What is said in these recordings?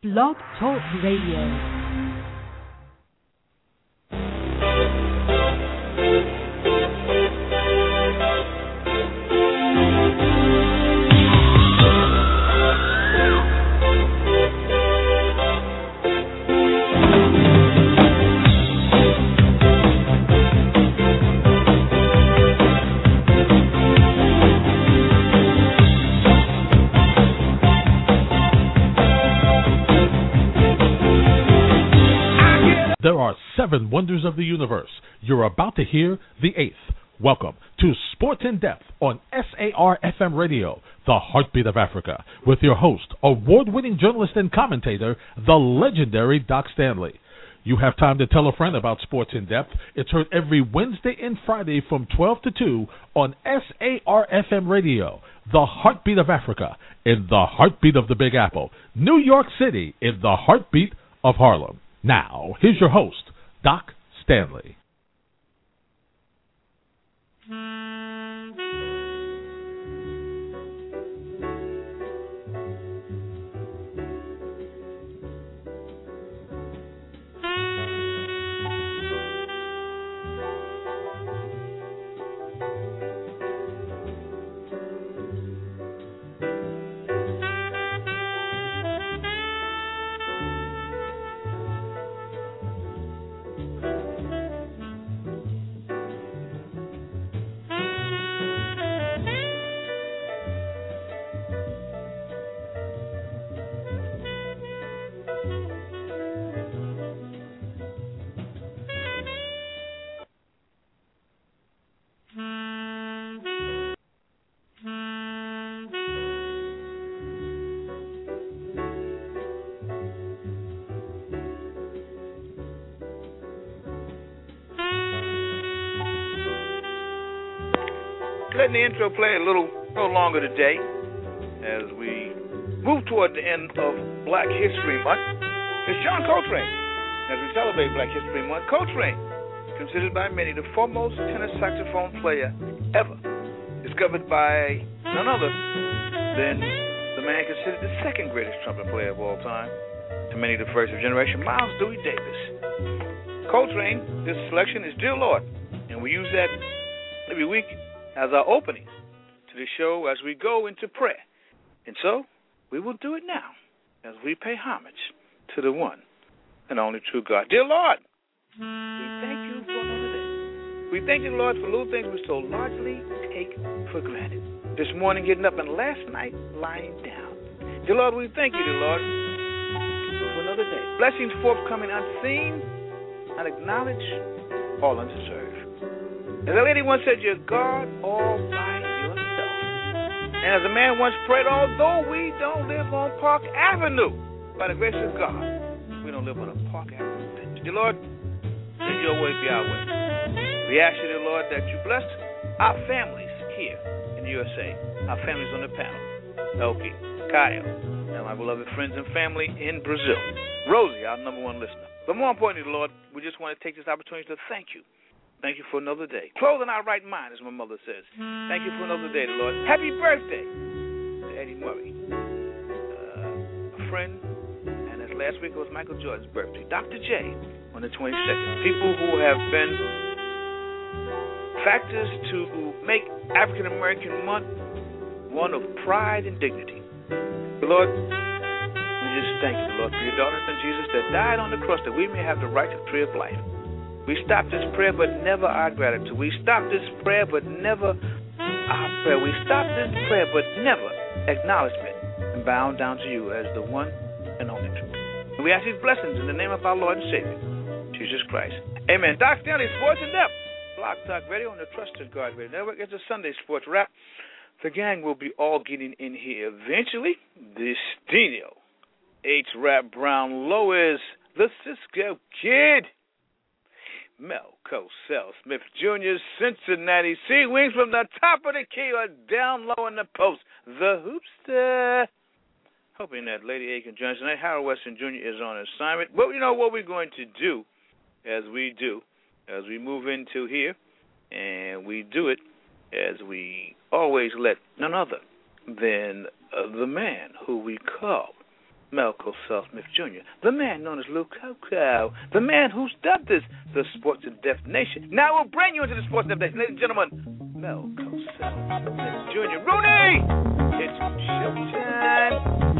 Blog Talk Radio. There are 7 wonders of the universe. You're about to hear the 8th. Welcome to Sports in Depth on SAR-FM Radio, the heartbeat of Africa, with your host, award-winning journalist and commentator, the legendary Doc Stanley. You have time to tell a friend about Sports in Depth. It's heard every Wednesday and Friday from 12 to 2 on SAR-FM Radio, the heartbeat of Africa, in the heartbeat of the Big Apple, New York City, in the heartbeat of Harlem. Now, here's your host, Doc Stanley. Letting the intro play a little longer today as we move toward the end of Black History Month. It's John Coltrane. As we celebrate Black History Month, Coltrane, considered by many the foremost tenor saxophone player ever, discovered by none other than the man considered the second greatest trumpet player of all time, to many the first of generation, Miles Dewey Davis. Coltrane, this selection is Dear Lord, and we use that every week as our opening to the show as we go into prayer. And so, we will do it now as we pay homage to the one and only true God. Dear Lord, we thank you for another day. We thank you, Lord, for little things we so largely take for granted. This morning getting up and last night lying down. Dear Lord, we thank you, dear Lord, for another day. Blessings forthcoming unseen, unacknowledged, all undeserved. As a lady once said, you're God all by yourself. And as a man once prayed, although we don't live on Park Avenue, by the grace of God, we don't live on a Park Avenue. Dear Lord, let your way be our way. We ask you, dear Lord, that you bless our families here in the USA, our families on the panel, Elkie, Kyle, and my beloved friends and family in Brazil, Rosie, our number one listener. But more importantly, Lord, we just want to take this opportunity to thank you. Thank you for another day. Clothing our right mind, as my mother says. Thank you for another day, Lord. Happy birthday to Eddie Murray, a friend, and as last week it was Michael Jordan's birthday. Dr. J on the 22nd. People who have been factors to make African American month one of pride and dignity. Lord, we just thank you, Lord, for your daughter, Son Jesus, that died on the cross that we may have the right to the tree of life. We stop this prayer, but never our gratitude. We stop this prayer, but never our prayer. We stop this prayer, but never acknowledgement and bow down to you as the one and only true. And we ask these blessings in the name of our Lord and Savior, Jesus Christ. Amen. Doc Stanley, Sports in Depth. Blog Talk Radio on the Trusted God Radio Network. It's a Sunday sports wrap. The gang will be all getting in here eventually. This Dino H. Rap Brown Lois, the Cisco Kid. Mel Cosell Smith Jr., Cincinnati Sea Wings from the top of the key or down low in the post. The Hoopster. Hoping that Lady Aiken joins tonight. Howard Weston Jr. is on assignment. But you know what we're going to do as we move into here, and we do it as we always let none other than the man who we call Mel Cosell Smith Jr., the man known as Lou Coco, the man who's dubbed as the Sports and Deaf Nation. Now we'll bring you into the Sports and Deaf Nation. Ladies and gentlemen, Mel Cosell Smith Jr. Rooney, it's showtime.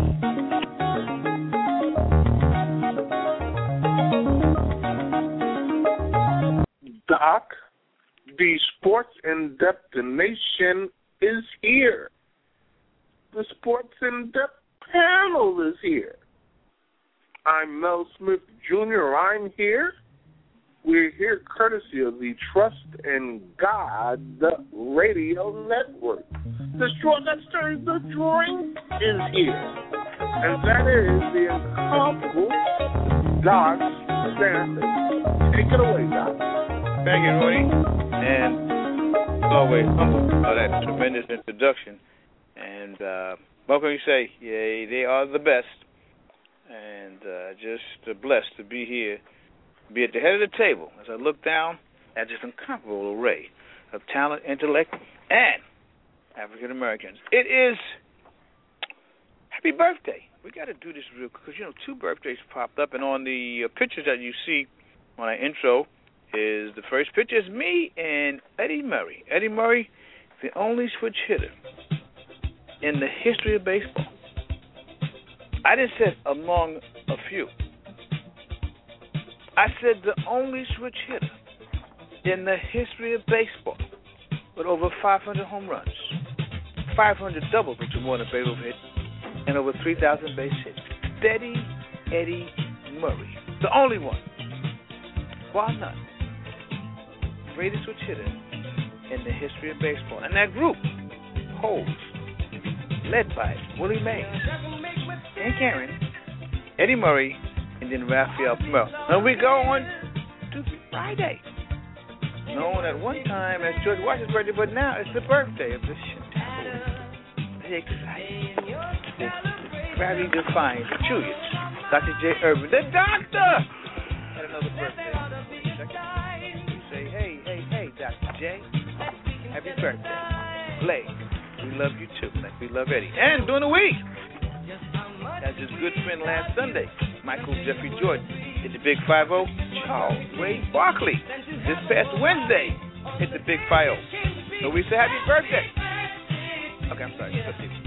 Doc, the Sports in Depth Nation is here. The Sports in Depth panel is here. I'm Mel Smith Jr. I'm here. We're here courtesy of the Trust in God Radio Network. The straw that stirs the drink is here. And that is the incomparable Doc Stanley. Take it away, Doc. Thank you, Rooney. And always humble for that tremendous introduction. And what can you say? Yeah, they are the best. And just blessed to be here, be at the head of the table as I look down at this incomparable array of talent, intellect, and African Americans. It is happy birthday. We got to do this real quick because, 2 birthdays popped up. And on the pictures that you see on our intro is the first picture is me and Eddie Murray. Eddie Murray, the only switch hitter in the history of baseball. I didn't say among a few. I said the only switch hitter in the history of baseball with over 500 home runs, 500 doubles, which are more than Babe Ruth hit, and over 3,000 base hits. Steady Eddie Murray, the only one, bar none, greatest switch hitter in the history of baseball. And that group holds, led by Willie Mays and Karen, Eddie Murray, and then Rafael Palmeiro. Now we go on to Friday, known at one time as George Washington's birthday, but now it's the birthday of the Chicago. Very exciting. It's gravity defying Julius. Dr. J. Irvin, the doctor, had another birthday. We say, hey, Dr. J, happy birthday. Blake, we love you too, like we love Eddie. And during the week, that's his good friend last Sunday, Michael Jeffrey Jordan, hit the Big 5-0. Charles Wade Barkley, this past Wednesday, hit the Big 5-0. So we say happy birthday. Okay, I'm sorry.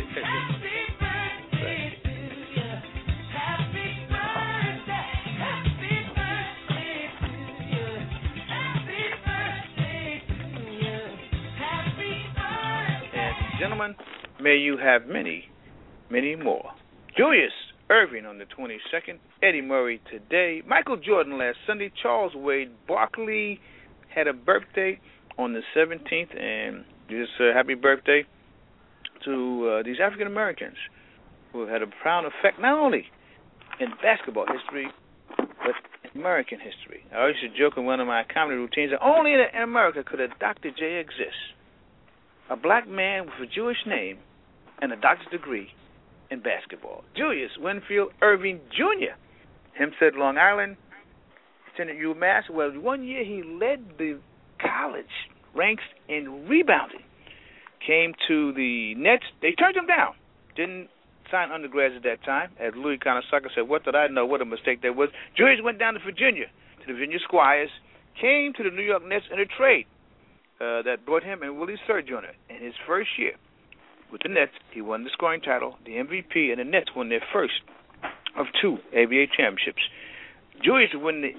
And gentlemen, may you have many, many more. Julius Irving on the 22nd, Eddie Murray today, Michael Jordan last Sunday, Charles Wade Barkley had a birthday on the 17th, and just happy birthday to these African Americans who have had a profound effect not only in basketball history, but in American history. I used to joke in one of my comedy routines that only in America could a Dr. J exist, a black man with a Jewish name and a doctor's degree in basketball. Julius Winfield Irving Jr., Hempstead, Long Island, attended UMass. Well, 1 year he led the college ranks in rebounding. Came to the Nets. They turned him down. Didn't sign undergrads at that time. As Louis Conosaca said, what did I know? What a mistake that was. Julius went down to Virginia, to the Virginia Squires, came to the New York Nets in a trade that brought him and Willie Sir Jr. in his first year. With the Nets, he won the scoring title, the MVP, and the Nets won their first of 2 ABA championships. Julius would win the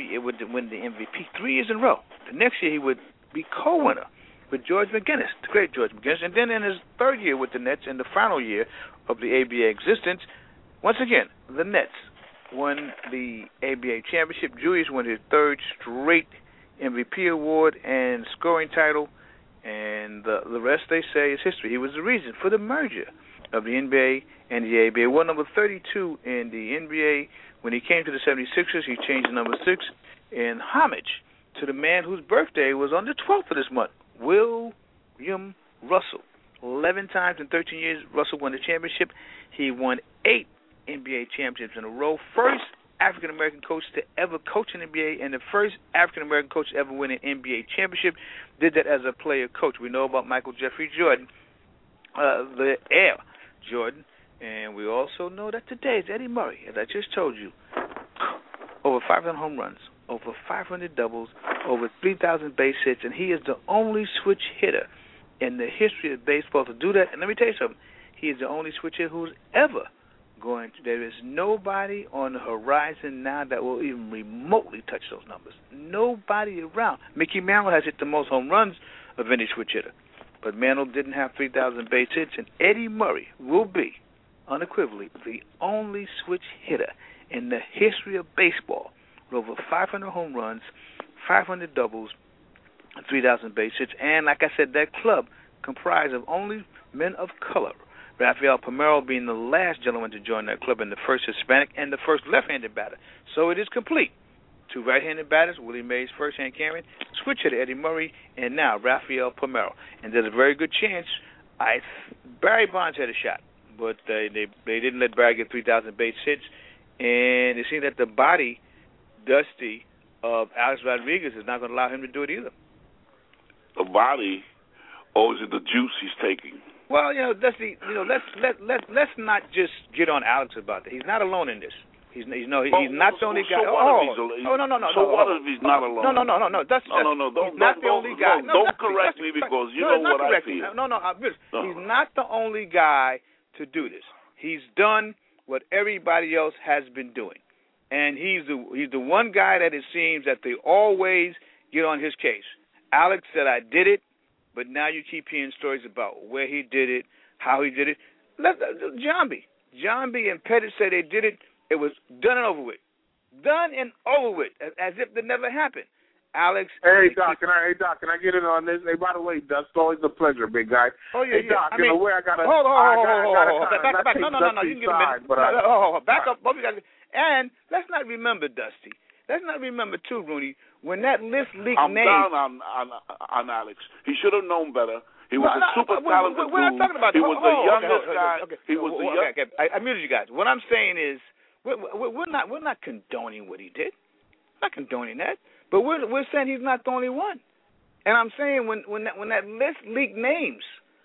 MVP 3 years in a row. The next year, he would be co-winner with George McGinnis, the great George McGinnis. And then in his 3rd year with the Nets, in the final year of the ABA existence, once again, the Nets won the ABA championship. Julius won his 3rd straight MVP award and scoring title. And the rest, they say, is history. He was the reason for the merger of the NBA and the ABA. Well, number 32 in the NBA. When he came to the 76ers, he changed to number 6 in homage to the man whose birthday was on the 12th of this month, William Russell. 11 times in 13 years, Russell won the championship. He won 8 NBA championships in a row. First African-American coach to ever coach in the NBA, and the first African-American coach to ever win an NBA championship. Did that as a player coach. We know about Michael Jeffrey Jordan, the heir Jordan, And we also know that today is Eddie Murray, as I just told you. Over 500 home runs, over 500 doubles, over 3,000 base hits, and he is the only switch hitter in the history of baseball to do that. And let me tell you something. He is the only switch hitter who's ever going to. There is nobody on the horizon now that will even remotely touch those numbers. Nobody around. Mickey Mantle has hit the most home runs of any switch hitter. But Mantle didn't have 3,000 base hits, and Eddie Murray will be, unequivocally, the only switch hitter in the history of baseball with over 500 home runs, 500 doubles, 3,000 base hits, and like I said, that club comprised of only men of color. Rafael Palmeiro being the last gentleman to join that club and the first Hispanic and the first left-handed batter. So it is complete. 2 right-handed batters, Willie Mays, first-hand Cameron, switch hitter Eddie Murray, and now Rafael Palmeiro. And there's a very good chance Barry Bonds had a shot, but they didn't let Barry get 3,000 base hits, and it seems that the body, Dusty, of Alex Rodriguez is not going to allow him to do it either. The body, or is it the juice he's taking? Well, Dusty, let's not just get on Alex about that. He's not alone in this. He's not the only guy. No. So what if he's not alone? No. Dusty, he's not the only guy. Don't correct me because you know what I feel. He's not the only guy to do this. He's done what everybody else has been doing, and he's the one guy that it seems that they always get on his case. Alex said, "I did it." But now you keep hearing stories about where he did it, how he did it. Jambi and Pettit said they did it. It was done and over with. Done and over with, as if it never happened. Alex. Hey, Doc, can I get in on this? Hey, by the way, Dust, always a pleasure, big guy. Oh, yeah, hey, Doc, in a way, I got to... Hold on. Back up. No, you can get a minute. Back up. Both of you guys. And let's not remember, Dusty. Let's not remember, too, Rooney, when that list leaked names... I'm down on Alex. He should have known better. He was a super talented dude. We're not talking about he was the youngest guy. Okay. He was the youngest. I muted you guys. What I'm saying is we're not condoning what he did. We're not condoning that. But we're saying he's not the only one. And I'm saying when that list leaked names,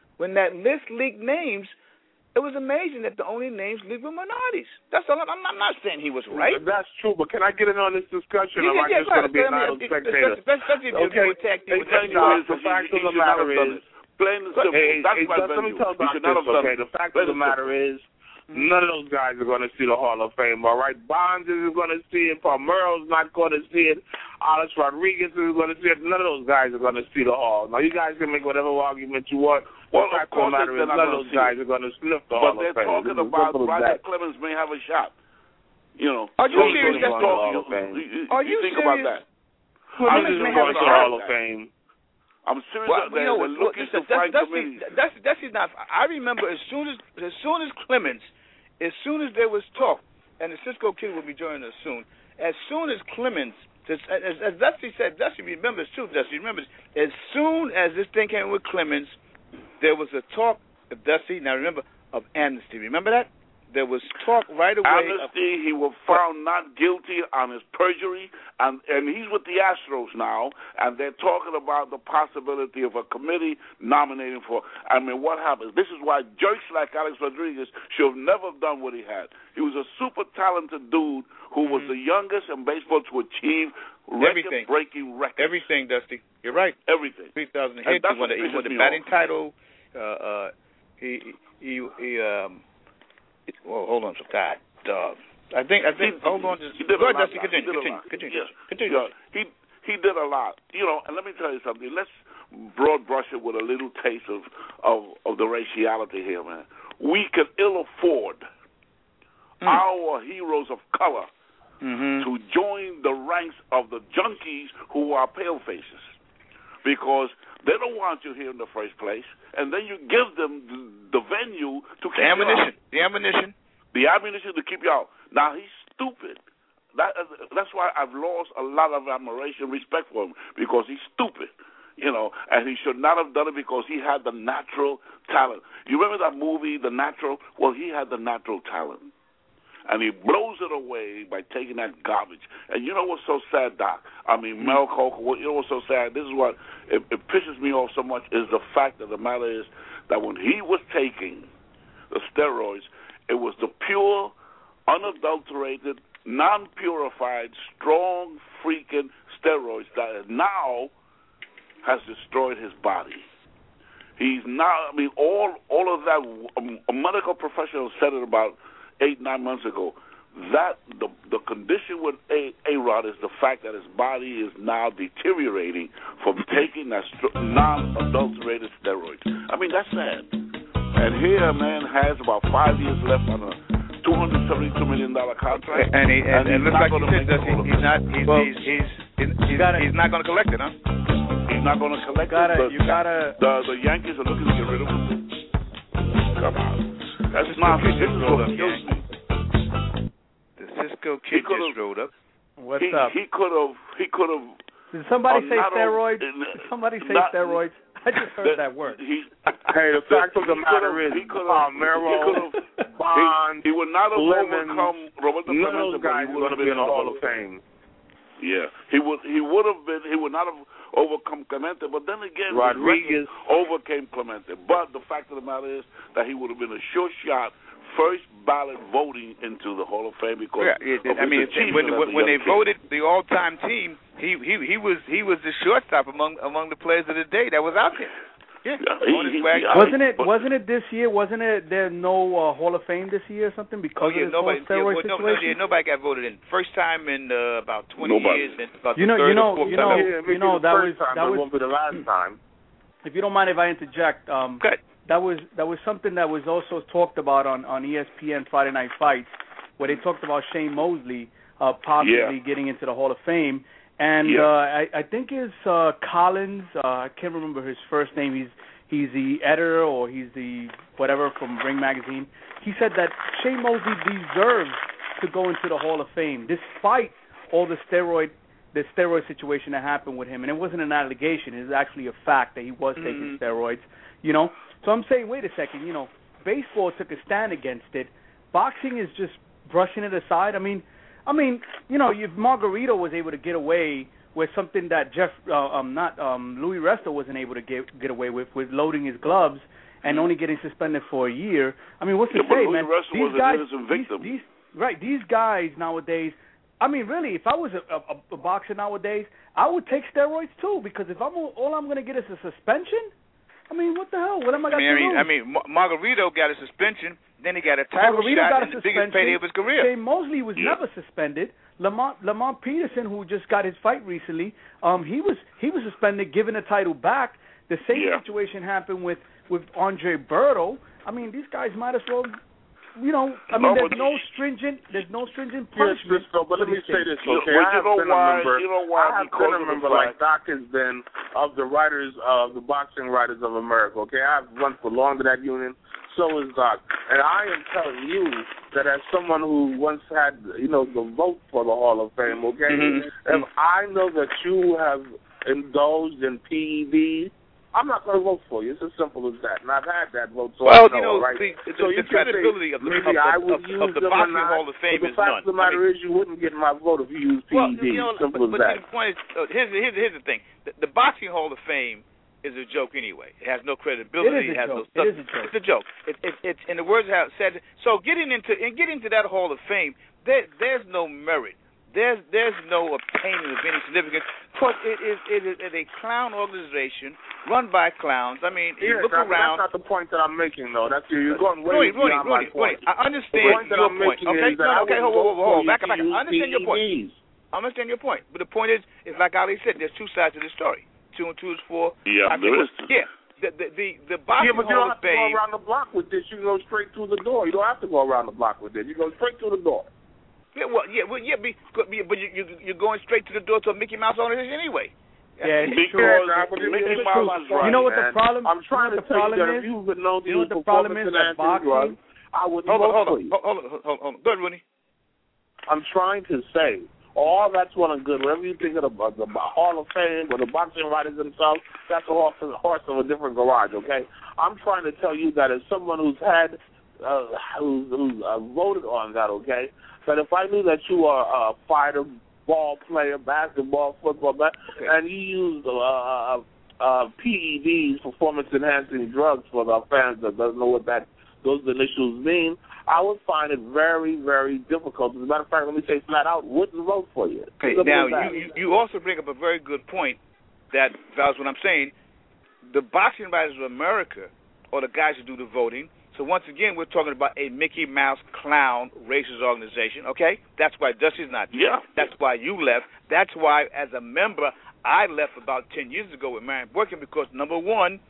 it was amazing that the only names leaked were minorities. That's all. I'm not saying he was right. That's true, but can I get in on this discussion? Or am I just going to be an idle spectator? Especially if you're going to attack me with that. The fact of the matter is, the fact of the matter is, none of those guys are going to see the Hall of Fame, all right? Bonds isn't going to see it. Palmeiro's not going to see it. Alex Rodriguez is going to see it. None of those guys are going to see the Hall. Now, you guys can make whatever argument you want. Well, the fact of the matter is, none of those guys are going to sniff the Hall of Fame. But they're talking about Roger Clemens may have a shot. Are you serious? Are you think about that? Clemens may have a Hall of Fame. I'm serious. They're looking to find committees. That's not. I remember as soon as Clemens, as soon as there was talk, and the Cisco Kid will be joining us soon. As soon as Clemens, as Dusty said, Dusty remembers too. Dusty remembers. As soon as this thing came with Clemens, there was a talk of Dusty. Now remember of amnesty. Remember that? There was talk right away. Amnesty. He was found not guilty on his perjury, and he's with the Astros now, and they're talking about the possibility of a committee nominating for. I mean, what happens? This is why jerks like Alex Rodriguez should have never done what he had. He was a super talented dude who was the youngest in baseball to achieve record-breaking records. Everything, Dusty. You're right. Everything. 3,000 hits. He won the batting title. Well, hold on, God. I think. Hold on. Go ahead, Dusty. Continue. He did a lot. And let me tell you something. Let's broad brush it with a little taste of the raciality here, man. We could ill afford our heroes of color to join the ranks of the junkies who are pale faces, because they don't want you here in the first place, and then you give them the venue to keep the ammunition to keep you out. Now, he's stupid. That's why I've lost a lot of admiration, respect for him, because he's stupid, and he should not have done it because he had the natural talent. You remember that movie, The Natural? Well, he had the natural talent, and he blows it away by taking that garbage. And you know what's so sad, Doc? I mean, Mel Coker, you know what's so sad? This is what it pisses me off so much, is the fact of the matter is that when he was taking the steroids, It was the pure, unadulterated, non-purified, strong freaking steroids that now has destroyed his body. He's now, all of that, a medical professional said it about 8-9 months ago, that the condition with A-Rod is the fact that his body is now deteriorating from taking that non-adulterated steroids. That's sad. And here a man has about 5 years left on a $272 million contract. And it looks like you said, he's not going to collect it, huh? He's not going to collect it. The Yankees are looking to get rid of him. Come on. That's not this is what kills me. The Cisco kid just rolled up. What's up? He could have. Did somebody say steroids? Did somebody say steroids? I just heard that word. Hey, the fact of the matter is, Palmero, Bond, he would not have Lemons, overcome Roberto none of those Clemente, guys are going to be in the Hall of Fame. Yeah, he would have been. He would not have overcome Clemente, but then again, Rodriguez overcame Clemente. But the fact of the matter is that he would have been a sure shot, first ballot voting into the Hall of Fame because when they voted the all-time team, he was the shortstop among the players of the day that was out there. Yeah, wasn't it this year? Wasn't it there no Hall of Fame this year or something because of this whole steroid situation? Nobody got voted in. First time in about 20 years. And about that won't be the last time. If you don't mind if I interject, that was something that was also talked about on ESPN Friday Night Fights, where they talked about Shane Mosley possibly getting into the Hall of Fame. And I think it's Collins. I can't remember his first name. He's the editor or he's the whatever from Ring Magazine. He said that Shane Mosley deserves to go into the Hall of Fame despite all the steroid situation that happened with him. And it wasn't an allegation. It was actually a fact that he was taking steroids. So I'm saying, wait a second. Baseball took a stand against it. Boxing is just brushing it aside. I mean, if Margarito was able to get away with something that Louis Resto wasn't able to get away with loading his gloves and only getting suspended for a year. What's to say, man? These guys nowadays. Really, if I was a boxer nowadays, I would take steroids too because if all I'm going to get is a suspension. What the hell? What am I going to do? Margarito got a suspension. Then he got a title shot and the biggest payday of his career. Shane Mosley was never suspended. Lamont Peterson, who just got his fight recently, he was suspended, given the title back. The same situation happened with Andre Berto. These guys might as well. There's no stringent punishment. Yes, but let me say this, okay? I have been a member like Doc has been of the writers of the Boxing Writers of America, okay? I've run for long to that union. So is Doc. And I am telling you that as someone who once had, the vote for the Hall of Fame, okay? If I know that you have indulged in PEDs, I'm not going to vote for you. It's as simple as that. And I've had that vote. So right? The credibility of the Boxing Hall of Fame is none. The fact of the matter is you wouldn't get my vote if you used PEDs. Simple as that. The point is, here's the thing. The Boxing Hall of Fame is a joke anyway. It has no credibility. It is a joke. It's a joke. It's in the words of how it said. So getting into that Hall of Fame, there's no merit. There's no obtaining of any significance. Because it is a clown organization run by clowns. Look around. That's not the point that I'm making, though. You're going way beyond my point. I understand your point. Okay, hold. Back up. I understand your point. I understand your point. But the point is like Ali said, there's two sides to the story. 2 and 2 is 4. Yeah, there is. Yeah. The Boxing but you Hall don't have to go around the block with this. You can go straight through the door. You don't have to go around the block with this. You go straight through the door. But you're going straight to the door to a Mickey Mouse organization anyway. Yeah, because Mickey Mouse is right. You know what the problem? I'm trying to tell you that if you would know these performance-enhancing drugs, I would vote for you. Hold on. Go ahead, Rooney. I'm trying to say, all that's well and good. Whatever you think of the Hall of Fame or the boxing writers themselves, that's a horse of a different garage, okay? I'm trying to tell you that as someone who's had, who's voted on that, okay, that if I knew that you are a fighter, ball player, basketball, football, and you used PEDs, performance-enhancing drugs, for the fans that doesn't know what those initials mean, I would find it very, very difficult. As a matter of fact, let me say flat out, wouldn't vote for you. Okay, now, you also bring up a very good point that validates what I'm saying. The Boxing Writers of America are the guys who do the voting. So once again, we're talking about a Mickey Mouse clown racist organization, okay? That's why Dusty's not there. Yeah. That's why you left. That's why, as a member, I left about 10 years ago with Marion Boykin because, number one,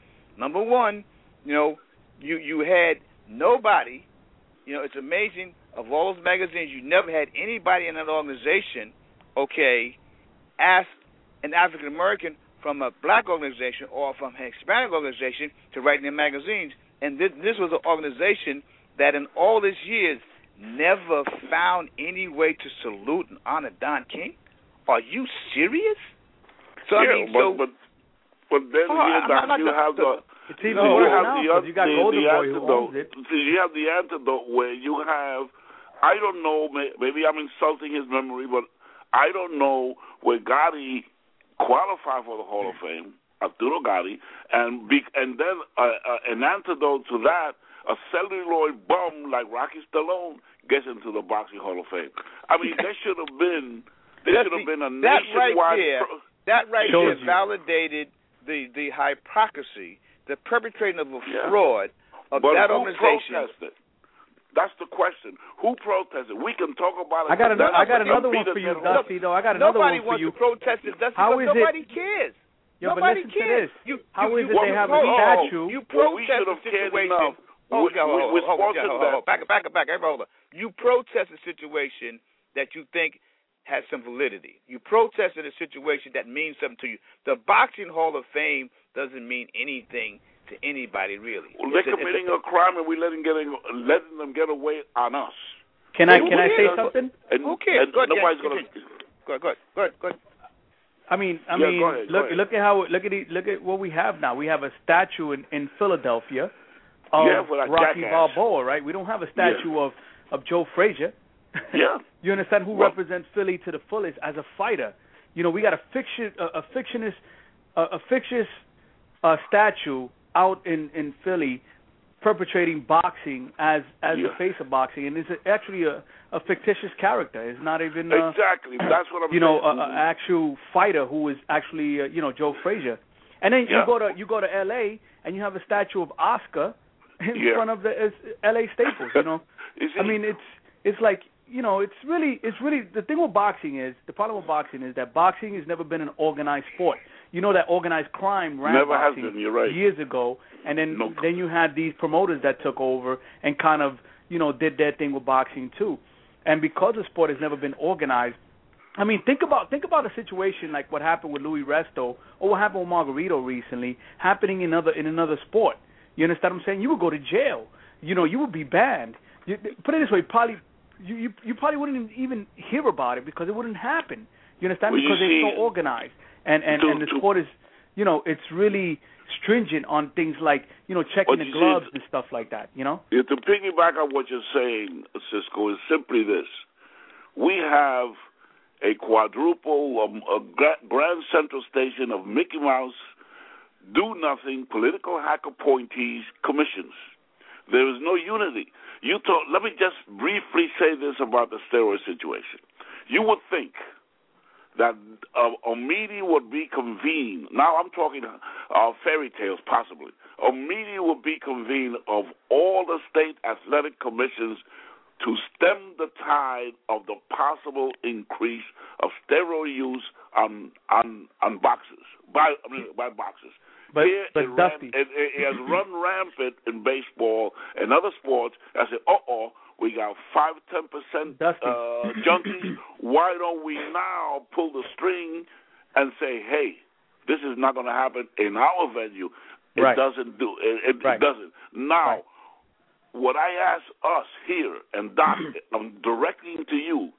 you had nobody. It's amazing. Of all those magazines, you never had anybody in that organization, okay, ask an African American from a black organization or from an Hispanic organization to write in their magazines. And this was an organization that in all these years never found any way to salute and honor Don King. Are you serious? So yeah, but then you have the it's even worse now because you got Golden Boy who owns it. You have the antidote where you have, I don't know, maybe I'm insulting his memory, but I don't know where Gotti qualified for the Hall of Fame, Arturo Gotti, and then an antidote to that, a celluloid bum like Rocky Stallone gets into the Boxing Hall of Fame. I mean, there should have been a nationwide. That right there validated the hypocrisy, the perpetrating of a fraud of but that who organization. Protested? That's the question. Who protested? We can talk about it. I got another one for you, Dusty. Though I got another one for you. Nobody wants to protest it, Dusty. How is nobody cares. Yo, nobody but listen cares. to this. How is it they have a statue? You protest the situation. Back up. Everybody hold on. You protest a situation that you think has some validity. You protested a situation that means something to you. The Boxing Hall of Fame doesn't mean anything to anybody, really. Well, they're committing a crime, and we're letting them get away on us. Can I say something? Who cares? Go ahead. I mean, go ahead. Look at what we have now. We have a statue in Philadelphia of Rocky Balboa, right? We don't have a statue of Joe Frazier. Yeah. You understand who represents Philly to the fullest as a fighter? We got a fictitious statue out in Philly perpetrating boxing as the face of boxing, and it's actually a fictitious character. It's not even exactly. That's what I'm saying. An actual fighter who is actually Joe Frazier. And then you go to L.A. and you have a statue of Oscar in front of the L.A. Staples. I mean, it's like. It's really the thing with boxing is the problem with boxing is that boxing has never been an organized sport. That organized crime ran boxing years ago, and then you had these promoters that took over and kind of did their thing with boxing too. And because the sport has never been organized, I mean think about a situation like what happened with Louis Resto or what happened with Margarito recently happening in another sport. You understand what I'm saying? You would go to jail. You would be banned. Put it this way, you probably wouldn't even hear about it because it wouldn't happen. You understand? Because they're so organized. And the sport is, it's really stringent on things like, checking the gloves and stuff like that, To piggyback on what you're saying, Cisco, is simply this. We have a quadruple, a grand central station of Mickey Mouse, do-nothing, political hack appointees, commissions. There is no unity. Let me just briefly say this about the steroid situation. You would think that a meeting would be convened. Now I'm talking fairy tales, possibly. A meeting would be convened of all the state athletic commissions to stem the tide of the possible increase of steroid use on boxers by boxers. But Dusty, it has run rampant in baseball and other sports. I said, we got 5-10% junkies. Why don't we now pull the string and say, hey, this is not going to happen in our venue? It doesn't do it. It doesn't. Now, what I ask us here, and Doc, I'm directing to you,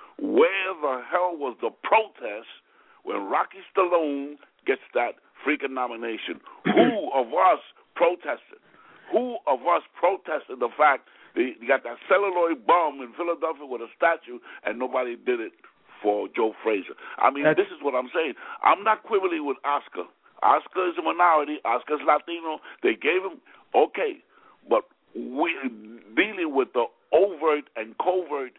where the hell was the protest when Rocky Stallone gets that freaking nomination? Who of us protested? Who of us protested the fact that you got that celluloid bum in Philadelphia with a statue and nobody did it for Joe Frazier? I mean, this is what I'm saying. I'm not quibbling with Oscar. Oscar is a minority. Oscar's Latino. They gave him, okay, but we're dealing with the overt and covert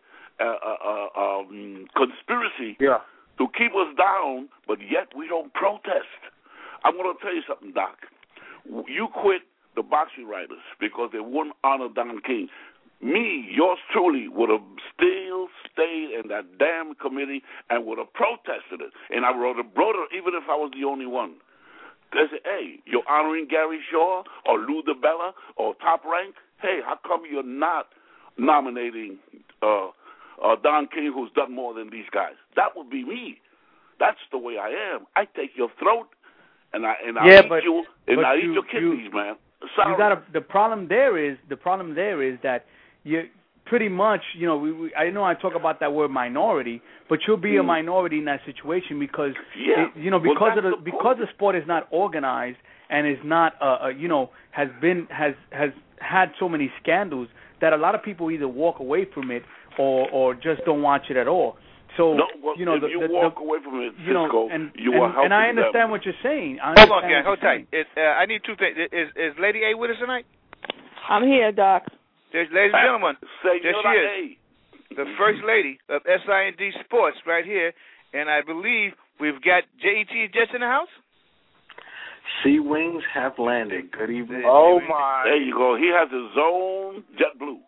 conspiracy to keep us down, but yet we don't protest. I'm going to tell you something, Doc. You quit the boxing writers because they wouldn't honor Don King. Me, yours truly, would have still stayed in that damn committee and would have protested it. And I wrote it, even if I was the only one. They say, hey, you're honoring Gary Shaw or Lou DiBella or Top Rank? Hey, how come you're not nominating Don King, who's done more than these guys? That would be me. That's the way I am. I take your throat and I eat your kidneys, man. Sorry. The problem there is that you pretty much, I know I talk about that word minority, but you'll be a minority in that situation because because the sport is not organized and is not has had so many scandals that a lot of people either walk away from it or just don't watch it at all. So if you walk away from it, Cisco, you are helping and I understand what you're saying. Hold on, hold tight. I need two things. Is Lady A with us tonight? I'm here, Doc. Ladies and gentlemen, there she is, the First Lady of SIND Sports right here, and I believe we've got JET Jets in the house. Sea Wings have landed. Good evening. Oh, my. There you go. He has his own JetBlue.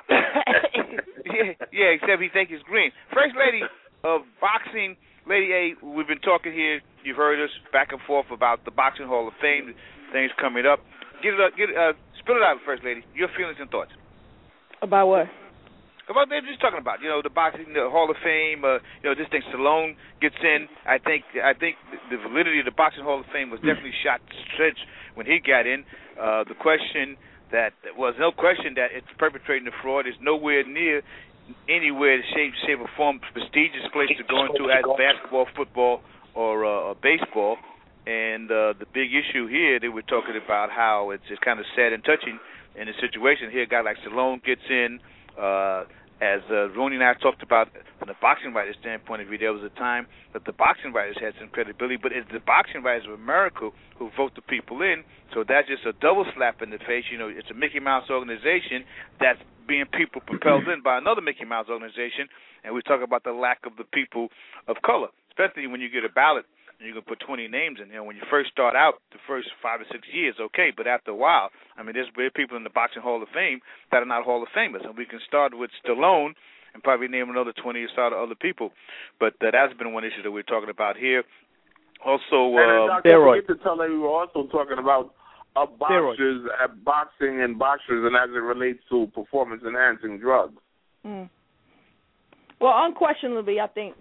yeah, except he thinks it's green. First Lady of Boxing, Lady A, we've been talking here. You've heard us back and forth about the Boxing Hall of Fame, things coming up. Spill it out, First Lady. Your feelings and thoughts. About what? About they're just talking about, the boxing, the Hall of Fame. This thing Stallone gets in. I think the validity of the Boxing Hall of Fame was definitely shot stretch when he got in. The question that was no question that it's perpetrating the fraud is nowhere near anywhere, shape or form, prestigious place to go into as basketball, football, or baseball. And the big issue here, they were talking about how it's just kind of sad and touching in a situation here. A guy like Stallone gets in. As Ronnie and I talked about from the boxing writers' standpoint of view, there was a time that the boxing writers had some credibility, but it's the boxing writers of America who vote the people in, so that's just a double slap in the face. It's a Mickey Mouse organization that's being people propelled in by another Mickey Mouse organization, and we talk about the lack of the people of color, especially when you get a ballot. You can put 20 names in there. When you first start out, the first 5 or 6 years, okay, but after a while, there's people in the Boxing Hall of Fame that are not Hall of Famers, and we can start with Stallone and probably name another 20 or so other people. But that's been one issue that we're talking about here. Also, steroids. To tell you, we're also talking about boxers, boxing and boxers, and as it relates to performance-enhancing drugs. Mm. Well, unquestionably, I think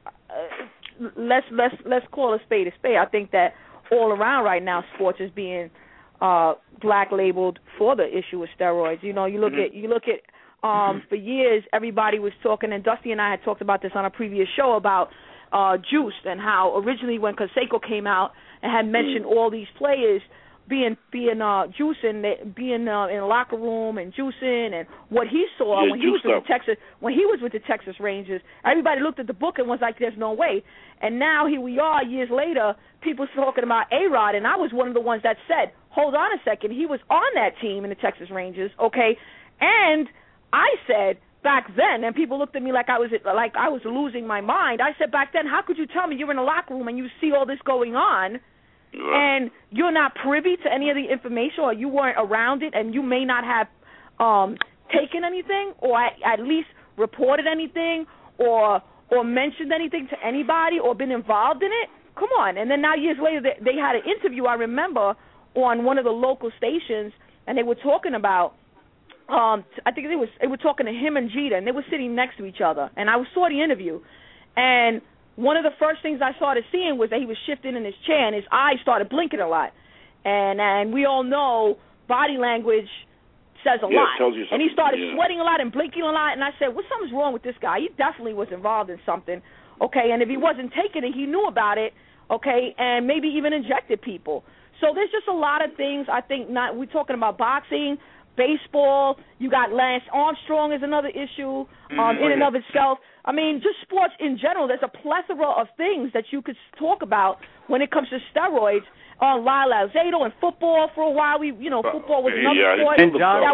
let's call a spade a spade. I think that all around right now, sports is being black labeled for the issue of steroids. You look at for years everybody was talking, and Dusty and I had talked about this on a previous show about juice and how originally when Canseco came out and had mentioned all these players being juicing, being in the locker room and juicing, and what he saw when he was with the Texas Rangers, everybody looked at the book and was like, "There's no way." And now here we are, years later, people talking about A-Rod, and I was one of the ones that said, "Hold on a second, he was on that team in the Texas Rangers, okay?" And I said back then, and people looked at me like I was losing my mind. I said back then, how could you tell me you're in a locker room and you see all this going on? And you're not privy to any of the information, or you weren't around it, and you may not have taken anything, or at least reported anything, or mentioned anything to anybody, or been involved in it. Come on. And then now years later, they had an interview, I remember, on one of the local stations, and they were talking about, I think they were talking to him and Jeter, and they were sitting next to each other, and I saw the interview, and one of the first things I started seeing was that he was shifting in his chair, and his eyes started blinking a lot. And we all know body language says a lot. And he started sweating a lot and blinking a lot, and I said, well, something's wrong with this guy. He definitely was involved in something, okay? And if he wasn't taking it, he knew about it, okay, and maybe even injected people. So there's just a lot of things. I think we're talking about boxing, baseball. You got Lance Armstrong is another issue in and of itself. Just sports in general. There's a plethora of things that you could talk about when it comes to steroids. Lyle Alzado and football for a while. Football was another sport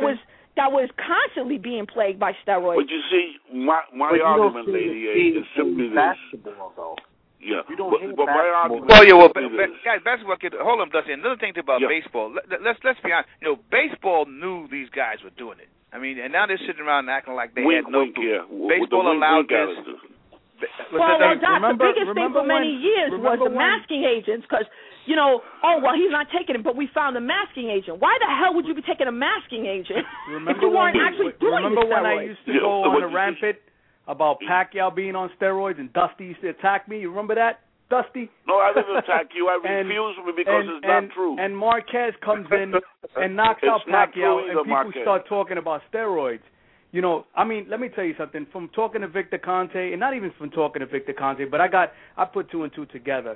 that was constantly being plagued by steroids. But you see, my argument, Lady A, is simply this. Basketball, though. Yeah, you don't but my argument. Well, guys, basketball. Hold on, Dusty. Another thing about baseball. Let's be honest. Baseball knew these guys were doing it. I mean, and now they're sitting around acting like they had no clue. Yeah. Baseball allowed this. Well, Doc, the biggest thing for many years was the masking agents, because, he's not taking it, but we found a masking agent. Why the hell would you be taking a masking agent if you weren't actually doing the steroids? Remember when I used to go on a rampant about Pacquiao being on steroids and Dusty used to attack me? You remember that, Dusty? No, I didn't attack you. I refuse because it's not true. And Marquez comes in and knocks out Pacquiao, and people start talking about steroids. Let me tell you something. From talking to Victor Conte, and not even from talking to Victor Conte, but I put two and two together.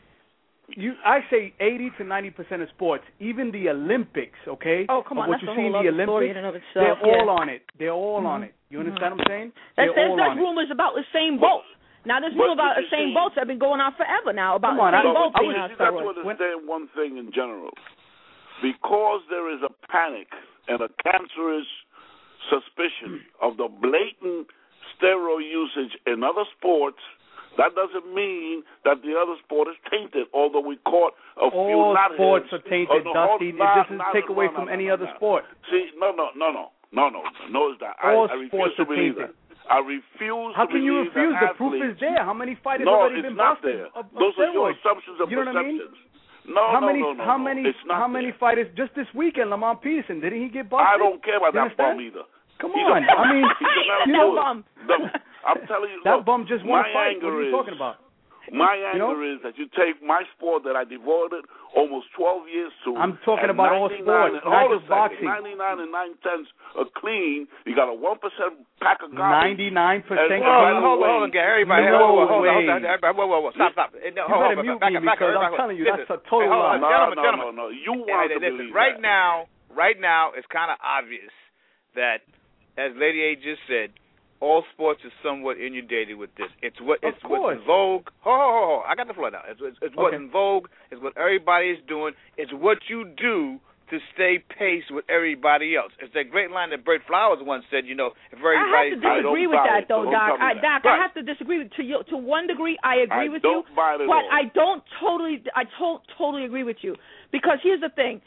I say 80 to 90% of sports, even the Olympics, okay? Oh, come on, what that's you see in the Olympics, they're all on it. They're all on it. You understand what I'm saying? There's rumors about Usain Bolt. Now, there's rumors about Usain Bolt that have been going on forever now about Usain Bolt being on steroids. I want to understand one thing in general. Because there is a panic and a cancerous suspicion of the blatant steroid usage in other sports, that doesn't mean that the other sport is tainted, although we caught a few all knotheads. Sports are tainted, Dusty. It doesn't take away from any other sport. See, no, it's that. All I sports refuse to are believe tainted. that. I refuse How to can you believe refuse? that The proof is there. How many fighters already been busted of Those are your steroids? assumptions and You know what I mean? perceptions. No, How many fighters just this weekend? Lamont Peterson, didn't he get busted? I don't care about that bum either. Come on, I mean, bum. I'm telling you, that bum just won a fight. What are you talking about? My anger is that you take my sport that I devoted almost 12 years to. I'm talking about all sports, not just boxing. 99 and 9/10 are clean. You got a 1% pack of garbage. 99% clean. Hold on, everybody. Whoa. Stop. You better mute me because I'm telling you, that's a total lie. Gentlemen. No. You want to believe right that. Right now, it's kind of obvious that, as Lady A just said, all sports is somewhat inundated with this. It's what's in vogue. I got the floor now. It's what's in vogue. It's what everybody is doing. It's what you do to stay pace with everybody else. It's that great line that Bert Flowers once said, if everybody's I have to disagree with that, though, Doc. Doc, I have to disagree to one degree. I agree with you, but I don't totally. I totally agree with you, because here's the thing.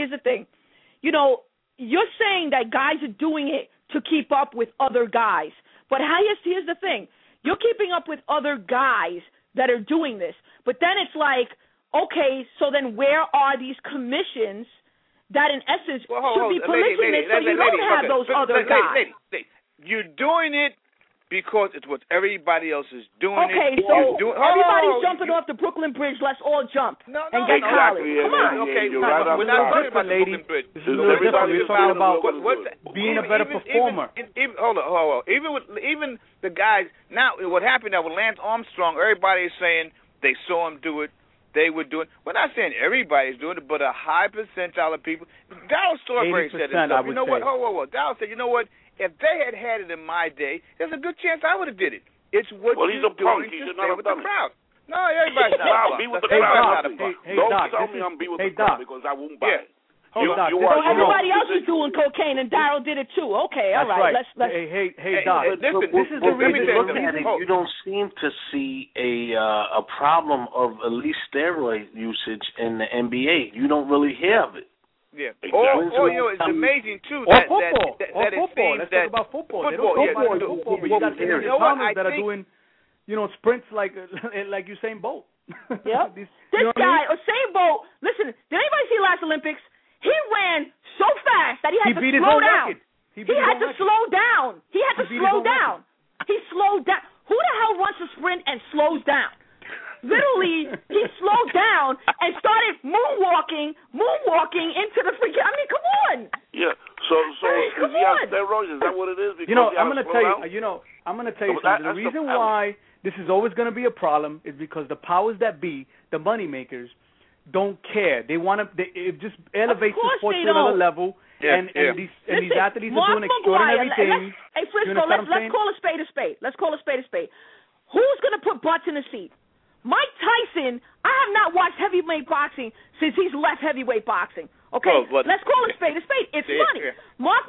You're saying that guys are doing it to keep up with other guys. But here's the thing. You're keeping up with other guys that are doing this. But then it's like, okay, so then where are these commissions that in essence should be policing this so you don't have those other guys? You're doing it because it's what everybody else is doing. Okay, so everybody's jumping off the Brooklyn Bridge. Let's all jump and get college. Come on. Okay, we're not talking about the Brooklyn Bridge. This is we're talking about being a better performer. Hold on. Even the guys, now what happened now with Lance Armstrong, everybody is saying they saw him do it. They would do it. We're not saying everybody's doing it, but a high percentile of people. Darryl Strawberry said it. You know what? Darryl said, you know what? If they had it in my day, there's a good chance I would have did it. It's what you're doing to stay with the crowd. No, everybody's not. Be with the crowd. Don't tell me I'm be with the crowd because I won't buy it. Everybody else is doing cocaine, and Darryl did it too. Okay, all right. Let's. Hey, Doc. Listen, this is the reason. You don't seem to see a problem of at least steroid usage in the NBA. You don't really hear of it. Yeah. Exactly. It's amazing too that football. That it seems Let's talk about football. They don't talk about football, but you got the that are doing, sprints like Usain Bolt. Yeah. This guy, Usain Bolt. Listen, did anybody see last Olympics? He ran so fast that he had to slow down. He had to slow down. He slowed down. Who the hell runs a sprint and slows down? Literally, he slowed down and started moonwalking into the freaking. I mean, come on. Yeah. So is he on steroids? Is that what it is? Because I'm going to tell you. I'm going to tell you something. The reason why this is always going to be a problem is because the powers that be, the money makers, don't care. They want to. It just elevates the sport to another level. And these athletes are doing extraordinary things. Hey, Frisco, let's call a spade a spade. Let's call a spade a spade. Who's going to put butts in the seat? Mike Tyson, I have not watched heavyweight boxing since he's left heavyweight boxing. Okay, let's call a spade a spade. It's money. Mark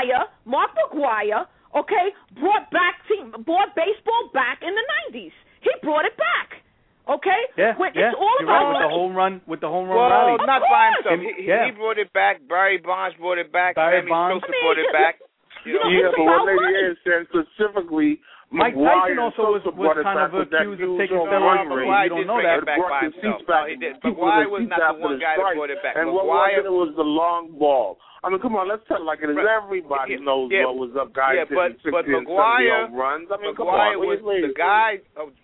McGwire, okay, brought baseball back in the 90s. He brought it back. Okay? It's all about with the home run rally. Not by himself. He brought it back. Barry Bonds brought it back. Sammy Sosa brought it back. But what Lady A said specifically, Mike Tyson also was kind of accused of taking steroids. You don't know that. McGwire was not the one guy that brought it back. And what was it? It was the long ball. I mean, come on, let's tell it like it is. Everybody knows what was up, guys. But McGwire runs. I mean, McGwire was the guy.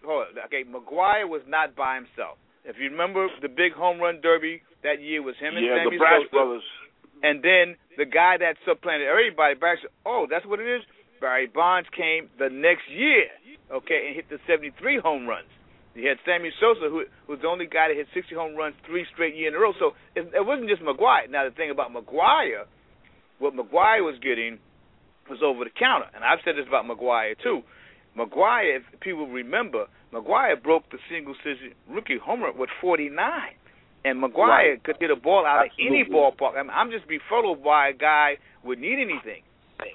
McGwire was not by himself. If you remember the big home run derby that year was him and Sammy the Brash Sosa. Brothers. And then the guy that supplanted everybody back said, that's what it is? Barry Bonds came the next year, okay, and hit the 73 home runs. You had Sammy Sosa, who was the only guy that hit 60 home runs 3 straight years in a row. So it wasn't just McGwire. Now, the thing about McGwire, what McGwire was getting was over the counter. And I've said this about McGwire, too. McGwire, if people remember, McGwire broke the single-season rookie home run with 49. And McGwire could hit a ball out of any ballpark. I mean, I'm just befuddled why a guy would need anything.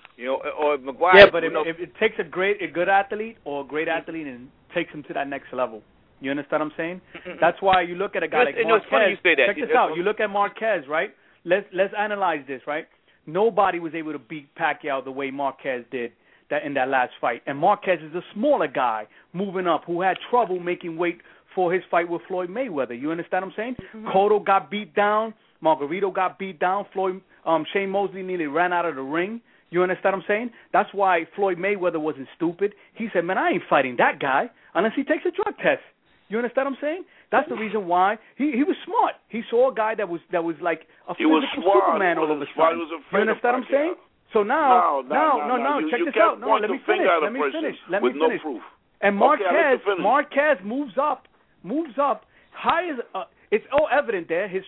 Or McGwire. Yeah, but if it takes a good athlete or a great athlete and takes him to that next level. You understand what I'm saying? That's why you look at a guy like Marquez. It's funny you say that. Check this out. You look at Marquez, right? Let's analyze this, right? Nobody was able to beat Pacquiao the way Marquez did in that last fight. And Marquez is a smaller guy moving up who had trouble making weight for his fight with Floyd Mayweather. You understand what I'm saying? Cotto got beat down. Margarito got beat down. Shane Mosley nearly ran out of the ring. You understand what I'm saying? That's why Floyd Mayweather wasn't stupid. He said, man, I ain't fighting that guy unless he takes a drug test. You understand what I'm saying? That's the reason why he was smart. He saw a guy that was like a physical Superman all of a sudden. You understand what I'm saying? So now, check this out. No, let me finish. No proof. And Marquez moves up high as it's all evident there. His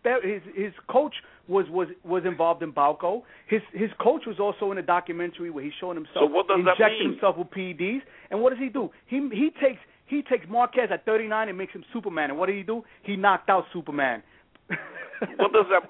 coach was involved in Balco. His coach was also in a documentary where he's showing himself injecting himself with PEDs. And what does he do? He takes Marquez at 39 and makes him Superman. And what did he do? He knocked out Superman. What does that?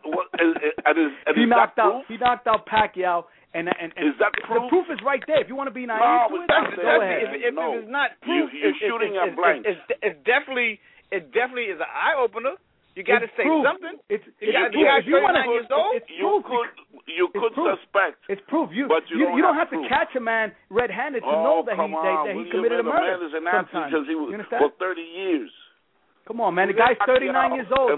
He knocked out Pacquiao. And is that proof? The proof is right there. If you want to be naive to it, go ahead. If it's not proof, you're shooting at blank. It definitely is an eye opener. You got to say proof. something. If you got 39 years old. You could suspect. It's proof. You don't have to catch a man red-handed to know that he committed a murder. Because he was for 30 years. Come on, man. The guy's 39 years old.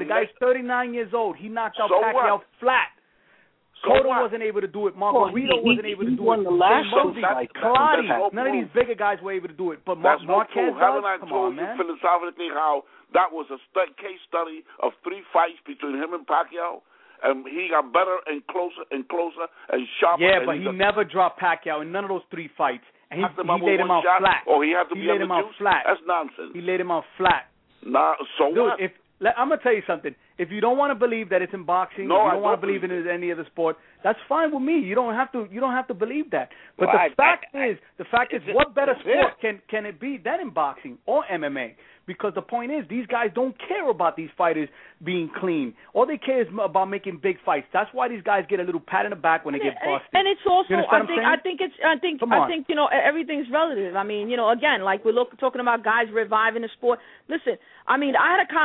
He knocked out Pacquiao flat. Cotto wasn't able to do it. Margarito wasn't able to do it. Won the last Claudio. None of these bigger guys were able to do it. But Marquez does. Haven't I told you philosophically how that was a case study of 3 fights between him and Pacquiao? And he got better and closer and sharper. Yeah, but he never dropped Pacquiao in none of those 3 fights. And he laid him out flat. Or he had to be laid him out flat. That's nonsense. He laid him out flat. Nah, so dude, what? I'm going to tell you something. If you don't want to believe that it's in boxing, if you don't want to believe in any other sport, that's fine with me. You don't have to believe that. But the fact is, what better sport can it be than in boxing or MMA? Because the point is, these guys don't care about these fighters being clean. All they care is about making big fights. That's why these guys get a little pat in the back when they get busted. And it's also, I think everything's relative. I mean, again, like we're talking about guys reviving the sport. Listen, I mean, I had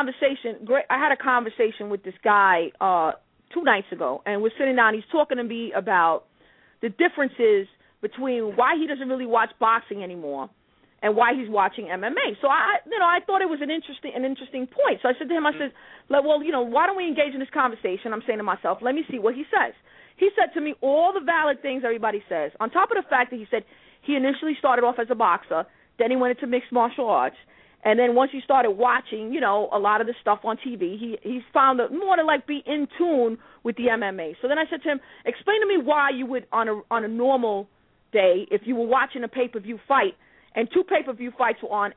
a conversation with this guy 2 nights ago, and we're sitting down. He's talking to me about the differences between why he doesn't really watch boxing anymore and why he's watching MMA. So I thought it was an interesting point. So I said to him, well, why don't we engage in this conversation? I'm saying to myself, let me see what he says. He said to me all the valid things everybody says, on top of the fact that he said he initially started off as a boxer, then he went into mixed martial arts, and then once he started watching, a lot of the stuff on TV, he's found that more to be in tune with the MMA. So then I said to him, explain to me why you would on a normal day, if you were watching a pay-per-view fight, and 2 pay-per-view fights were on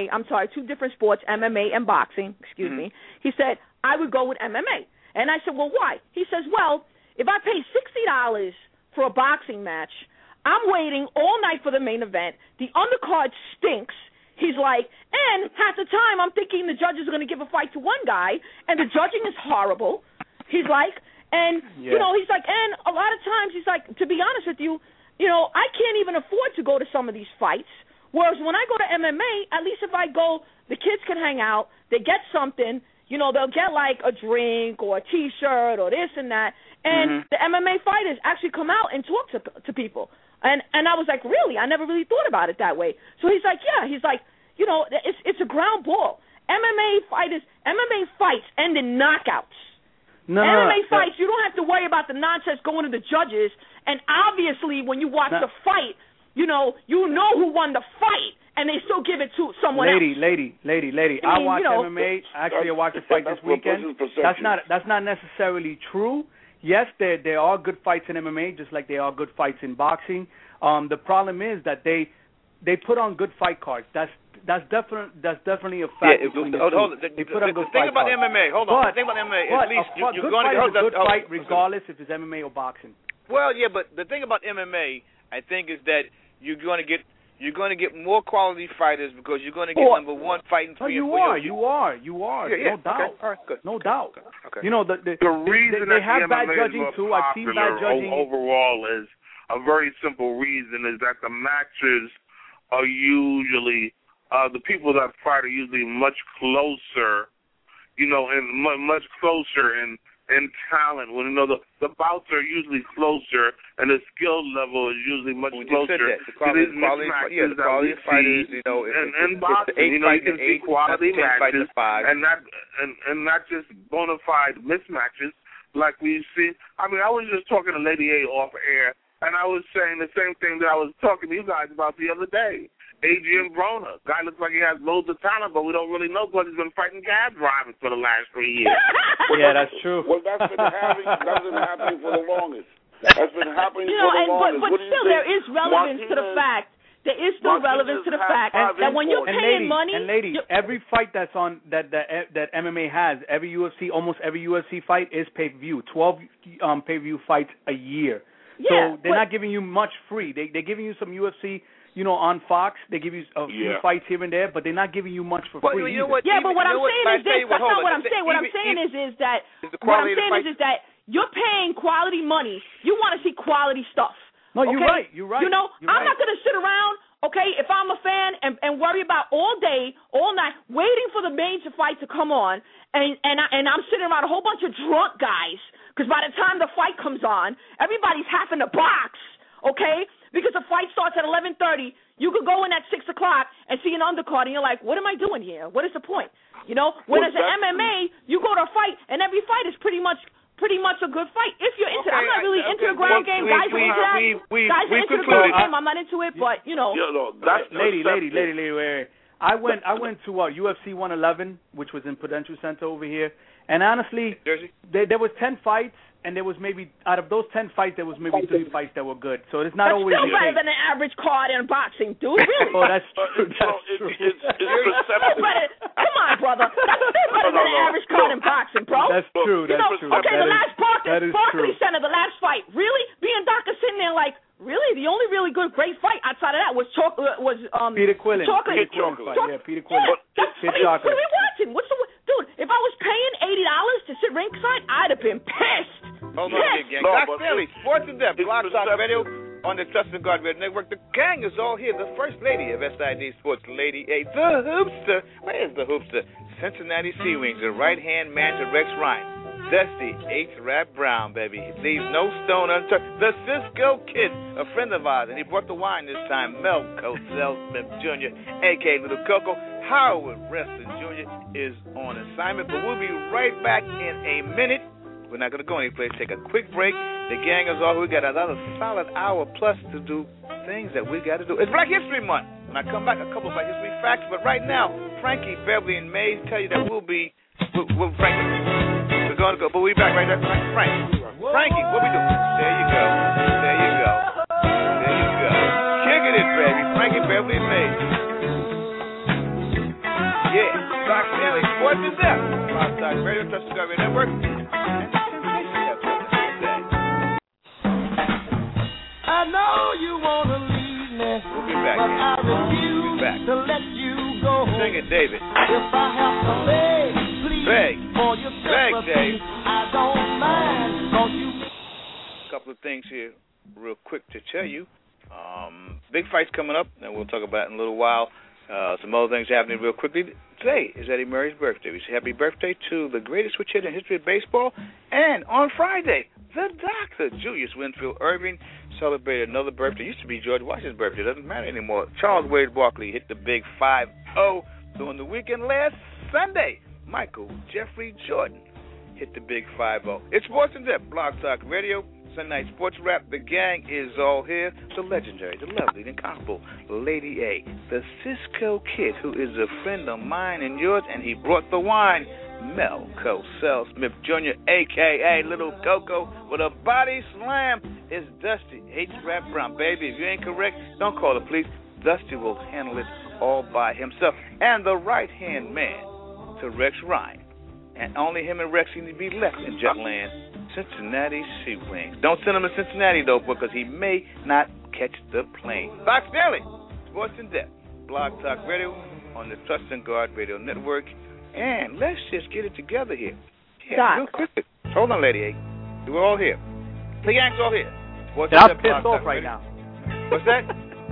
2 different sports, MMA and boxing, excuse me. He said, I would go with MMA. And I said, well, why? He says, well, if I pay $60 for a boxing match, I'm waiting all night for the main event. The undercard stinks. He's like, and half the time I'm thinking the judges are going to give a fight to one guy, and the judging is horrible. He's like, And, you know, he's like, and a lot of times he's like, to be honest with you, I can't even afford to go to some of these fights. Whereas when I go to MMA, at least if I go, the kids can hang out, they get something, they'll get like a drink or a T-shirt or this and that. And the MMA fighters actually come out and talk to people. And I was like, really? I never really thought about it that way. So he's like, yeah. He's like, it's a ground ball. MMA fights end in knockouts. MMA fights, you don't have to worry about the nonsense going to the judges. And obviously, when you watch the fight, you know who won the fight, and they still give it to someone else. Lady. I watch MMA. Actually, I watched a fight this weekend. That's not necessarily true. Yes, there are good fights in MMA, just like there are good fights in boxing. The problem is that they put on good fight cards. That's definitely a fact. They put on good fight cards. The thing about MMA, hold on. The thing about MMA, at least you're going to get a good fight regardless if it's MMA or boxing. Well, yeah, but the thing about MMA, I think, is that you're going to get more quality fighters because you're going to get number one fighting. You are. Yeah, no doubt. Okay. All right, good. No doubt. Okay. The reason they have that bad judging too. I've seen bad judging. Overall is a very simple reason is that the matches are usually the people that fight are usually much closer, and much closer in talent. When the bouts are usually closer, and the skill level is usually much closer. The quality of fighters, in boxing, you can see quality matches, and not just bona fide mismatches like we see. I mean, I was just talking to Lady A off air, and I was saying the same thing that I was talking to you guys about the other day. Adrian Broner. Guy looks like he has loads of talent, but we don't really know because he's been fighting cab drivers for the last 3 years. Yeah, that's true. Well, that's been happening for the longest. That's been happening for the longest. But still, there is relevance to the fact. There is still relevance to the fact that when you're paying money, every fight that's on that MMA has, almost every UFC fight is pay-per-view. 12 pay-per-view fights a year. Yeah, so they're not giving you much free. They're giving you some UFC. On Fox, they give you a few fights here and there, but they're not giving you much for free. You know what? Yeah, but what I'm saying is this. That's not what I'm saying. What I'm saying is that you're paying quality money. You want to see quality stuff. No, you're right. I'm not going to sit around, if I'm a fan and worry about all day, all night, waiting for the major fight to come on, and I'm sitting around a whole bunch of drunk guys, because by the time the fight comes on, everybody's having to box, Because the fight starts at 11:30. You could go in at 6 o'clock and see an undercard, and you're like, what am I doing here? What is the point? Whereas in MMA, you go to a fight, and every fight is pretty much a good fight. If you're into I'm not really into a ground game. Guys are into that. Guys are into the ground game. I'm not into it, but, Lady, wait. I went to UFC 111, which was in Prudential Center over here, and honestly, there was 10 fights. And there was maybe, out of those 10 fights, there was maybe 3 fights that were good. So it's not always still better than an average card in boxing, dude. Really? Oh, that's true. It's perceptive. Come on, brother. That's still better than an average card in boxing, bro. That's true. Okay, the last Barclays Center, the last fight. Really? Me and Doc are sitting there like, really? The only really great fight outside of that was Peter Quillin. Chocolate. Yeah, Peter Quillin. What are we watching? Dude, if I was paying $80 to sit ringside, I'd have been pissed. Hold on again, gang. Doc Stanley, Sports in Depth, Blog Talk Radio on the Trust and God Radio Network. The gang is all here. The first lady of SID Sports, Lady A, the hoopster. Where is the hoopster? Cincinnati Sea Wings, the right-hand man to Rex Ryan. Dusty H-Rap Brown, baby. He leaves no stone unturned. The Cisco Kid, a friend of ours, and he brought the wine this time. Mel Cosell Smith Jr., a.k.a. Little Coco. Howard Wrestler Jr. is on assignment, but we'll be right back in a minute. We're not going to go anyplace. Take a quick break. The gang is all. We got another solid hour plus to do things that we got to do. It's Black History Month. When I come back, a couple of Black History facts. But right now, Frankie, Beverly, and Mays tell you that we're going to go. But we'll be back right after Frankie, what we doing? There you go. Kicking it, baby. Frankie, Beverly, and Mays. Yeah, Doc Stanley, Sports in Depth. Blog Talk Radio, Trust and God Radio Network. I know you want to leave me, we'll be back, but I refuse to let you go. Sing it, David. If I have to beg, please. Dave. I don't mind, 'cause you... A couple of things here real quick to tell you. Big fights coming up, and we'll talk about it in a little while. Some other things happening real quickly. Today is Eddie Murray's birthday. We say happy birthday to the greatest switch hitter in the history of baseball. And on Friday, the Doctor, Julius Winfield Irving, celebrated another birthday. It used to be George Washington's birthday. It doesn't matter anymore. Charles Wade Barkley hit the big 5-0 during the weekend last Sunday. Michael Jeffrey Jordan hit the big 5-0. It's Sports in Depth, Blog Talk Radio, Sunday Night Sports Wrap. The gang is all here. The legendary, the lovely, the incomparable Lady A, the Cisco Kid, who is a friend of mine and yours, and he brought the wine. Mel Cosell Smith Jr., a.k.a. Little Coco, with a body slam. It's Dusty H. Rap Brown. Baby, if you ain't correct, don't call the police. Dusty will handle it all by himself. And the right-hand man to Rex Ryan. And only him and Rex seem to be left in Jetland. Cincinnati Sea Wings. Don't send him to Cincinnati, though, because he may not catch the plane. Fox Daily, Sports in Depth, Blog Talk Radio on the Trust and Guard Radio Network. And let's just get it together here. Yeah, real quick. Hold on, Lady A. We're all here. The gang's all here. I'm pissed off right now. What's that?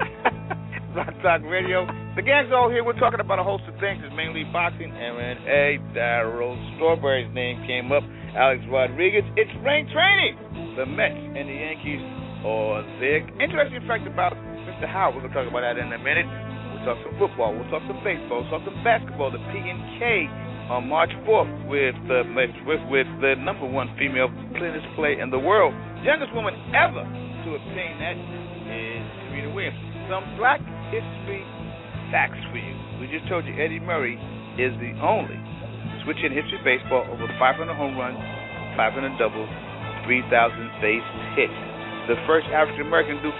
Blog Talk Radio. The gang's all here. We're talking about a host of things. It's mainly boxing. MMA. Darryl Strawberry's name came up. Alex Rodriguez. It's spring training. The Mets and the Yankees are there. Interesting fact about Mr. Howard. We're going to talk about that in a minute. We'll talk some football. We'll talk some baseball. We'll talk some basketball. The PNK on March 4th with the number one female tennis player in the world. Youngest woman ever to obtain that is Serena Williams. Some Black History facts for you. We just told you Eddie Murray is the only switch in history baseball over 500 home runs, 500 doubles, 3,000 base hits. The first African American to do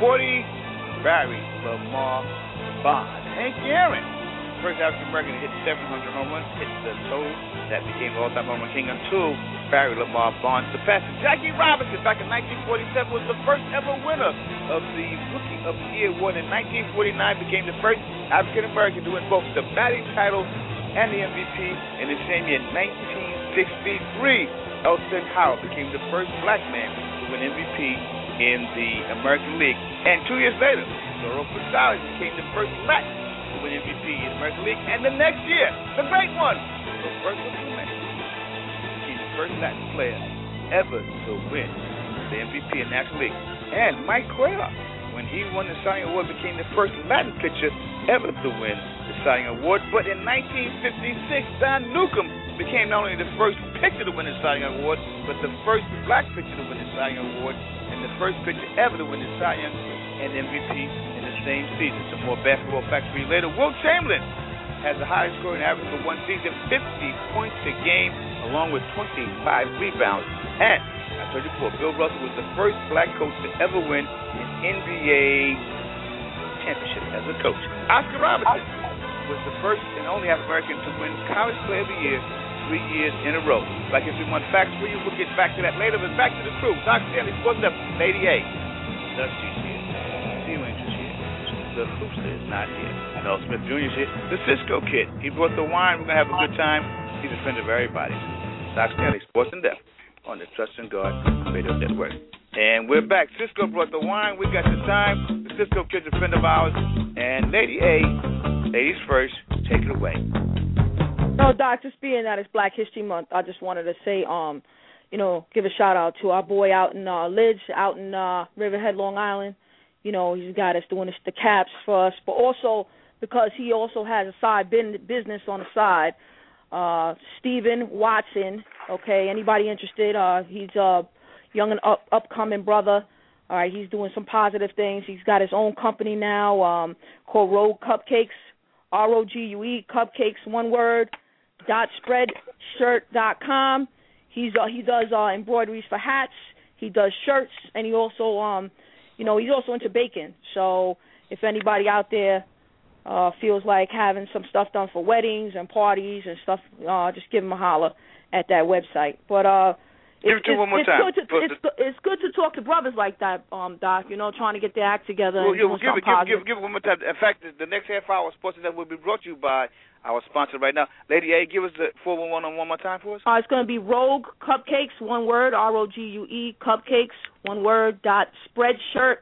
40-40, Barry Lamar Bond. Hank Aaron, first African American to hit 700 home runs, hit the total that became the all-time home run king until Barry Lamar Bond surpassed him. Jackie Robinson back in 1947 was the first ever winner of the Rookie of the Year award. In 1949 became the first African American to win both the batting title and the MVP. In the same year, 1963, Elston Howard became the first black man to win MVP in the American League. And 2 years later, Zorro Gonzalez became the first black to win MVP in the American League. And the next year, the great one, Roberto Clemente, became the first Latin player ever to win the MVP in the National League. And Mike Cuellar, when he won the Cy Young Award, became the first Latin pitcher ever to win the Cy Young Award. But in 1956, Don Newcombe became not only the first pitcher to win the Cy Young Award, but the first black pitcher to win the Cy Young Award, and the first pitcher ever to win the Cy Young and MVP in the same season. Some more basketball facts for you later. Wilt Chamberlain has the highest scoring average for one season, 50 points a game, along with 25 rebounds. And I told you before, Bill Russell was the first black coach to ever win an NBA championship as a coach. Oscar Robertson was the first and only African-American to win College Player of the Year 3 years in a row. Like if you want facts for you, we'll get back to that later. But back to the crew. Doc Stanley, Sports Up, Lady A. Dusty's here. Sea Wings is here. The Rooster is not here. Mel Smith Jr. is here. The Cisco Kid. He brought the wine. We're going to have a good time. He's a friend of everybody. Doc Stanley, Sports in Depth on the Trust and Guard Radio Network. And we're back. Cisco brought the wine. We got the time. The Cisco Kid's a friend of ours. And Lady A, ladies first, take it away. No, Doc, just being that it's Black History Month, I just wanted to say, give a shout out to our boy out in Lidge, out in Riverhead, Long Island. He's the guy that's doing the caps for us, but also because he also has a side business on the side. Stephen Watson, okay, anybody interested? He's a young and upcoming brother. All right, he's doing some positive things. He's got his own company now called Rogue Cupcakes, ROGUE Cupcakes, one word. .spreadshirt.com. He does embroideries for hats. He does shirts, and he also he's also into baking. So if anybody out there feels like having some stuff done for weddings and parties and stuff, just give him a holler at that website. But give it to one more time. It's good to talk to brothers like that, Doc. Trying to get their act together. Well, give it one more time. In fact, the next half hour of Sports Net will be brought to you by our sponsor right now. Lady A, give us the 411 one more time for us. It's going to be Rogue Cupcakes, one word, ROGUE, Cupcakes, one word, .spreadshirt,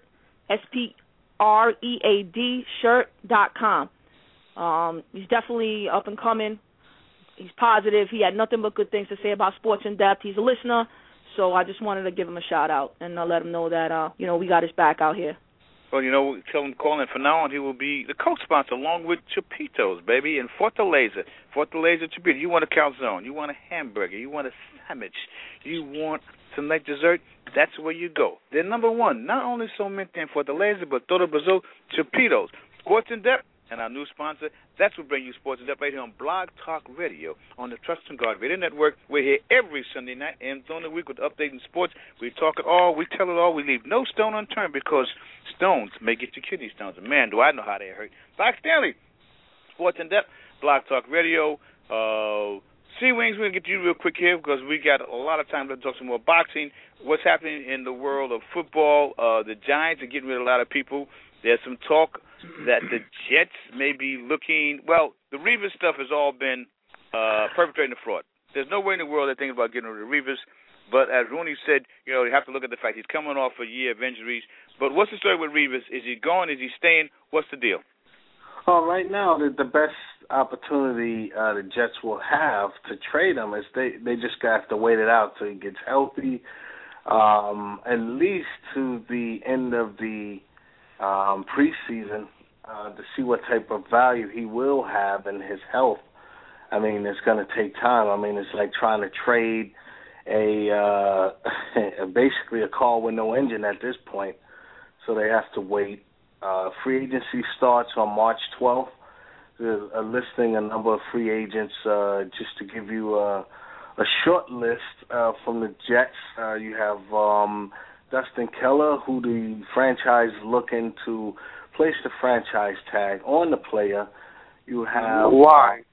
SPREAD, shirt.com. He's definitely up and coming. He's positive. He had nothing but good things to say about Sports in Depth. He's a listener, so I just wanted to give him a shout-out and let him know that, we got his back out here. Well, tell him calling from now on. He will be the co-sponsor along with Chapitos, baby, and Fortaleza. Fortaleza Chapito. You want a calzone. You want a hamburger. You want a sandwich. You want some nice dessert. That's where you go. They're number one. Not only Somente and Fortaleza, but todo Brazil, Chapitos. Sports in Depth. And our new sponsor, that's what brings you Sports in Depth right here on Blog Talk Radio on the Trust and Guard Radio Network. We're here every Sunday night and during the week with updating sports. We talk it all, we tell it all, we leave no stone unturned because stones may get your kidney stones. And man, do I know how they hurt. Doc Stanley, Sports in Depth, Blog Talk Radio. Sea Wings, we're going to get to you real quick here because we got a lot of time to talk some more boxing. What's happening in the world of football? The Giants are getting rid of a lot of people. There's some talk that the Jets may be looking. Well, the Revis stuff has all been perpetrating a fraud. There's no way in the world they're thinking about getting rid of Revis. But as Rooney said, you have to look at the fact he's coming off a year of injuries. But what's the story with Revis? Is he going? Is he staying? What's the deal? Well, right now, the best opportunity the Jets will have to trade him is they just have to wait it out till he gets healthy, at least to the end of the preseason to see what type of value he will have in his health. I mean, it's going to take time. I mean, it's like trying to trade basically a car with no engine at this point. So they have to wait. Free agency starts on March 12th. There's a listing a number of free agents. Just to give you a short list from the Jets, you have Dustin Keller, who the franchise is looking to place the franchise tag on the player. You have why?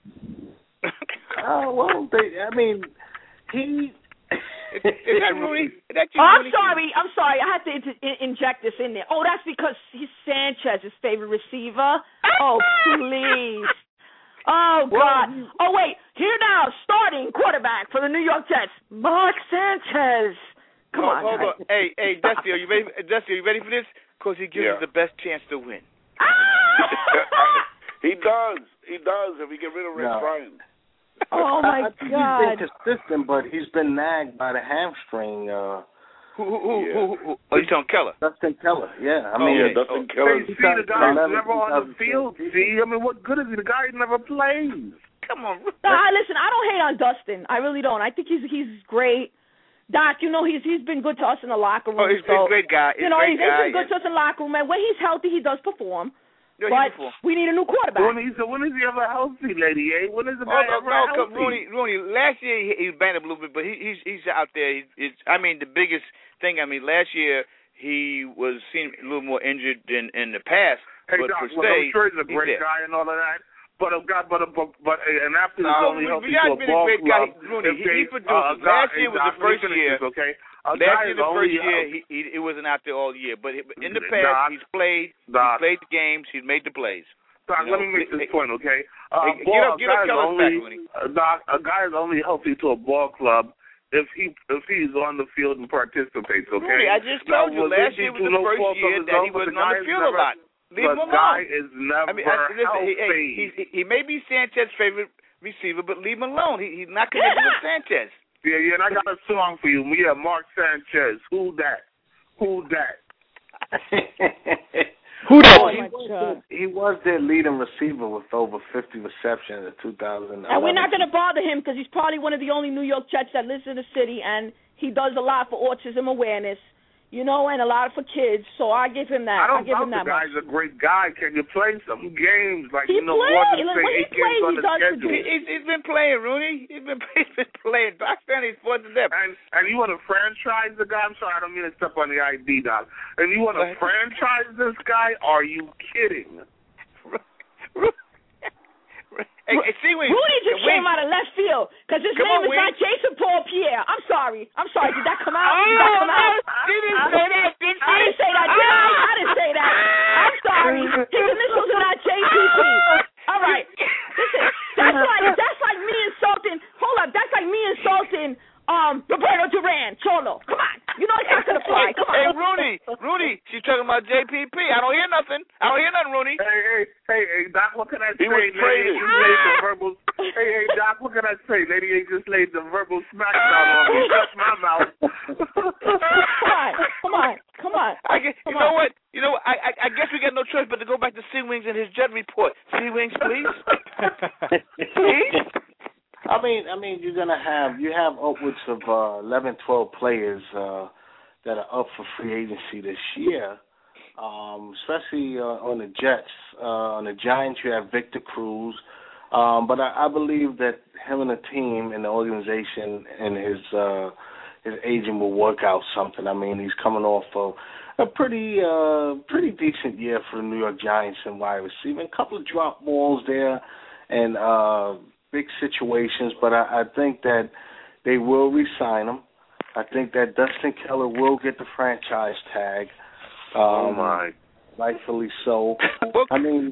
Well, he. Is that Rooney? I'm sorry. I had to inject this in there. Oh, that's because he's Sanchez's favorite receiver. Oh, please. Oh, God. Oh, wait. Here now, starting quarterback for the New York Jets, Mark Sanchez. Come on. Hold on. Hey, Dusty, are you ready? Dusty, are you ready for this? Because he gives us the best chance to win. He does. If we get rid of Rex Ryan. Oh, my God. He's been consistent, but he's been nagged by the hamstring. Who? Oh, you talking Keller? Dustin Keller, yeah. Dustin Keller. See, the guy's never on the field. See, what good is he? The guy never plays. Come on. Listen, I don't hate on Dustin. I really don't. I think he's great. Doc, he's been good to us in the locker room. Oh, he's a great guy. He's been good to us in the locker room. And when he's healthy, he does perform. But we need a new quarterback. When is he ever healthy, Lady A? When is the guy ever healthy? Rooney, last year he banged up a little bit, but he's out there. The biggest thing, last year he was seen a little more injured than in the past. Hey, but Doc, I'm sure he's a great guy and all of that. But and after he's only healthy to a ball club. He produced. Last year was the first year. Okay. He wasn't out there all year. But in the past, he's played. He's played the games. He's made the plays. Doc, let me make this point, okay? Get up Keller's back, Rooney. Doc, a guy is only healthy to a ball club if he's on the field and participates, okay? Rooney, I just told you last year was the first year that he wasn't on the field a lot. Leave him alone. The guy is never healthy. He may be Sanchez's favorite receiver, but leave him alone. He's not connected with Sanchez. Yeah, and I got a song for you. Yeah, Mark Sanchez. Who that? Who that? He was their leading receiver with over 50 receptions in 2011. And we're not going to bother him because he's probably one of the only New York Jets that lives in the city, and he does a lot for autism awareness. And a lot for kids, so I give him that. I give him that. The guy's a great guy. Can you play some games more than say 8 games on the schedule? He's been playing, Rooney. He's been playing. Doc Stanley's Sports in Depth. And you want to franchise the guy? I'm sorry, I don't mean to step on the ID, Doc. And you want to franchise this guy? Are you kidding? Rudy just came out of left field because his name is not Jason Paul Pierre. I'm sorry. Did that come out? She didn't say that. I didn't say that. I didn't say that. I'm sorry. His initials are not JPP. All right. Listen, mention Roberto Duran, Cholo. Come on. You know it's not going to fly. Come on. Hey, Rudy, she's talking about JPP. I don't hear nothing, Rooney. Hey, Doc, what can I say? He was traded. Hey, Doc, what can I say? Lady A just laid the verbal smackdown on me. Shut my mouth. Come on. You know what? I guess we got no choice but to go back to Sea Wings and his jet report. Sea Wings, please. Please. I mean, you have upwards of 11, 12 players that are up for free agency this year, especially on the Jets. On the Giants, you have Victor Cruz, but I believe that him and the team and the organization and his agent will work out something. I mean, he's coming off of a pretty decent year for the New York Giants in wide receiver. A couple of drop balls there and big situations, but I think that they will re-sign him. I think that Dustin Keller will get the franchise tag. Oh my! Rightfully so. I mean,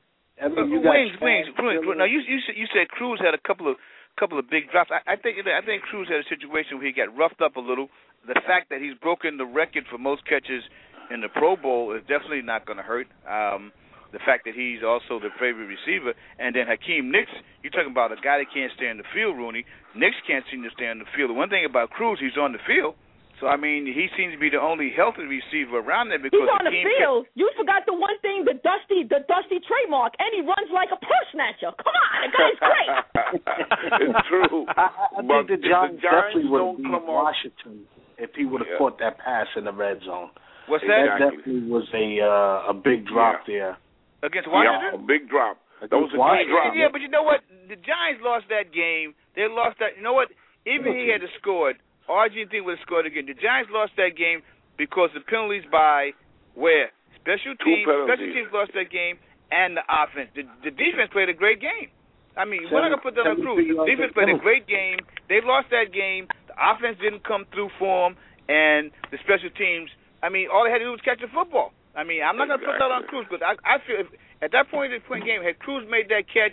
you got Wings. Now you said Cruz had a couple of big drops. I think Cruz had a situation where he got roughed up a little. The fact that he's broken the record for most catches in the Pro Bowl is definitely not going to hurt. The fact that he's also the favorite receiver. And then Hakeem Nicks, you're talking about a guy that can't stay on the field, Rooney. Nicks can't seem to stay on the field. The one thing about Cruz, he's on the field. So, I mean, he seems to be the only healthy receiver around there because he's on the field. You forgot the one thing, the Dusty trademark, and he runs like a purse snatcher. Come on, the guy's great. It's true. I think the Giants definitely would have beat Washington if he would have caught that pass in the red zone. What's that? That definitely was a big drop there. Against Washington? Yeah, a big drop. That was a big drop. Yeah, but you know what? The Giants lost that game. They lost that. You know what? Even he had to score it. Argentina would have scored again. The Giants lost that game because the penalties by where? Special teams lost that game, and the offense. The defense played a great game. I mean, we're not going to put that on Cruz. The defense played a great game. They lost that game. The offense didn't come through for them, and the special teams, I mean, all they had to do was catch the football. I mean, I'm not going to put that on Cruz, but I feel at that point in the game, had Cruz made that catch,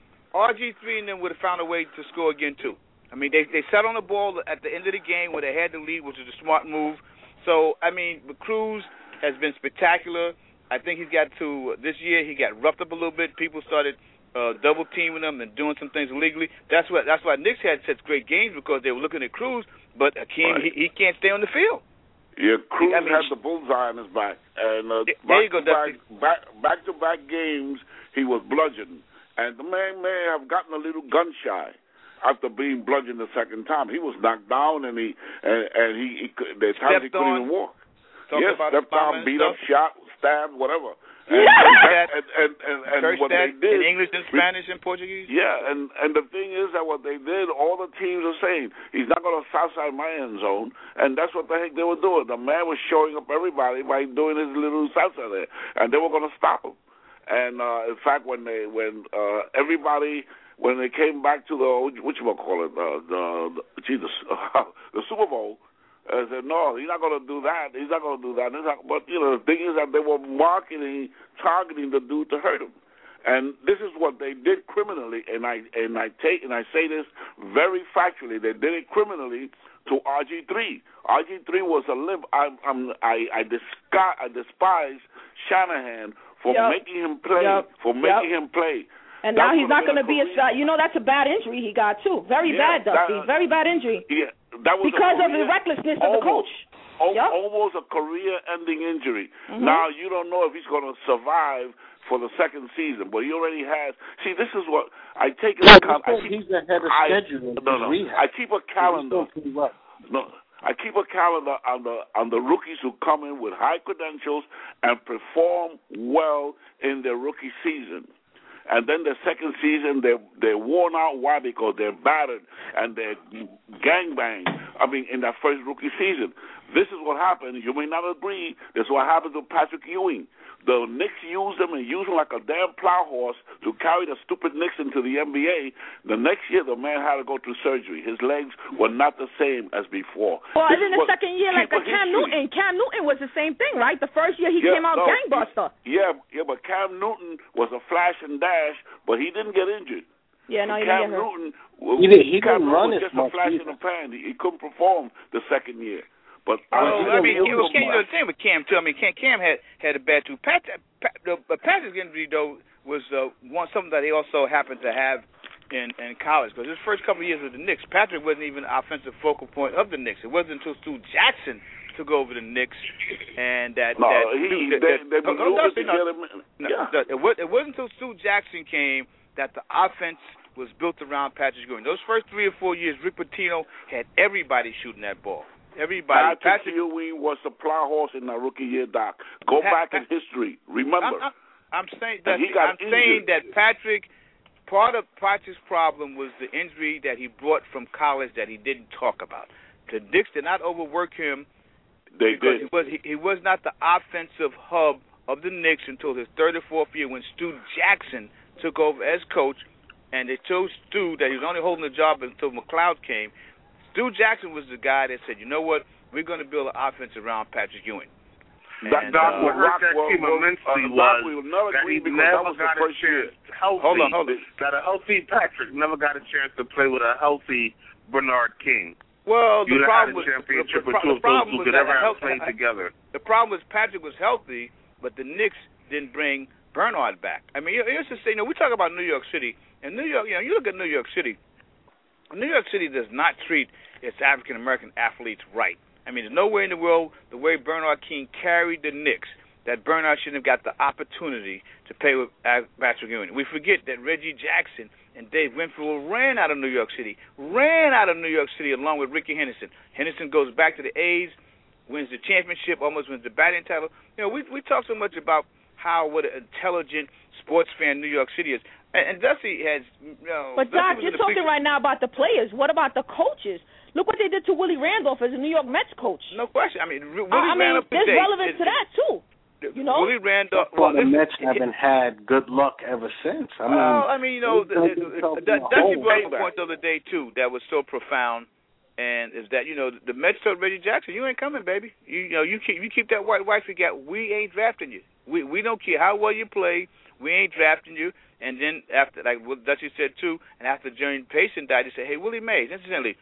RG3 and them would have found a way to score again, too. I mean, they sat on the ball at the end of the game where they had the lead, which was a smart move. So, I mean, Cruz has been spectacular. I think this year he got roughed up a little bit. People started double-teaming him and doing some things illegally. That's why Knicks had such great games, because they were looking at Cruz, but Hakeem, he can't stay on the field. Yeah, Cruz had the bullseye on his back, and back-to-back games he was bludgeoned, and the man may have gotten a little gun shy after being bludgeoned the second time. He was knocked down, and there's times he couldn't even walk. Stepped down, beat up, shot, stabbed, whatever. And what they did in English and Spanish and Portuguese. Yeah, and the thing is that what they did, all the teams are saying he's not going to Southside my end zone, and that's what the heck they were doing. The man was showing up everybody by doing his little Southside there, and they were going to stop him. And in fact, when they came back to the Super Bowl. I said, no, he's not going to do that. But, the thing is that they were targeting the dude to hurt him. And this is what they did criminally, and I say this very factually. They did it criminally to RG3. RG3 was a limp. I despise Shanahan for making him play. And now he's not going to be that's a bad injury he got, too. Very bad, Dusty. Very bad injury. Yeah, that was because of the recklessness of the coach. Almost a career-ending injury. Mm-hmm. Now, you don't know if he's going to survive for the second season, but he already has. See, this is what I take into account. He's ahead of schedule. I keep a calendar. I keep a calendar on the rookies who come in with high credentials and perform well in their rookie season. And then the second season, they're worn out. Why? Because they're battered and they're gangbanged. In that first rookie season. This is what happened. You may not agree. This is what happened to Patrick Ewing. The Knicks used him like a damn plow horse to carry the stupid Knicks into the NBA. The next year, the man had to go through surgery. His legs were not the same as before. Well, and then the second year, like Cam Newton. Cam Newton was the same thing, right? The first year he came out gangbuster. Yeah, but Cam Newton was a flash and dash, but he didn't get injured. Yeah, no, he Cam Newton He didn't run as as much. Just a flash in the pan. He couldn't perform the second year. But the same with Cam too. I mean, Cam had a bad too. Patrick's injury though was something that he also happened to have in college, because his first couple of years with the Knicks, Patrick wasn't even an offensive focal point of the Knicks. It wasn't until Stu Jackson took over the Knicks, and it wasn't until Stu Jackson came that the offense was built around Patrick Ewing. Those first 3 or 4 years, Rick Pitino had everybody shooting that ball. Everybody. Patrick Ewing was the plow horse in the rookie year, Doc. Go back in history. Remember. I'm saying that Patrick. Part of Patrick's problem was the injury that he brought from college that he didn't talk about. The Knicks did not overwork him. They did. He was not the offensive hub of the Knicks until his third or fourth year when Stu Jackson took over as coach, and they told Stu that he was only holding the job until McLeod came. Stu Jackson was the guy that said, you know what, we're going to build an offense around Patrick Ewing. Doc, what hurt that team immensely was that he never got a chance healthy. Hold on. That a healthy Patrick never got a chance to play with a healthy Bernard King. Well, the problem was together. The problem was Patrick was healthy, but the Knicks didn't bring Bernard back. I mean, here's the thing. We talk about New York City, and New York. You look at New York City. New York City does not treat its African American athletes right. I mean, there's no way in the world, the way Bernard King carried the Knicks, that Bernard shouldn't have got the opportunity to play with Patrick Ewing. We forget that Reggie Jackson and Dave Winfield ran out of New York City along with Ricky Henderson. Henderson goes back to the A's, wins the championship, almost wins the batting title. You know, we talk so much about what an intelligent sports fan New York City is. And Dusty has, But Doc, you're talking right now about the players. What about the coaches? Look what they did to Willie Randolph as a New York Mets coach. No question. I mean, Randolph there's relevance to that too. You know, Willie Randolph. The Mets haven't had good luck ever since. Dusty brought up a point the other day too that was so profound, and is that the Mets told Reggie Jackson, "You ain't coming, baby. You keep that white wife you got. We ain't drafting you. We don't care how well you play. We ain't drafting you." And then after, like what Dusty said too, and after Jerry Payson died, he said, "Hey, Willie Mays, incidentally,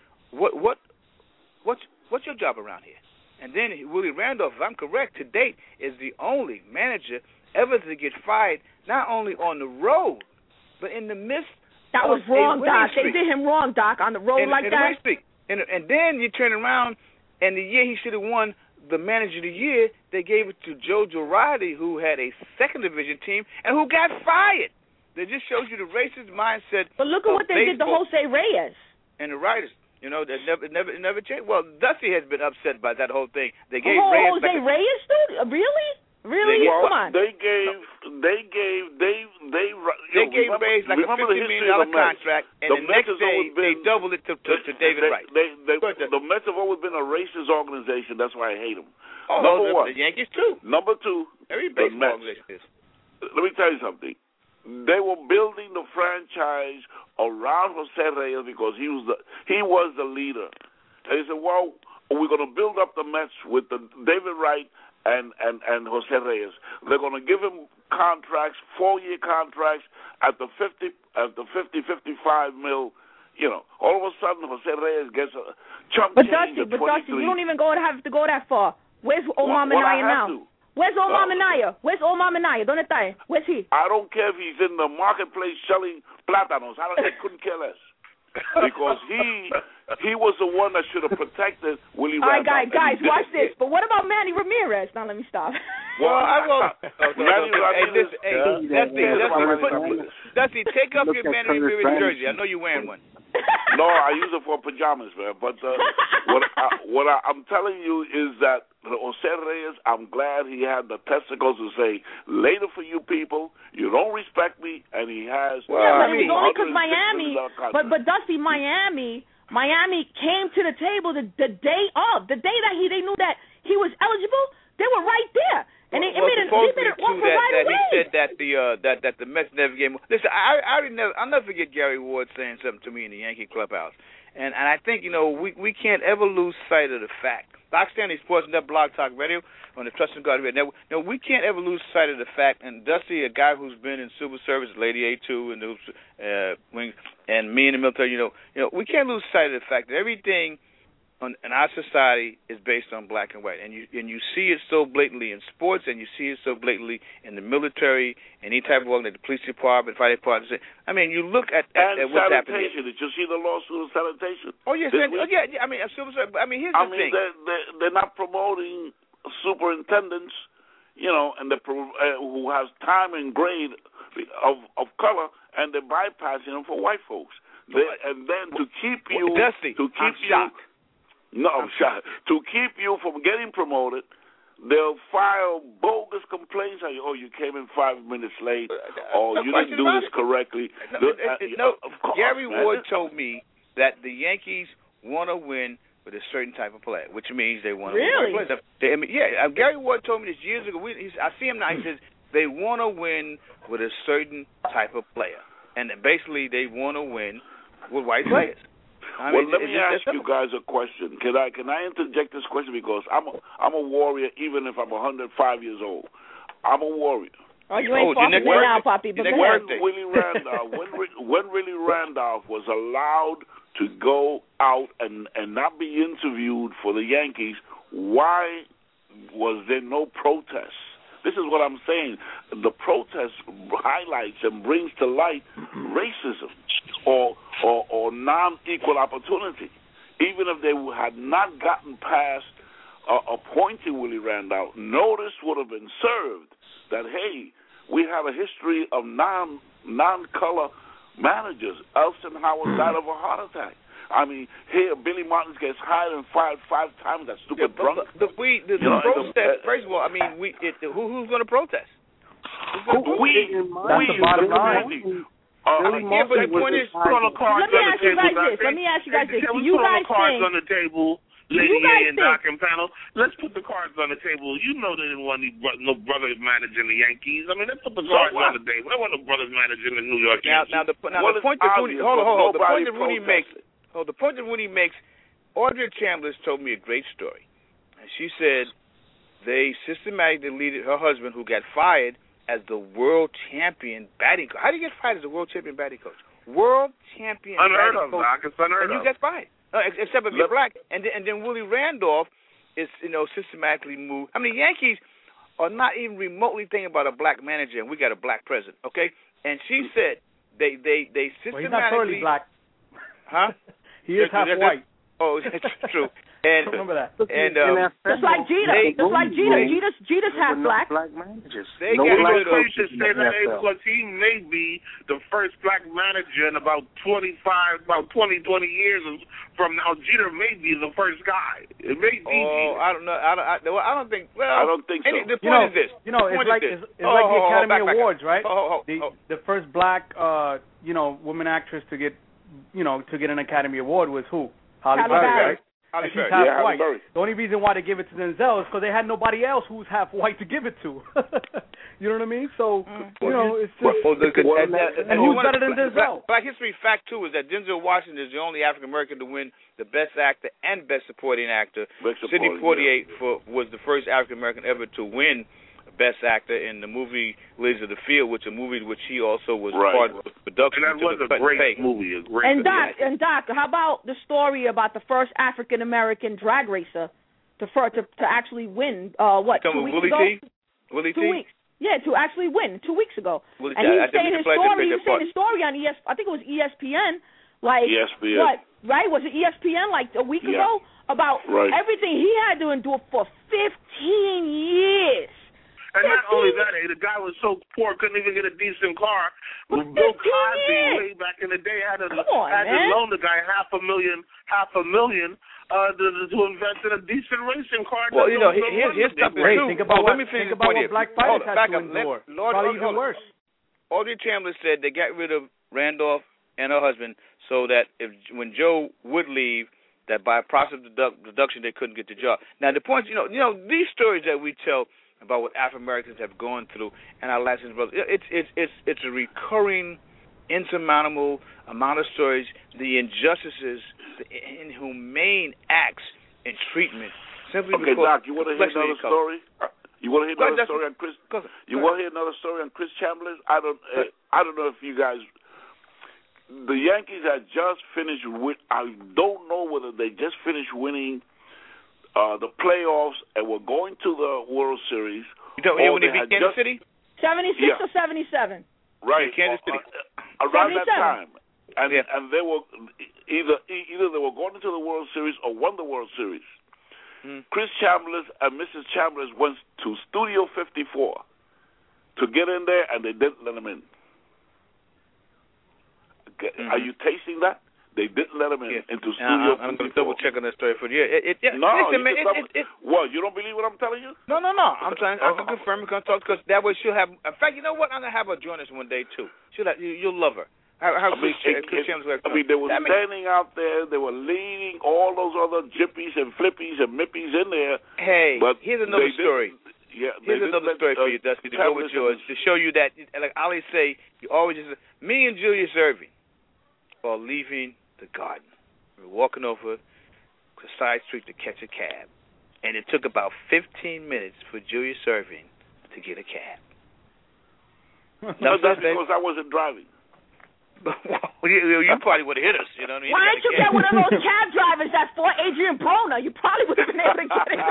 what's your job around here?" And then Willie Randolph, if I'm correct, to date is the only manager ever to get fired, not only on the road, but in the midst. That was wrong, Doc. They did him wrong, Doc, on the road like that. And then you turn around, and the year he should have won the manager of the year, they gave it to Joe Girardi, who had a second division team and who got fired. That just shows you the racist mindset. But look at what they did to Jose Reyes and the writers. That never changed. Well, Dusty has been upset by that whole thing. They gave Reyes dude? Really? Well, come on. They gave Reyes like a $50 million contract, and the next day they doubled it to David Wright. The Mets have always been a racist organization. That's why I hate them. Number one, the Yankees too. Number two, every baseball organization is. Let me tell you something. They were building the franchise around Jose Reyes because he was the leader. And they said, well, we're going to build up the Mets with David Wright and Jose Reyes. They're going to give him contracts, 4-year contracts at the 55 mil. All of a sudden Jose Reyes gets a chunk change. But Dusty, you don't even have to go that far. Where's Omar Minaya now? Where's Omar Minaya? ¿Dónde está? Where's he? I don't care if he's in the marketplace selling plátanos. I couldn't care less. Because he was the one that should have protected Willie Randolph. All right, guys, watch this. But what about Manny Ramirez? Now let me stop. Well, I will. Dusty, take up your Manny Ramirez jersey. I know you're wearing one. No, I use it for pajamas, man. But what I'm telling you is that Jose Reyes, I'm glad he had the testicles to say, later for you people, you don't respect me, and he has. Yeah, but it was only because Miami. But Dusty, Miami came to the table the day that they knew that he was eligible. They were right there. And they made an offer right away. He said that the Mets never gave him. Listen, I'll never forget Gary Ward saying something to me in the Yankee clubhouse, and I think we can't ever lose sight of the fact. Doc Stanley, Sports and Blog Talk Radio on the Trust and God Radio. Now we can't ever lose sight of the fact. And Dusty, a guy who's been in civil service, Lady A2 and those wings, and me in the military, we can't lose sight of the fact that everything in our society is based on black and white, and you see it so blatantly in sports, and you see it so blatantly in the military, any type of work, like the police department, fire department. I mean, you look at what's happening. Sanitation. Did you see the lawsuit of sanitation? Oh yes, yeah. I mean, here's the thing. They're not promoting superintendents, and who has time and grade of color, and they're bypassing them for white folks. And then to keep you, to keep you from getting promoted, they'll file bogus complaints on you. Oh, you came in 5 minutes late, or you didn't do this correctly. Of course, Gary Ward told me that the Yankees want to win with a certain type of player, which means they want to win. Gary Ward told me this years ago. I see him now. He says they want to win with a certain type of player, and basically they want to win with white players. Let me ask you guys a question. Can I interject this question, because I'm a warrior even if I'm 105 years old. I'm a warrior. Oh, you ain't far from now, Poppy. But when Willie Randolph was allowed to go out and not be interviewed for the Yankees, why was there no protest? This is what I'm saying. The protest highlights and brings to light racism or non-equal opportunity. Even if they had not gotten past appointing Willie Randolph, notice would have been served that, hey, we have a history of non-color managers. Elston Howard died of a heart attack. I mean, here Billy Martins gets hired and fired 5 times. That stupid drunk. The protest. First of all, I mean, who's going to protest? That's the bottom line. Let me ask you guys this. Do you guys think on the table, Lady A and Doc and panel? Let's put the cards on the table. You know they didn't want no brothers managing the Yankees. I mean, let's put the cards on the table. They want no brothers managing the New York Yankees. Now the point that Rudy, hold on. The point that Rudy makes. Oh, the point that Rudy makes, Audrey Chambliss told me a great story. And she said they systematically deleted her husband, who got fired as the world champion batting coach. How do you get fired as the world champion batting coach? World champion unheard batting of, coach. Doc. It's unheard of. And you get fired. Except if you're black. And then Willie Randolph is, systematically moved. I mean, the Yankees are not even remotely thinking about a black manager, and we got a black president, okay? And she said they systematically... Well, he's not totally black. Huh? He is half white. Oh, that's true. And remember that. And just like Jeter. Jeter's half black. Black managers. Black coaches say that because he may be the first black manager in about 20 years from now. Jeter may be the first guy. It may be. Oh, I don't know. I don't think. Well, I don't think so. The point is this. It's like the Academy Awards, right? The first black, woman actress to get an Academy Award was who? Halle Berry, right? She's half white. The only reason why they give it to Denzel is because they had nobody else who's half white to give it to. You know what I mean? So, it's just... and who's better than Denzel? Black history fact, too, is that Denzel Washington is the only African-American to win the Best Actor and Best Supporting Actor. Sidney Poitier was the first African-American ever to win Best Actor in the movie Ladies of the Field, which is a movie which he also was part of the production. And that was a great movie. And Doc, how about the story about the first African American drag racer to actually win? 2 weeks ago? Willie T? 2 weeks. Yeah, to actually win 2 weeks ago. And he was saying his story. He was saying his story on I think it was ESPN. ESPN. What? Right? Was it ESPN like a week ago? About everything he had to endure for 15 years. And not only that, the guy was so poor, couldn't even get a decent car. Bill Cosby, way back in the day, had to loan the guy $500,000 to invest in a decent racing car. Well, here's stuff is true. Think about what black fighters had to endure. Probably even worse. Audrey Chambliss said they got rid of Randolph and her husband so that when Joe would leave, that by a process of deduction they couldn't get the job. Now the point, these stories that we tell about what African Americans have gone through and our Latin brothers. It's a recurring, insurmountable amount of stories, the injustices, the inhumane acts and treatment. Simply because Doc, you want to hear another story? You want to hear another story on Chris? You want to hear another story on Chris Chambliss? I don't know if you guys. the Yankees had just finished I don't know whether they just finished winning the playoffs and were going to the World Series. You know when they beat Kansas City? 76 or 77? Right, Kansas City. Around that time. And they were either they were going into the World Series or won the World Series. Chris Chambliss and Mrs. Chambliss went to Studio 54 to get in there, and they didn't let them in. Are you tasting that? They didn't let them in into Studio 54. I'm going to double check on that story for you. No, listen, man, what? You don't believe what I'm telling you? No. I'm saying I can confirm. We're going to talk because that way she'll have. In fact, you know what? I'm going to have her join us one day too. You'll love her. They were standing out there. They were leading all those other jippies and flippies and mippies in there. Hey, but here's another story. Here's another story for you, Dusty, to go with yours, to show you that, like I always say, you always just, me and Julius Erving are leaving the Garden. We're walking over to Side Street to catch a cab, and it took about 15 minutes for Julius Erving to get a cab. No, that's because I wasn't driving. You probably would have hit us, you know what I mean? Why didn't you get one of those cab drivers that's for Adrian Broner? You probably would have been able to get it.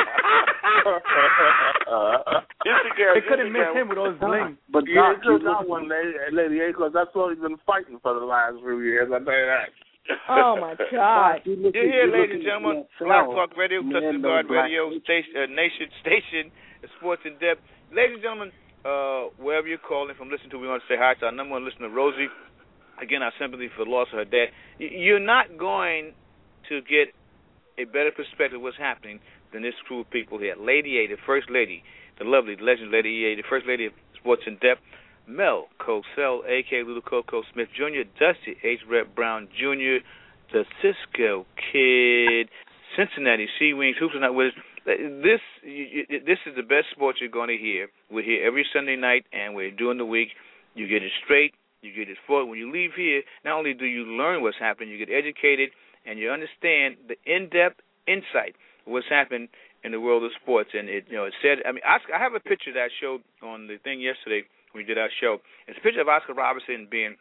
They couldn't miss him with all his bling. But you got one, Lady A, because that's all he's been fighting for the last few years, I tell you that. Oh, my God. You're here, ladies and gentlemen. Black Talk Radio, Touch the Guard Radio, Nation Station, Sports in Depth. Ladies and gentlemen, wherever you're calling from, listen to, we want to say hi to our number one listener, Rosie. Again, our sympathy for the loss of her dad. You're not going to get a better perspective of what's happening than this crew of people here. Lady A, the First Lady, the lovely, the legend Lady A, the First Lady of Sports in Depth, Mel Cosell, a.k.a. Little Coco Smith Jr., Dusty H. Rep Brown Jr., the Cisco Kid, Cincinnati Sea Wings, Hoops are not with us. This is the best sports you're going to hear. We're here every Sunday night, and we're doing the week. You get it straight. You get it forward. When you leave here, not only do you learn what's happening, you get educated, and you understand the in-depth insight of what's happening in the world of sports. And it said, I have a picture that I showed on the thing yesterday when we did our show. It's a picture of Oscar Robertson being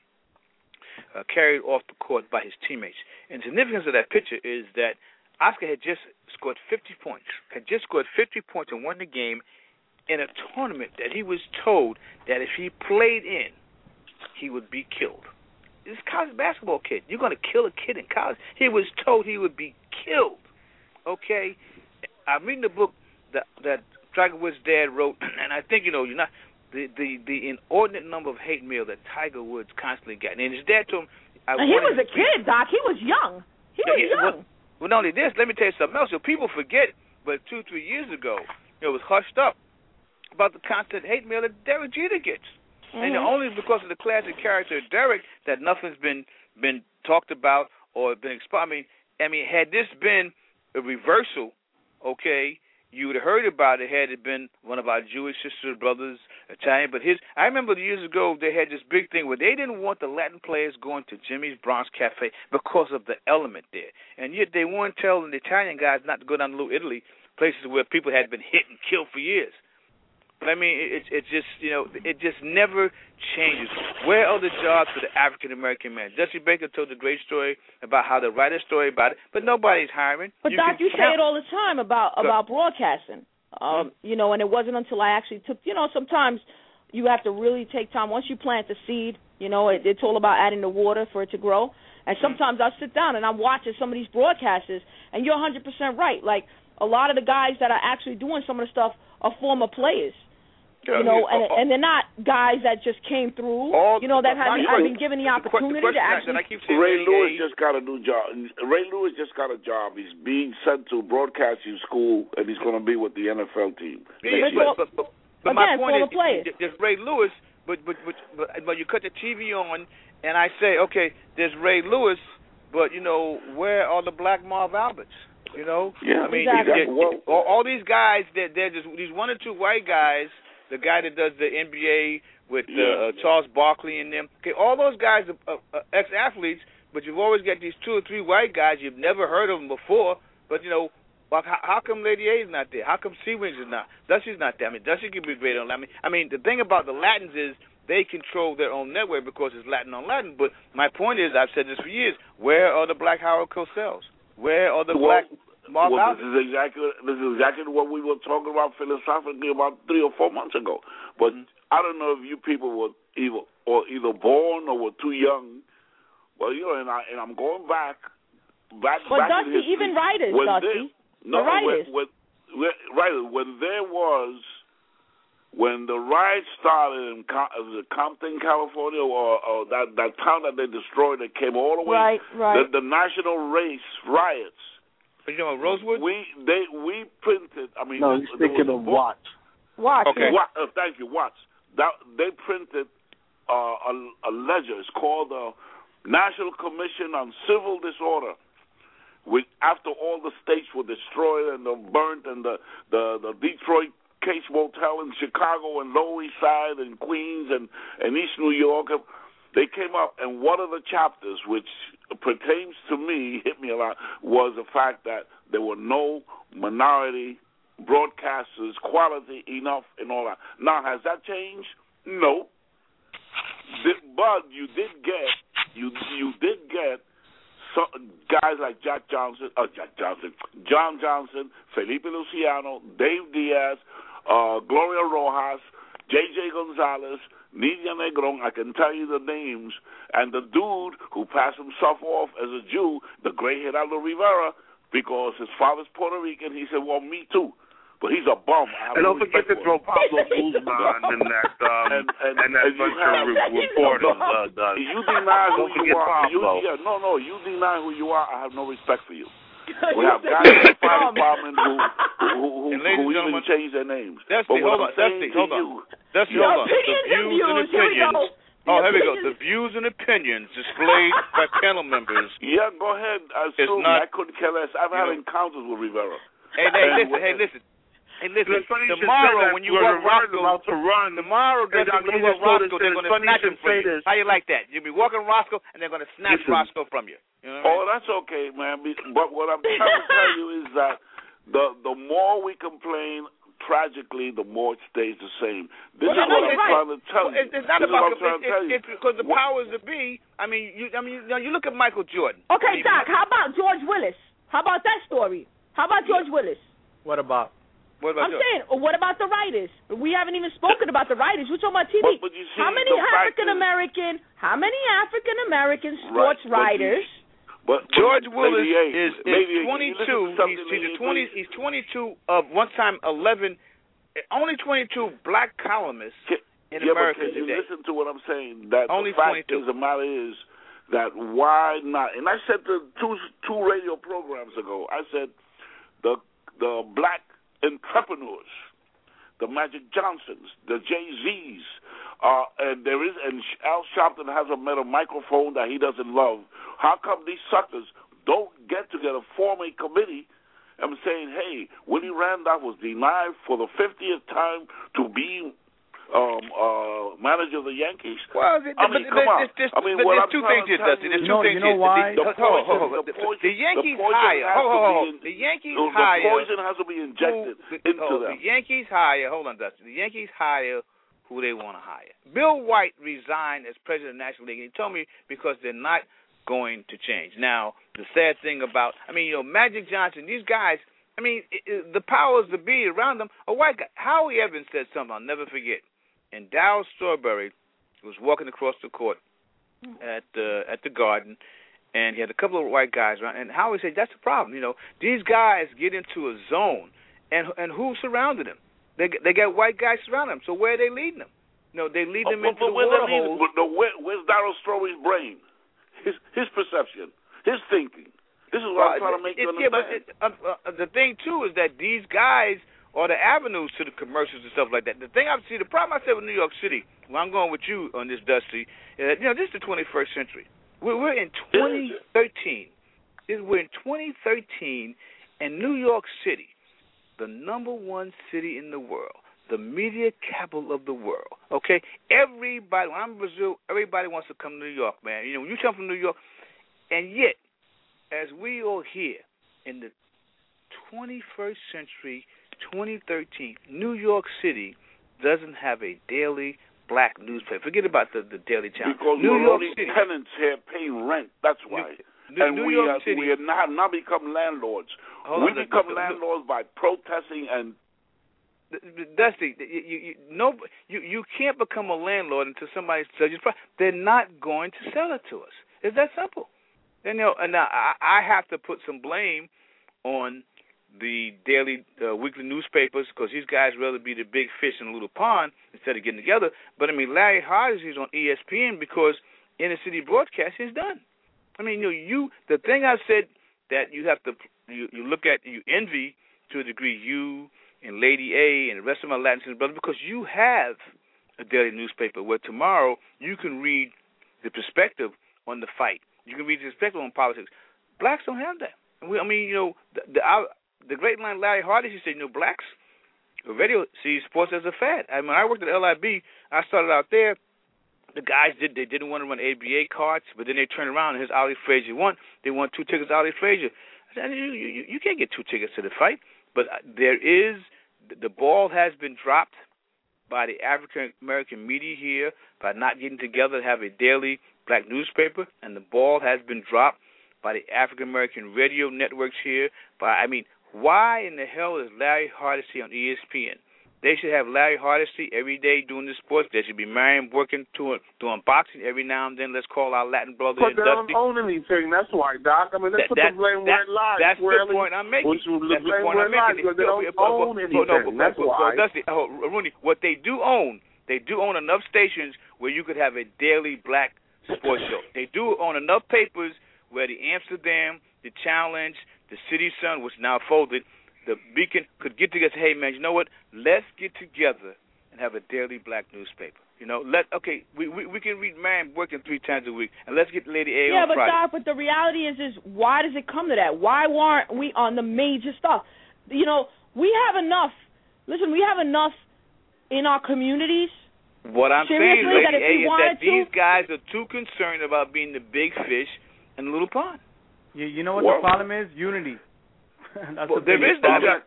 carried off the court by his teammates. And the significance of that picture is that Oscar had just scored 50 points, and won the game in a tournament that he was told that if he played in, he would be killed. This is a college basketball kid. You're going to kill a kid in college. He was told he would be killed. Okay? I'm reading the book that Tiger Woods' dad wrote, and I think, you're not the inordinate number of hate mail that Tiger Woods constantly got. And his dad told him... He was a kid, Doc. He was young. He was young. Well, not only this, let me tell you something else. So people forget, but 2-3 years ago, it was hushed up about the constant hate mail that Derek Jeter gets. And only because of the classic character of Derek that nothing's been talked about or been exposed. I mean, had this been a reversal, okay, you would have heard about it had it been one of our Jewish sisters, brothers, Italian. But I remember years ago they had this big thing where they didn't want the Latin players going to Jimmy's Bronx Cafe because of the element there. And yet they weren't telling the Italian guys not to go down to Little Italy, places where people had been hit and killed for years. But I mean, it just never changes. Where are the jobs for the African American man? Jesse Baker told a great story about how to write a story about it, but nobody's hiring. But Doc, you say it all the time about broadcasting. And it wasn't until I actually took. Sometimes you have to really take time. Once you plant the seed, it's all about adding the water for it to grow. And sometimes I sit down and I'm watching some of these broadcasters, and you're 100% right. Like a lot of the guys that are actually doing some of the stuff are former players. And they're not guys that just came through. That have been given the opportunity to actually. Ray Lewis just got a new job. Ray Lewis just got a job. He's being sent to broadcasting school, and he's going to be with the NFL team. But my point is, there's Ray Lewis, but you cut the TV on, and I say, okay, there's Ray Lewis, but where are the black Marv Alberts? Exactly. All these guys, they're just these one or two white guys. The guy that does the NBA with Charles Barkley and them. Okay, all those guys are ex-athletes, but you've always got these 2 or 3 white guys. You've never heard of them before, but how come Lady A is not there? How come Sea Wings is not? Dusty's not there. Dusty could be great on that. The thing about the Latins is they control their own network because it's Latin on Latin. But my point is, I've said this for years, where are the black Howard Cosell? Where are the black Mark this is exactly what we were talking about philosophically about 3 or 4 months ago. But I don't know if you people were either born or were too young. Well, you know, and I'm going back. Well, back Dusty, even writers, Dusty. When the riots started in Compton, California, or that town that they destroyed, that came all the way. Right. The national race riots. You know, Rosewood. We printed. I mean, no, he's thinking of Watts. Okay. Thank you, Watts. They printed a ledger. It's called the National Commission on Civil Disorder. After all the states were destroyed and burnt, and the Detroit Case Motel in Chicago and Lower East Side and Queens and East New York, they came up, and one of the chapters, which pertains to me, hit me a lot, was the fact that there were no minority broadcasters, quality enough, and all that. Now, has that changed? No. But you did get some guys like John Johnson, Felipe Luciano, Dave Diaz, Gloria Rojas, J.J. Gonzalez, Nidia Negron. I can tell you the names. And the dude who passed himself off as a Jew, the great Geraldo Rivera, because his father's Puerto Rican, he said, well, me too. But he's a bum. And don't forget to throw Pablo Guzman and that bunch of reporters. You deny who you are. You deny who you are. I have no respect for you. We have guys in the fire department who even change their names. Dusty, hold on. The views and opinions. Oh, here we go. The views and opinions displayed by panel members. Yeah, go ahead. I couldn't care less. I've had encounters with Rivera. Hey, listen. Tomorrow when you walk Roscoe, they're going to snatch him from you. How you like that? You'll be walking Roscoe, and they're going to snatch Roscoe from you. You know what I mean? That's okay, man. But what I'm trying to tell you is that the more we complain, tragically, the more it stays the same. This is what I'm trying to tell you. It's not about it's because the powers that be. I mean, you look at Michael Jordan. Okay, Doc. How about George Willis? How about that story? How about George Willis? What about? I'm saying, what about the writers? We haven't even spoken about the writers. We're talking about TV. But you see, how many African American sports writers? But George Willis is 22. He's 22 of one time 11. Only 22 black columnists in America today. You listen to what I'm saying. That only the fact 22. is, the matter is that why not? And I said two radio programs ago. I said the black entrepreneurs, the Magic Johnsons, the Jay-Z's, and Al Sharpton has a microphone that he doesn't love. How come these suckers don't get together, form a committee, and saying, hey, Willie Randolph was denied for the 50th time to be manager of the Yankees? Well, there's two things here, Dusty. There's two things here. Why? The Yankees hire. The Yankees hire. The poison has to be injected into them. The Yankees hire. Hold on, Dusty. The Yankees hire who they want to hire. Bill White resigned as president of the National League, and he told me because they're not going to change. Now, the sad thing about, Magic Johnson, these guys, the powers that be around them are white guys. Howie Evans said something I'll never forget. And Darryl Strawberry was walking across the court at the Garden, and he had a couple of white guys around. And Howie said, that's the problem. These guys get into a zone, and who surrounded them? They got white guys surrounding them. So where are they leading them? They lead them into the water holes. Where's Darryl Strawberry's brain? His perception, his thinking. This is what I'm trying to make you understand. The thing, too, is that these guys are the avenues to the commercials and stuff like that. The problem I said with New York City, I'm going with you on this, Dusty, this is the 21st century. We're in 2013. We're in 2013, and New York City, the number one city in the world, the media capital of the world, okay? Everybody, when I'm in Brazil, everybody wants to come to New York, man. When you come from New York, and yet, as we all hear, in the 21st century, 2013, New York City doesn't have a daily black newspaper. Forget about the Daily Challenge. Because New we're York only City. tenants here paying rent. That's why. New York City. We have now become landlords. We become landlords by protesting and. Dusty, you can't become a landlord until somebody sells you. They're not going to sell it to us. It's that simple. And now I have to put some blame on the daily, weekly newspapers because these guys rather be the big fish in a little pond instead of getting together. But I mean, Larry Hardy's on ESPN because inner city broadcasting is done. I mean, the thing I said that you have to you look at, you envy to a degree, you and Lady A and the rest of my Latin brothers, because you have a daily newspaper where tomorrow you can read the perspective on the fight. You can read the perspective on politics. Blacks don't have that. The great line Larry Hardy, he said, blacks, radio see sports as a fad. I mean, I worked at LIB. I started out there. The guys didn't want to run ABA cards, but then they turned around and here's Ali Frazier won. They won 2 tickets to Ali Frazier. I said, you can't get 2 tickets to the fight. But the ball has been dropped by the African American media here by not getting together to have a daily black newspaper, and the ball has been dropped by the African American radio networks here. Why in the hell is Larry Hardesty on ESPN? They should have Larry Hardesty every day doing the sports. There should be Marion working doing boxing every now and then. Let's call our Latin brother and Dusty. But they don't own anything. That's why, Doc. I mean, let's put the blame where it lies. That's the point I'm making. That's the point I'm making. Because they don't own anything. That's why. Dusty, Rooney, what they do own enough stations where you could have a daily black sports show. They do own enough papers where the Amsterdam, the Challenge, the City Sun, which now folded, the Beacon could get together and say, hey, man, you know what? Let's get together and have a daily black newspaper. We can read Marion working 3 times a week, and let's get Lady A on Friday. Yeah, but the reality is why does it come to that? Why weren't we on the major stuff? We have enough. Listen, we have enough in our communities. What I'm saying, Lady A, is that these guys are too concerned about being the big fish in the little pond. You know what the problem is? Unity. That's the biggest problem.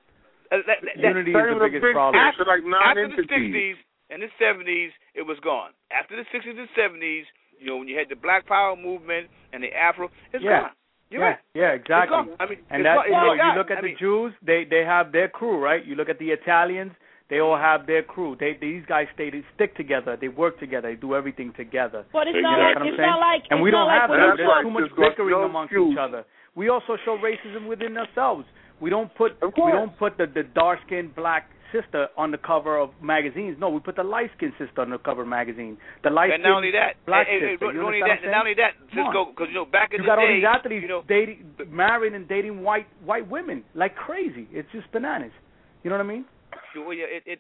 Unity is the biggest problem. After the 60s and the 70s, it was gone. After the 60s and 70s, when you had the Black Power movement and the Afro, it's gone. You're right. Yeah, exactly. You look at the Jews, they have their crew, right? You look at the Italians, they all have their crew. These guys stick together. They work together. They do everything together. But it's not like and we don't have that. There's too much bickering amongst each other. We also show racism within ourselves. We don't put the dark-skinned black sister on the cover of magazines. No, we put the light-skinned sister on the cover of magazine. The light-skinned black sister. Not only that, Cisco, because back in the day, you got all these athletes marrying and dating white women like crazy. It's just bananas. You know what I mean? Well,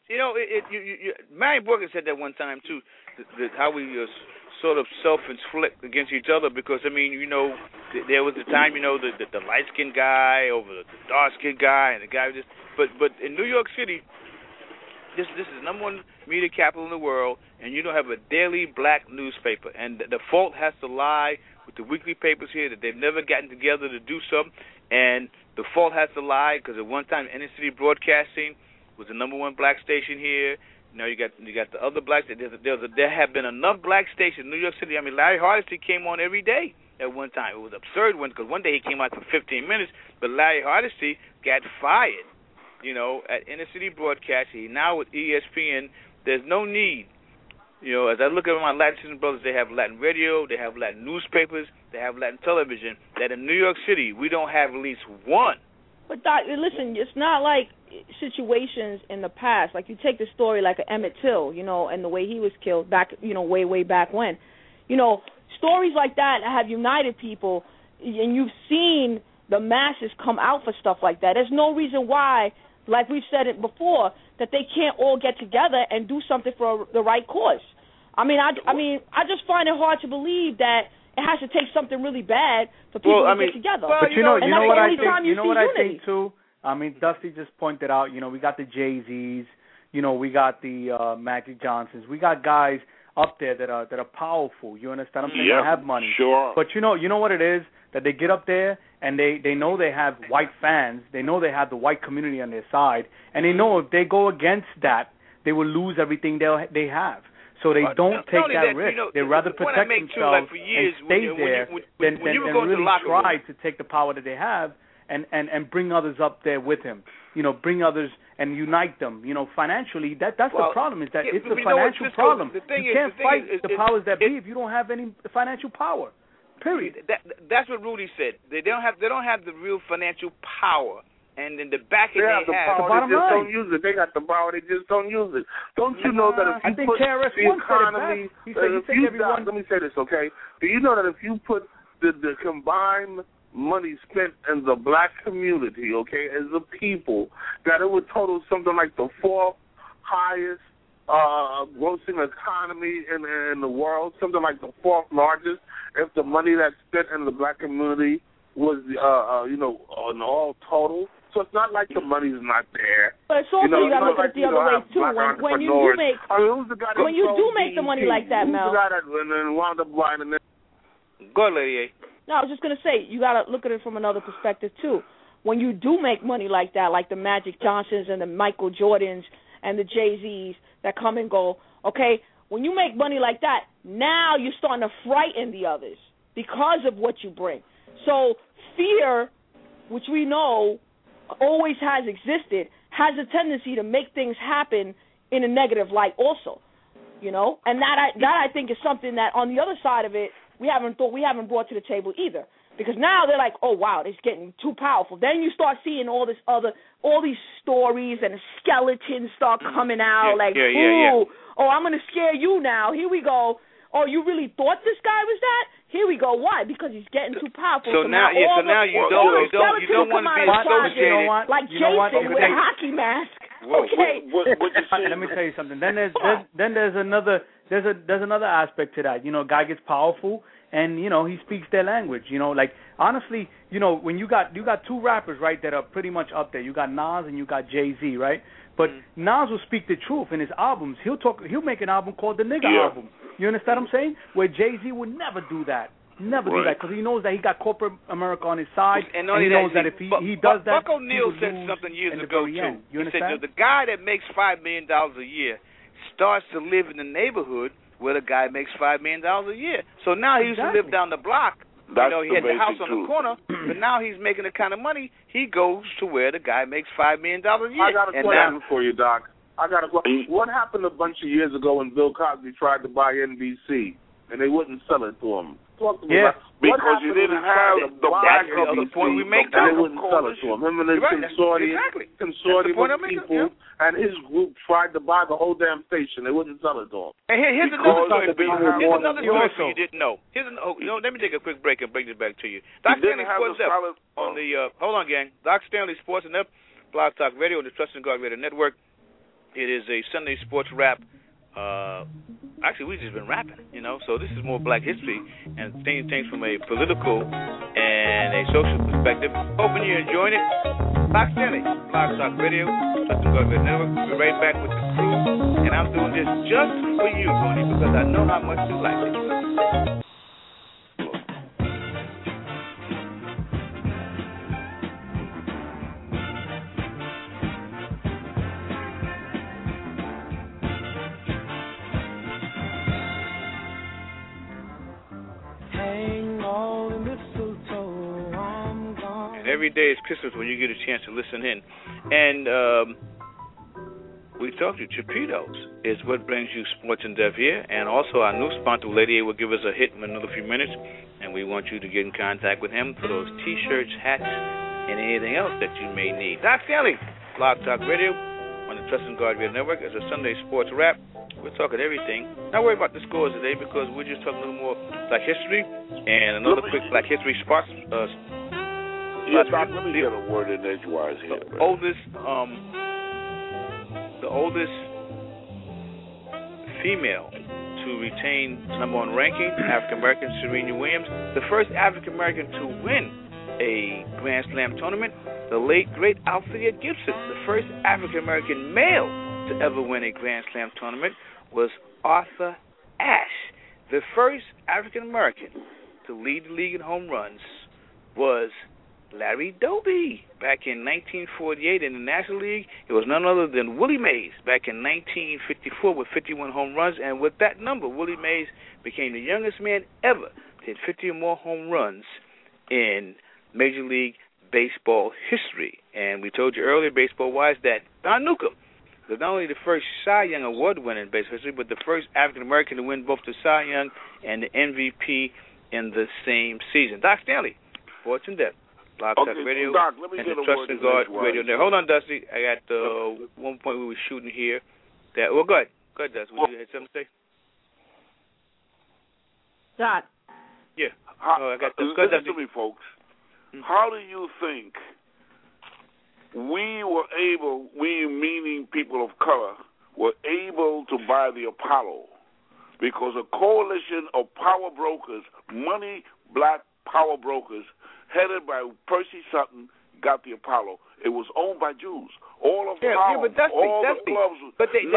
Marion Borges said that one time too. How we sort of self-inflict against each other because there was a time the light-skinned guy over the dark-skinned guy and the guy just. But in New York City, this is the number 1 media capital in the world, and you don't have a daily black newspaper, and the fault has to lie with the weekly papers here that they've never gotten together to do something, and the fault has to lie because at one time inner city broadcasting was the number 1 black station here. Now you got the other blacks. There have been enough black stations in New York City. I mean, Larry Hardesty came on every day at one time. It was absurd because one day he came out for 15 minutes, but Larry Hardesty got fired. At inner city broadcasting. Now with ESPN, there's no need. As I look at my Latin brothers, they have Latin radio, they have Latin newspapers, they have Latin television. That in New York City, we don't have at least one. But Doc, listen, it's not like situations in the past. Like you take the story like Emmett Till, and the way he was killed back, way back when. Stories like that have united people, and you've seen the masses come out for stuff like that. There's no reason why, like we've said it before, that they can't all get together and do something for the right cause. I just find it hard to believe that it has to take something really bad for people to get together. But you know what I think too? I mean, Dusty just pointed out, we got the Jay-Z's, we got the Magic Johnsons. We got guys up there that are powerful. You understand what I'm saying? They have money. Sure. But you know what it is? That they get up there and they know they have white fans. They know they have the white community on their side. And they know if they go against that, they will lose everything they have. So they don't take that risk. You know, they rather protect themselves for years, and stay there than really try to take the power that they have and bring others up there with him. You know, bring others and unite them. You know, financially, that's the problem. Is that it's the financial problem. You can't fight the powers that be if you don't have any financial power. Period. That's what Rudy said. They don't have the real financial power. And in the back they have the power, they just don't use it. They got the power, they just don't use it. Don't you know that if you put the economy, let me say this, okay? Do you know that if you put the combined money spent in the black community, okay, as a people, that it would total something like the fourth highest grossing economy in the world, something like the fourth largest, if the money that's spent in the black community was, an all total. So it's not like the money's not there. But it's also you got to look at it the other way too. When you do make, when you do make the money like that, Mel. Who's the guy that wound up buying the? Go ahead, Lady A. No, I was just gonna say you got to look at it from another perspective too. When you do make money like that, like the Magic Johnsons and the Michael Jordans and the Jay-Z's that come and go, okay. When you make money like that, now you're starting to frighten the others because of what you bring. So fear, which we know always has existed, has a tendency to make things happen in a negative light also, you know, and that I think is something that on the other side of it we haven't brought to the table either, because now they're like, oh wow, it's getting too powerful. Then you start seeing all these stories and skeletons start coming out, oh, I'm gonna scare you now. Here we go. Oh, you really thought this guy was that? Here we go. Why? Because he's getting too powerful. So now you don't want to be associated. Like Jason with a hockey mask. Okay. Let me tell you something. Then there's another aspect to that. You know, guy gets powerful and you know he speaks their language. You know, like honestly, you know when you got two rappers right that are pretty much up there. You got Nas and you got Jay-Z, right? But Nas will speak the truth in his albums. He'll make an album called the Nigga Album. You understand what I'm saying? Where Jay-Z would never do that. Never do that, because he knows that he got corporate America on his side, and he knows that if he does that, Buck O'Neil said something years ago, too. You He said, understand? the guy that makes $5 million a year starts to live in the neighborhood where the guy makes $5 million a year. So now he used to live down the block. He had the house on the corner, but now he's making the kind of money, he goes to where the guy makes $5 million a year. I got a question for you, Doc. What happened a bunch of years ago when Bill Cosby tried to buy NBC and they wouldn't sell it to him? Because you didn't have the black point we make. And they wouldn't sell it to him. Him and his consortium of people and his group tried to buy the whole damn station. They wouldn't sell it to him. And here's another story you didn't know. Let me take a quick break and bring this back to you. Doc Stanley Sports Up on the hold on, gang. Doc Stanley Sports and Up, Blog Talk Radio on the Trust and God Radio Network. It is a Sunday sports rap. Actually, we've just been rapping, you know, so this is more black history and things from a political and a social perspective. Hoping you're enjoying it. Doc Stanley, Blog Talk Radio, Trust and God Radio Network. We'll be right back with the crew, and I'm doing this just for you, Tony, because I know how much you like it. Every day is Christmas when you get a chance to listen in. And we talked to Chapitos is what brings you Sports in Depth here. And also our new sponsor, Lady A, will give us a hit in another few minutes. And we want you to get in contact with him for those T-shirts, hats, and anything else that you may need. Doc Stanley, Blog Talk Radio on the Trust and God Radio Network. It's a Sunday sports wrap. We're talking everything. Not worry about the scores today because we're just talking a little more Black history and another quick Black history spot. Doc, let me get a word in edgewise here. The oldest female to retain number one ranking, African American Serena Williams, the first African American to win a Grand Slam tournament, the late great Althea Gibson, the first African American male to ever win a Grand Slam tournament was Arthur Ashe. The first African American to lead the league in home runs was Larry Doby back in 1948 in the National League. It was none other than Willie Mays back in 1954 with 51 home runs. And with that number, Willie Mays became the youngest man ever to hit 50 or more home runs in Major League Baseball history. And we told you earlier, baseball-wise, that Don Newcomb was not only the first Cy Young Award winner in baseball history, but the first African-American to win both the Cy Young and the MVP in the same season. Doc Stanley, Sports in Depth, Blog Talk Radio, Doc, let me and get the a Trust word and God Radio. There. Hold on, Dusty. I got one point we were shooting here. Well, go ahead. Go ahead, Dusty. You had something to say? Doc. Yeah. I got this. Listen to me, folks. Mm-hmm. How do you think we meaning people of color, were able to buy the Apollo? Because a coalition of power brokers, money black power brokers, headed by Percy Sutton, got the Apollo. It was owned by Jews. All of the clubs. But they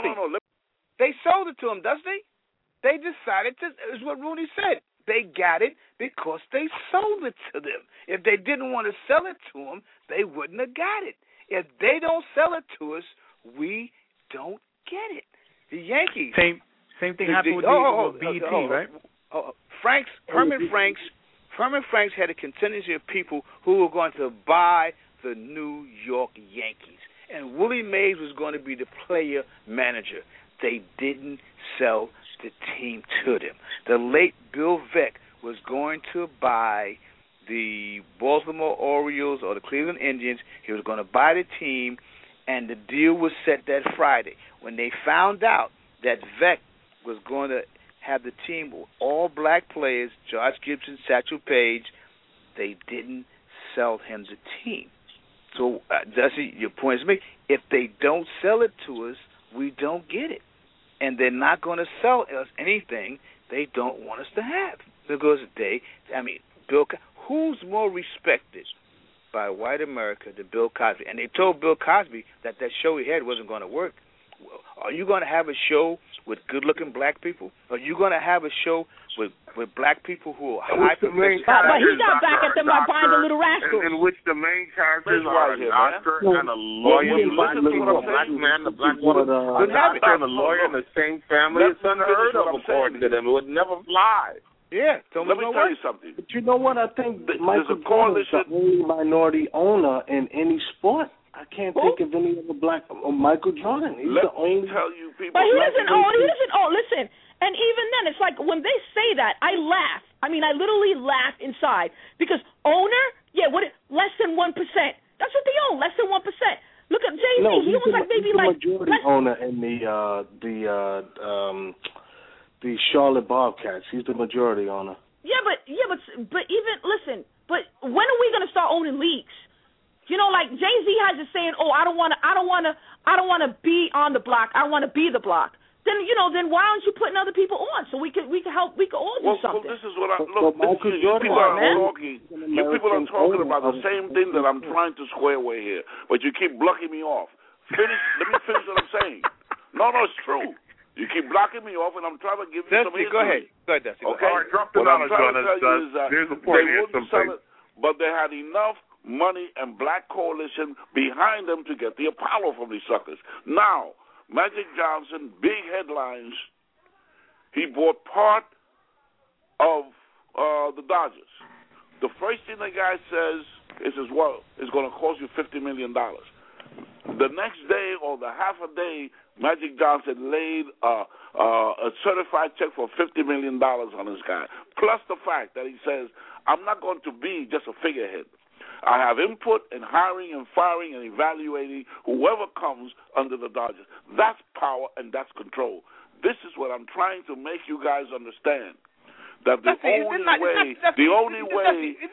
sold it to them, Dusty. They decided to. Is what Rooney said. They got it because they sold it to them. If they didn't want to sell it to them, they wouldn't have got it. If they don't sell it to us, we don't get it. The Yankees. Same thing happened with BET, right? Herman Franks had a contingency of people who were going to buy the New York Yankees, and Willie Mays was going to be the player manager. They didn't sell the team to them. The late Bill Veeck was going to buy the Baltimore Orioles or the Cleveland Indians. He was going to buy the team, and the deal was set that Friday. When they found out that Veeck was going to have the team with all black players, George Gibson, Satchel Paige, they didn't sell him the team. So, Dusty, your point is made. If they don't sell it to us, we don't get it. And they're not going to sell us anything they don't want us to have. Because who's more respected by white America than Bill Cosby? And they told Bill Cosby that show he had wasn't going to work. Are you going to have a show with good-looking black people? Are you going to have a show with black people who are high professionals? But he got back at them by buying the Little Rascals. In which the main characters are a doctor and a lawyer. Listen to what I'm saying. A black man, a black woman, a doctor and a lawyer in the same family. It's unheard of according to them. It would never fly. Yeah, let me tell you something. But you know what? I think Michael Jordan is the only minority owner in any sport. I can't think of any other black. Michael Jordan. He's the only. Tell you people. But he doesn't own. Listen, and even then, it's like when they say that, I laugh. I mean, I literally laugh inside because owner, less than 1%. That's what they own, less than 1%. Look at Jay-Z. No, he was like maybe like majority owner in the Charlotte Bobcats. He's the majority owner. Yeah, but even listen. But when are we gonna start owning leagues? You know, like Jay-Z has this saying, I don't want to be on the block. I want to be the block. Then why aren't you putting other people on so we can help? We can all do something. Well, this is what you people are talking about the same thing that I'm trying to square away here, but you keep blocking me off. Let me finish what I'm saying. No, it's true. You keep blocking me off, and I'm trying to give you some history. Go ahead, Dusty. Okay. All right, drop the knowledge on us. There's a point. They wouldn't sell it, but they had enough money and black coalition behind them to get the Apollo from these suckers. Now, Magic Johnson, big headlines, he bought part of the Dodgers. The first thing the guy says is, it's going to cost you $50 million. The next day or the half a day, Magic Johnson laid a certified check for $50 million on this guy, plus the fact that he says, I'm not going to be just a figurehead. I have input in hiring and firing and evaluating whoever comes under the Dodgers. That's power and that's control. This is what I'm trying to make you guys understand. That the only way is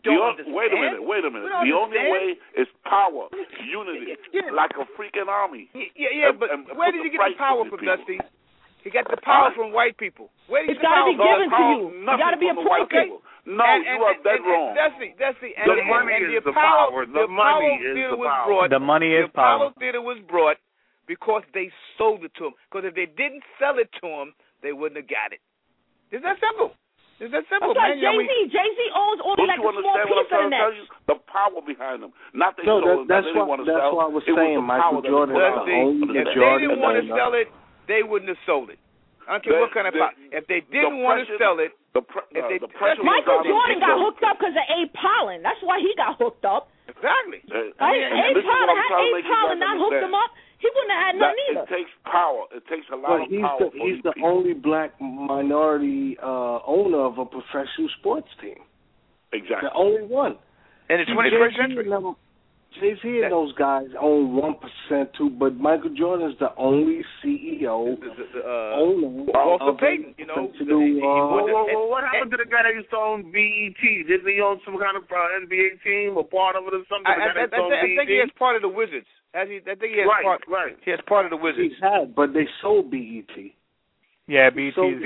power, unity, like a freaking army. But where did you get the power from, Dusty? He got the power from white people. Where did you get the power? It's got to be given to you. You got to be appointed. No, you are dead wrong. The money is the power. The money is the power. The money is power. The Apollo Theater was brought because they sold it to them. Because if they didn't sell it to them, they wouldn't have got it. It's that simple. That's like Jay-Z. Jay-Z owns all the small piece of the net. The power behind them. Not they sold that's why I was saying Michael Jordan is the only If they didn't want to sell it, they wouldn't have sold it. I don't care what kind of power. If they didn't want to sell it, Michael Jordan got hooked up because of Abe Pollan. That's why he got hooked up. Exactly. Abe Pollan not hooked him up, he wouldn't have had nothing either. It takes power. It takes a lot of power. He's the only black minority owner of a professional sports team. Exactly. The only one. In the 21st century. Jay-Z and those guys own 1% too, but Michael Jordan is the only CEO owner of Payton, you know. What happened to the guy that used to own BET? Didn't he own some kind of NBA team or part of it or something? I think he has part of the Wizards. I think he has right. He has part of the Wizards. He had, but they sold BET. Yeah, BET. What about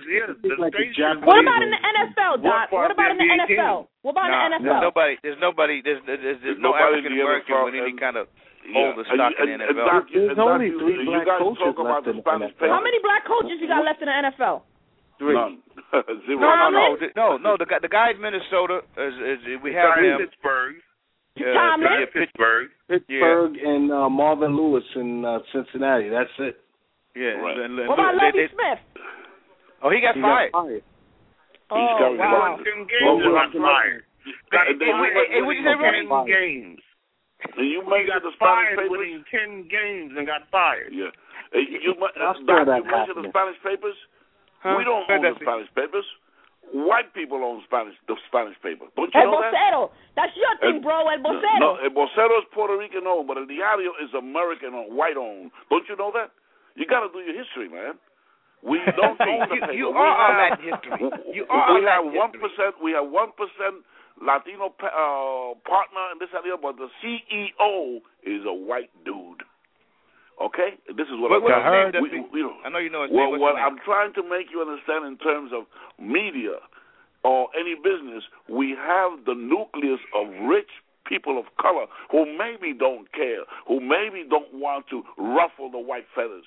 in the NFL, Doc? What about in the NFL? What about in the NFL? There's no African American with any kind of hold of stock in the NFL. There's only 3 black coaches left in the NFL. How many black coaches you got left in the NFL? 3. None. 0. No. The guy in Minnesota we have him. Pittsburgh. Pittsburgh and Marvin Lewis in Cincinnati. That's it. Yeah. Right. What about Lovie Smith? Oh, he got fired. Oh, wow. 10 games and got fired. What you say, Ronnie? 10 games. You got fired winning 10 games and got fired. Yeah. You mentioned the Spanish papers? We don't own the Spanish papers. White people own the Spanish paper. Don't you know Vocero. That's your thing, bro. El Vocero. No, El Vocero is Puerto Rican owned, but El Diario is American owned, white owned. Don't you know that? You got to do your history, man. We don't own the paper. You are all that history. We have 1%. We have 1% Latino partner and this and that, but the CEO is a white dude. Okay, this is what I heard. I know you know his name. Well, what I'm trying to make you understand in terms of media or any business, we have the nucleus of rich people of color who maybe don't care, who maybe don't want to ruffle the white feathers.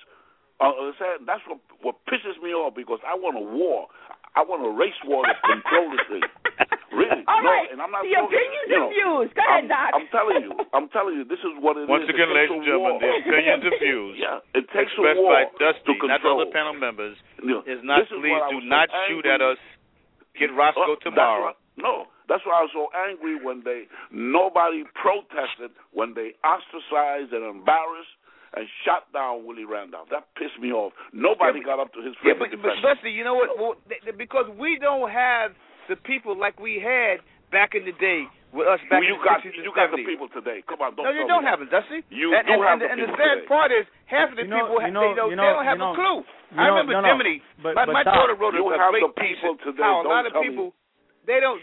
That's what pisses me off, because I want a war. I want a race war to control this thing. Really? All right. And I'm not the opinions and views. Go ahead, Doc. I'm telling you, this is what it Once is. again, ladies and gentlemen, the opinions and views it takes a war by Dusty, to control. not the other panel members, is not, please do not shoot at us. Get Roscoe tomorrow. That's why I was so angry when nobody protested, when they ostracized and embarrassed and shot down Willie Randolph. That pissed me off. Nobody got up to his face. But Dusty, you know what? Well, because we don't have the people like we had back in the day with us back in the 60s and 70s. You got the people today. Come on, don't No, you don't have them, Dusty. You do have the people. And the sad part is, half of the people, they don't have a clue. I remember Dimity. My daughter wrote a great piece how a lot of people, they don't,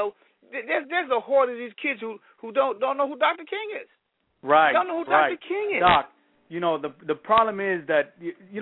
there's a horde of these kids who don't know who Dr. King is. Right. Don't know who Dr. King is. Doc, the problem is that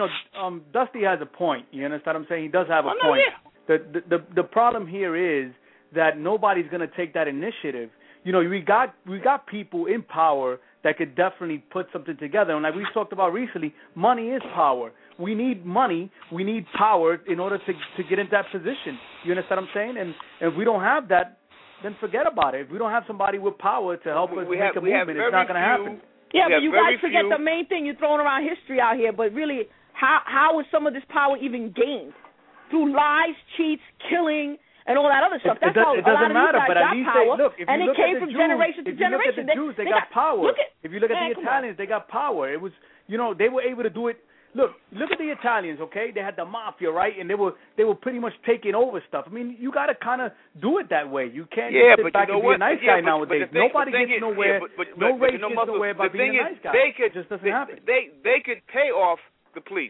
Dusty has a point. You understand what I'm saying? He does have a point. Yeah. The problem here is that nobody's going to take that initiative. We got people in power that could definitely put something together. And like we talked about recently, money is power. We need money. We need power in order to get into that position. You understand what I'm saying? And if we don't have that, then forget about it. If we don't have somebody with power to help us make a movement, it's not going to happen. Yeah, but you guys forget the main thing. You're throwing around history out here, but really, how is some of this power even gained? Through lies, cheats, killing, and all that other stuff. That's how a lot of these guys got power. And it came from generation to generation. If you look at the Jews, they got power. If you look at the Italians, they got power. It was, they were able to do it. Look at the Italians, okay? They had the mafia, right? And they were pretty much taking over stuff. I mean, you got to kind of do it that way. You can't just sit back and be a nice guy nowadays. Nobody gets nowhere. No race gets nowhere by being a nice guy. It just doesn't happen. They could pay off the police,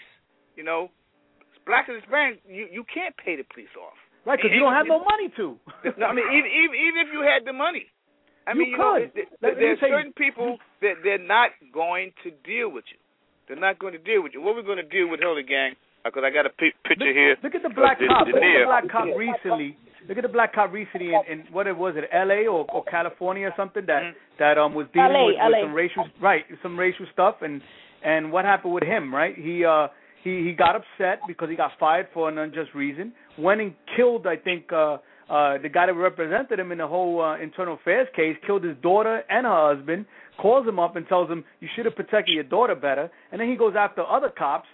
Black and Hispanic, you can't pay the police off. Right, because you don't have no money to. No, I mean, even if you had the money. You could. There's certain people that they're not going to deal with you. They're not going to deal with you. What we're going to deal with Holy Gang, because I got a picture here. Look at the black cop. Look at the black cop recently. Look at the black cop recently in what was it, L.A. or California or something that was dealing with some racial stuff. And what happened with him, right? He got upset because he got fired for an unjust reason. Went and killed, I think, the guy that represented him in the whole internal affairs case killed his daughter and her husband, calls him up and tells him, you should have protected your daughter better, and then he goes after other cops.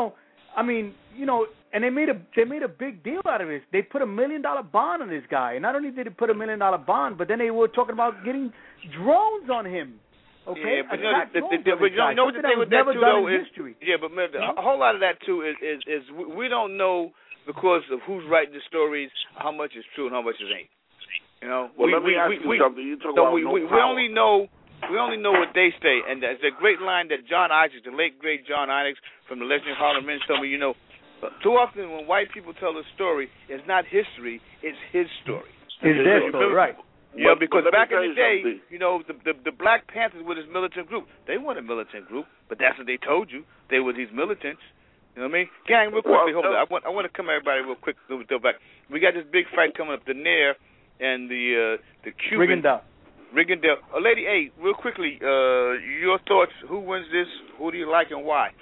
And they made a big deal out of this. They put $1 million bond on this guy. And not only did they put $1 million bond, but then they were talking about getting drones on him. Okay, yeah, but you know what the thing with that too, though, is a whole lot of that too is we don't know because of who's writing the stories how much is true and how much is ain't. You know, let me ask you something. You talk about we only know what they say, and there's a great line that John Isaacs, the late great John Isaacs from the Legendary Harlem Men's, told me. You know, too often when white people tell a story, it's not history, it's his story. It's their story, right? Yeah, because back in the day, you know, the Black Panthers were this militant group. They weren't a militant group, but that's what they told you. They were these militants. You know what I mean? Gang, real quickly, hold on. I want to come at everybody real quick. Back. We got this big fight coming up, the Nair and the Cuban. Rigondeaux. Lady A, real quickly, your thoughts. Who wins this? Who do you like and why?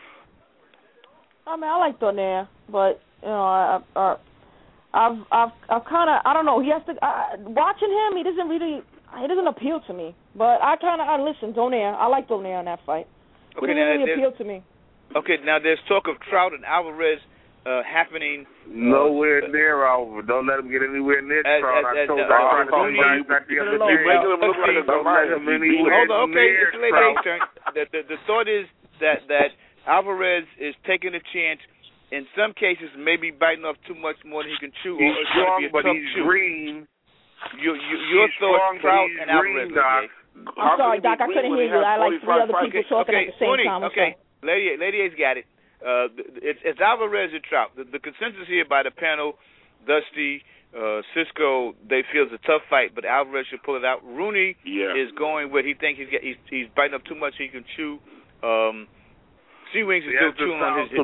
I mean, I like Donaire, but you know, I've kind of, I don't know. He has to watching him. He doesn't appeal to me. But I listen. Donaire. I like Donaire in that fight. Okay, he doesn't really appeal to me. Okay, now there's talk of Trout and Alvarez happening. Nowhere near Alvarez. Don't let him get anywhere near Trout. I told you guys that the other day. Don't let him anywhere near Trout. The thought is that Alvarez is taking a chance. In some cases, maybe biting off too much more than he can chew. He's strong, but he's green. Your thoughts, Trout and Alvarez. I'm sorry, Doc. I couldn't hear you. I like 3 other people talking at the same time. Okay. Lady A's got it. It's Alvarez and Trout. The consensus here by the panel, Dusty, Cisco, they feel it's a tough fight, but Alvarez should pull it out. Rooney is going where he thinks he's biting up too much he can chew. C-Wings is still chewing on his.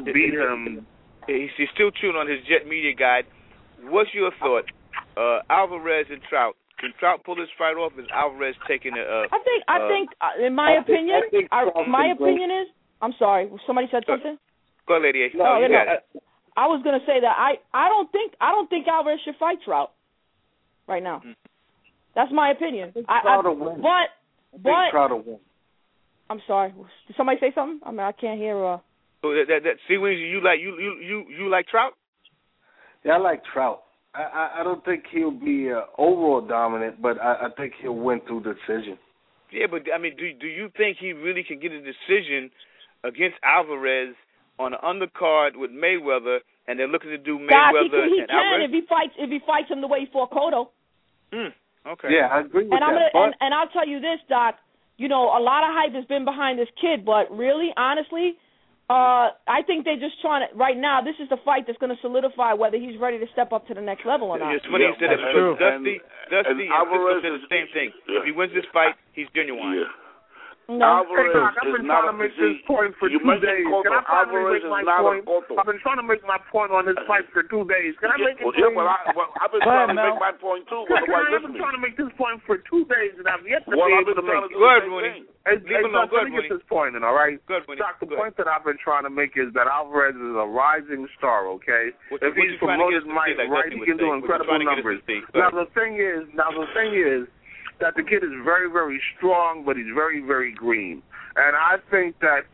He's still chewing on his Jet Media guide. What's your thought, Alvarez and Trout? Can Trout pull this fight off? Is Alvarez taking it? I think, in my opinion, my opinion is. I'm sorry. Somebody said something. Go ahead, Lady A. No, you got it. I was going to say that I don't think Alvarez should fight Trout right now. That's my opinion. Trout will win. But Trout will win. I'm sorry. Did somebody say something? I mean, I can't hear. C-Wings, you like Trout? Yeah, I like Trout. I don't think he'll be overall dominant, but I think he'll win through decision. Yeah, but I mean, do you think he really can get a decision against Alvarez on an undercard with Mayweather, and they're looking to do Mayweather and Alvarez? if he fights him the way he fought Cotto. Okay. Yeah, I agree with that. And I'll tell you this, Doc. You know, a lot of hype has been behind this kid, but really, honestly, I think they're just trying to. Right now, this is the fight that's going to solidify whether he's ready to step up to the next level or not. It's funny you said that because Dusty and Cisco said the same thing. If he wins this fight, he's genuine. No. Alvarez I've been trying to make this point for 2 days. Can I finally make my point? I've been trying to make my point on this fight for 2 days. Can I make it? I've been trying to make my point too. I've been trying to make this point for 2 days, and I've yet to be able to make it. Good, Rooney. Let me get this point in, all right? Good, Rooney. Doc, the point that I've been trying to make is that Alvarez is a rising star, okay? If he's promoted right, he can do incredible numbers. Now the thing is that the kid is very, very strong, but he's very, very green. And I think that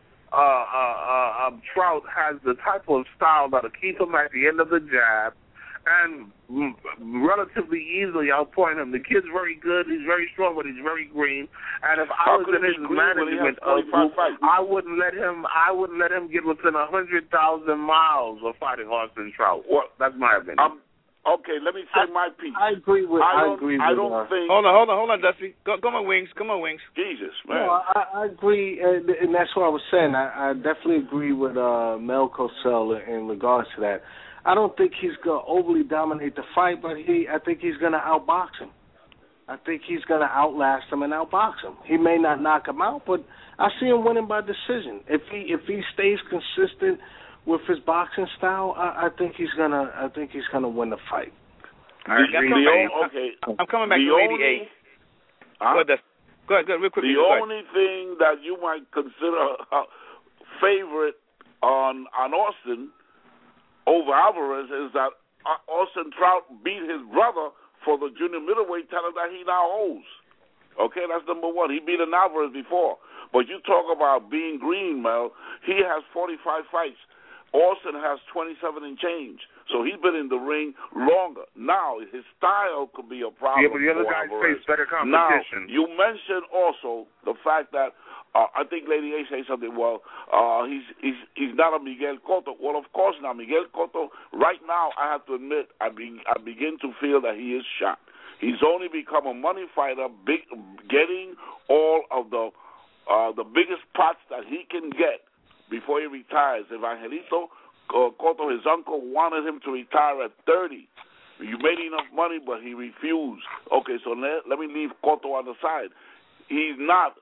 Trout has the type of style that'll keep him at the end of the jab and relatively easily outpoint him. The kid's very good. He's very strong, but he's very green. And if I was in his management group, I wouldn't let him get within 100,000 miles of fighting Austin Trout. Well, that's my opinion. Okay, let me say my piece. I agree with. I don't think. Hold on, Dusty. Come on, Wings. Jesus, man. No, I agree, and that's what I was saying. I definitely agree with Mel Cosell in regards to that. I don't think he's going to overly dominate the fight, but I think he's going to outbox him. I think he's going to outlast him and outbox him. He may not knock him out, but I see him winning by decision. If he stays consistent with his boxing style, I think he's gonna win the fight. I'm coming back to Lady A. Go ahead, real quick. The only thing that you might consider a favorite on Austin over Alvarez is that Austin Trout beat his brother for the junior middleweight title that he now owes. Okay, that's number one. He beat an Alvarez before. But you talk about being green, Mel. He has 45 fights. Austin has 27 and change. So he's been in the ring longer. Now, his style could be a problem. Yeah, but the other guys face better competition. Now, you mentioned also the fact that I think Lady A said something. Well, he's not a Miguel Cotto. Well, of course not. Miguel Cotto, right now, I have to admit, I begin to feel that he is shot. He's only become a money fighter, getting all of the biggest pots that he can get before he retires. Evangelito Cotto, his uncle, wanted him to retire at 30. You made enough money, but he refused. Okay, so let me leave Cotto on the side. He's not.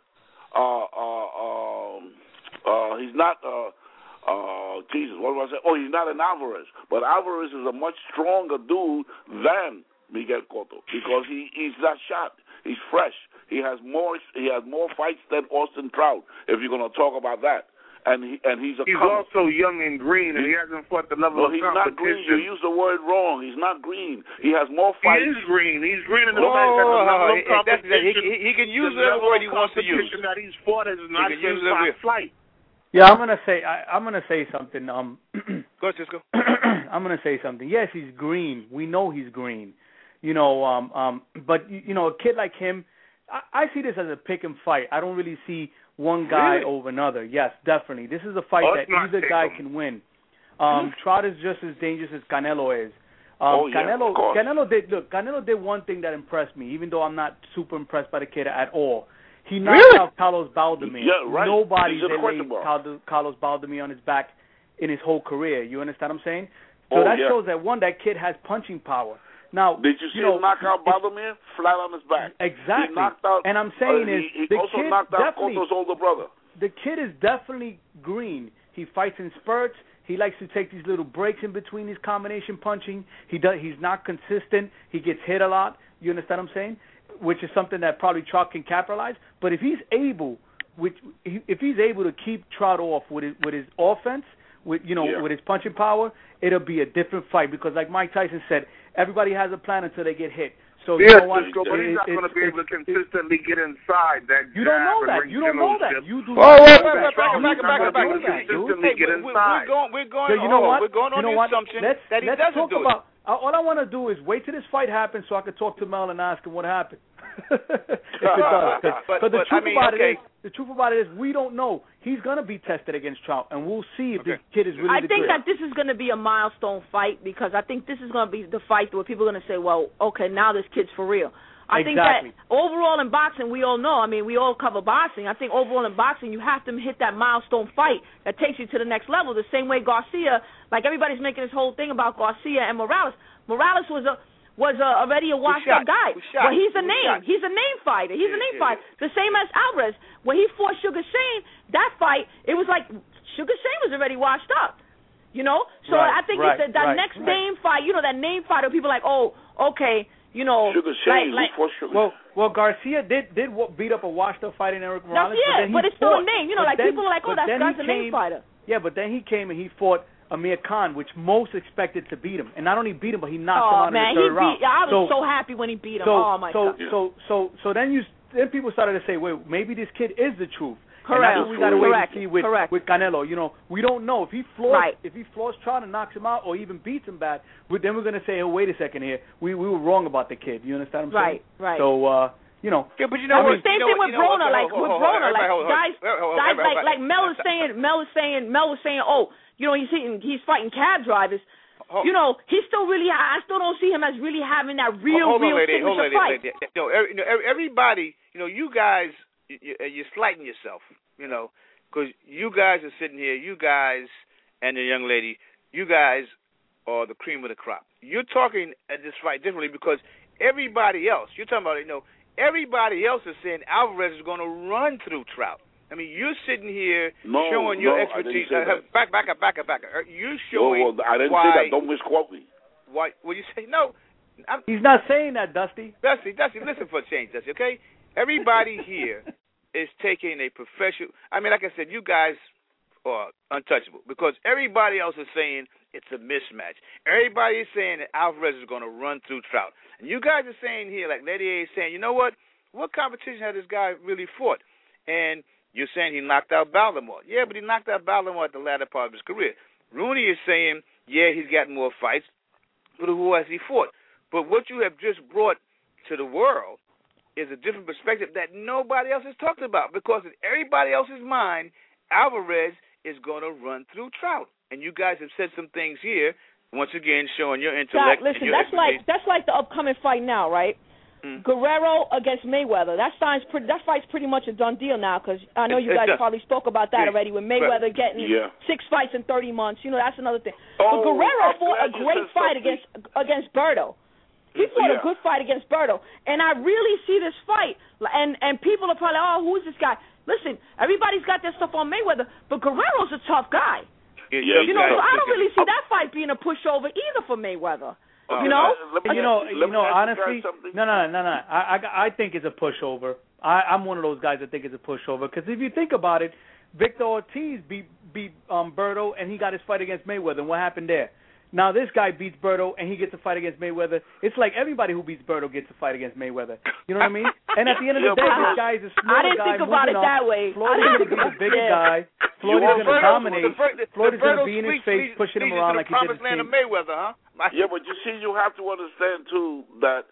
Jesus, what was I saying? Oh, he's not an Alvarez, but Alvarez is a much stronger dude than Miguel Cotto because he's not shot. He's fresh. He has more fights than Austin Trout. If you're going to talk about that. And he's also young and green, and he hasn't fought the level of competition. He's not green. You used the word wrong. He's not green. He has more fights. He is green. He's green in the level of competition. He can use whatever word he wants to use. The that he's fought has not been top flight. Yeah, I'm gonna say something. Go ahead, Cisco. I'm gonna say something. Yes, he's green. We know he's green. You know, but you know, a kid like him, I see this as a pick and fight. I don't really see one guy over another. Yes, definitely. This is a fight that either guy can win. Trout is just as dangerous as Canelo is. Canelo did one thing that impressed me, even though I'm not super impressed by the kid at all. He knocked out Carlos Baldomir. Yeah, right. Nobody's laid Carlos Baldomir on his back in his whole career. You understand what I'm saying? So that shows that, one, that kid has punching power. Now, did you see him knock out Baldomir flat on his back? Exactly. He knocked out, and I'm saying he the also kid knocked out Cotto's older brother. The kid is definitely green. He fights in spurts. He likes to take these little breaks in between his combination punching. He's not consistent. He gets hit a lot. You understand what I'm saying? Which is something that probably Trout can capitalize. But if he's able to keep Trout off with his offense, with his punching power, it'll be a different fight. Because like Mike Tyson said, everybody has a plan until they get hit. So but he's not going to be able to consistently get inside that. You don't know that. You don't know that. You do. Back. Consistently get inside. We're going. You know what? We're going on the assumption that he doesn't do it. All I want to do is wait till this fight happens so I can talk to Mel and ask him what happened. If it does. But the truth about it is we don't know. He's going to be tested against Trout, and we'll see if this kid is really I think that this is going to be a milestone fight because I think this is going to be the fight where people are going to say, well, okay, now this kid's for real. I think that overall in boxing, we all know, I mean, we all cover boxing. I think overall in boxing, you have to hit that milestone fight that takes you to the next level. The same way Garcia, like everybody's making this whole thing about Garcia and Morales. Morales was already a washed-up guy. Well, he's a name. He's a name fighter. He's a name fighter. The same as Alvarez. When he fought Sugar Shane, that fight, it was like Sugar Shane was already washed up. You know? So I think it's that next name fight, you know, that name fighter, people are like, oh, okay, you know. Sugar Shane, Well, Garcia did beat up a washed-up fighter in Eric Morales. But it's still a name. You know, like people are like, oh, that's a name fighter. Yeah, but then he came and he fought Amir Khan, which most expected to beat him, and not only beat him, but he knocked him out in the third round. I was so happy when he beat him. God! So then people started to say, wait, maybe this kid is the truth. Correct. And that's what we got to wait and see with Canelo. You know, we don't know if he floors Trout and knocks him out, or even beats him bad. Then we're going to say, oh, wait a second here, we were wrong about the kid. You understand what I'm saying? Right. So. You know, yeah, but same thing with Broner, guys like Mel was saying, oh, you know, he's fighting cab drivers. You know, he's still really. I still don't see him as really having that real signature fight. Everybody, you know, you guys, you're slighting yourself, you know, because you guys are sitting here, you guys and the young lady, you guys are the cream of the crop. You're talking at this fight differently because everybody else, you're talking about, you know. Everybody else is saying Alvarez is going to run through Trout. I mean, you're sitting here showing your expertise. Back up. You're showing I didn't say that. Don't misquote me. Why? Will you say no? He's not saying that, Dusty. Dusty, listen for a change, Dusty. Okay, everybody here is taking a professional. I mean, like I said, you guys are untouchable because everybody else is saying it's a mismatch. Everybody is saying that Alvarez is going to run through Trout. And you guys are saying here, like Lady A is saying, you know what competition has this guy really fought? And you're saying he knocked out Baltimore. Yeah, but he knocked out Baltimore at the latter part of his career. Rooney is saying, yeah, he's got more fights, but who has he fought? But what you have just brought to the world is a different perspective that nobody else has talked about, because in everybody else's mind, Alvarez is going to run through Trout. And you guys have said some things here, once again, showing your intellect. Listen, and your that's like the upcoming fight now, right? Guerrero against Mayweather. That fight's pretty much a done deal now, because I know you guys probably spoke about that already, with Mayweather getting 6 fights in 30 months. You know, that's another thing. But Guerrero fought a great fight against Berto. He fought a good fight against Berto. And I really see this fight, and people are probably, oh, who's this guy? Listen, everybody's got their stuff on Mayweather, but Guerrero's a tough guy. Yeah, you know, so I don't really see that fight being a pushover either for Mayweather. Honestly, no. I think it's a pushover. I'm one of those guys that think it's a pushover, because if you think about it, Victor Ortiz beat Berto, and he got his fight against Mayweather. And what happened there? Now this guy beats Berto, and he gets a fight against Mayweather. It's like everybody who beats Berto gets a fight against Mayweather. You know what I mean? And at the end of the day, this guy is a smaller guy. I didn't think about it that way. Floyd is going to be the bigger guy. Floyd is going to dominate. Floyd is going to be in his face, pushing him around like he did land of Mayweather, huh? Yeah, but you see, you have to understand too that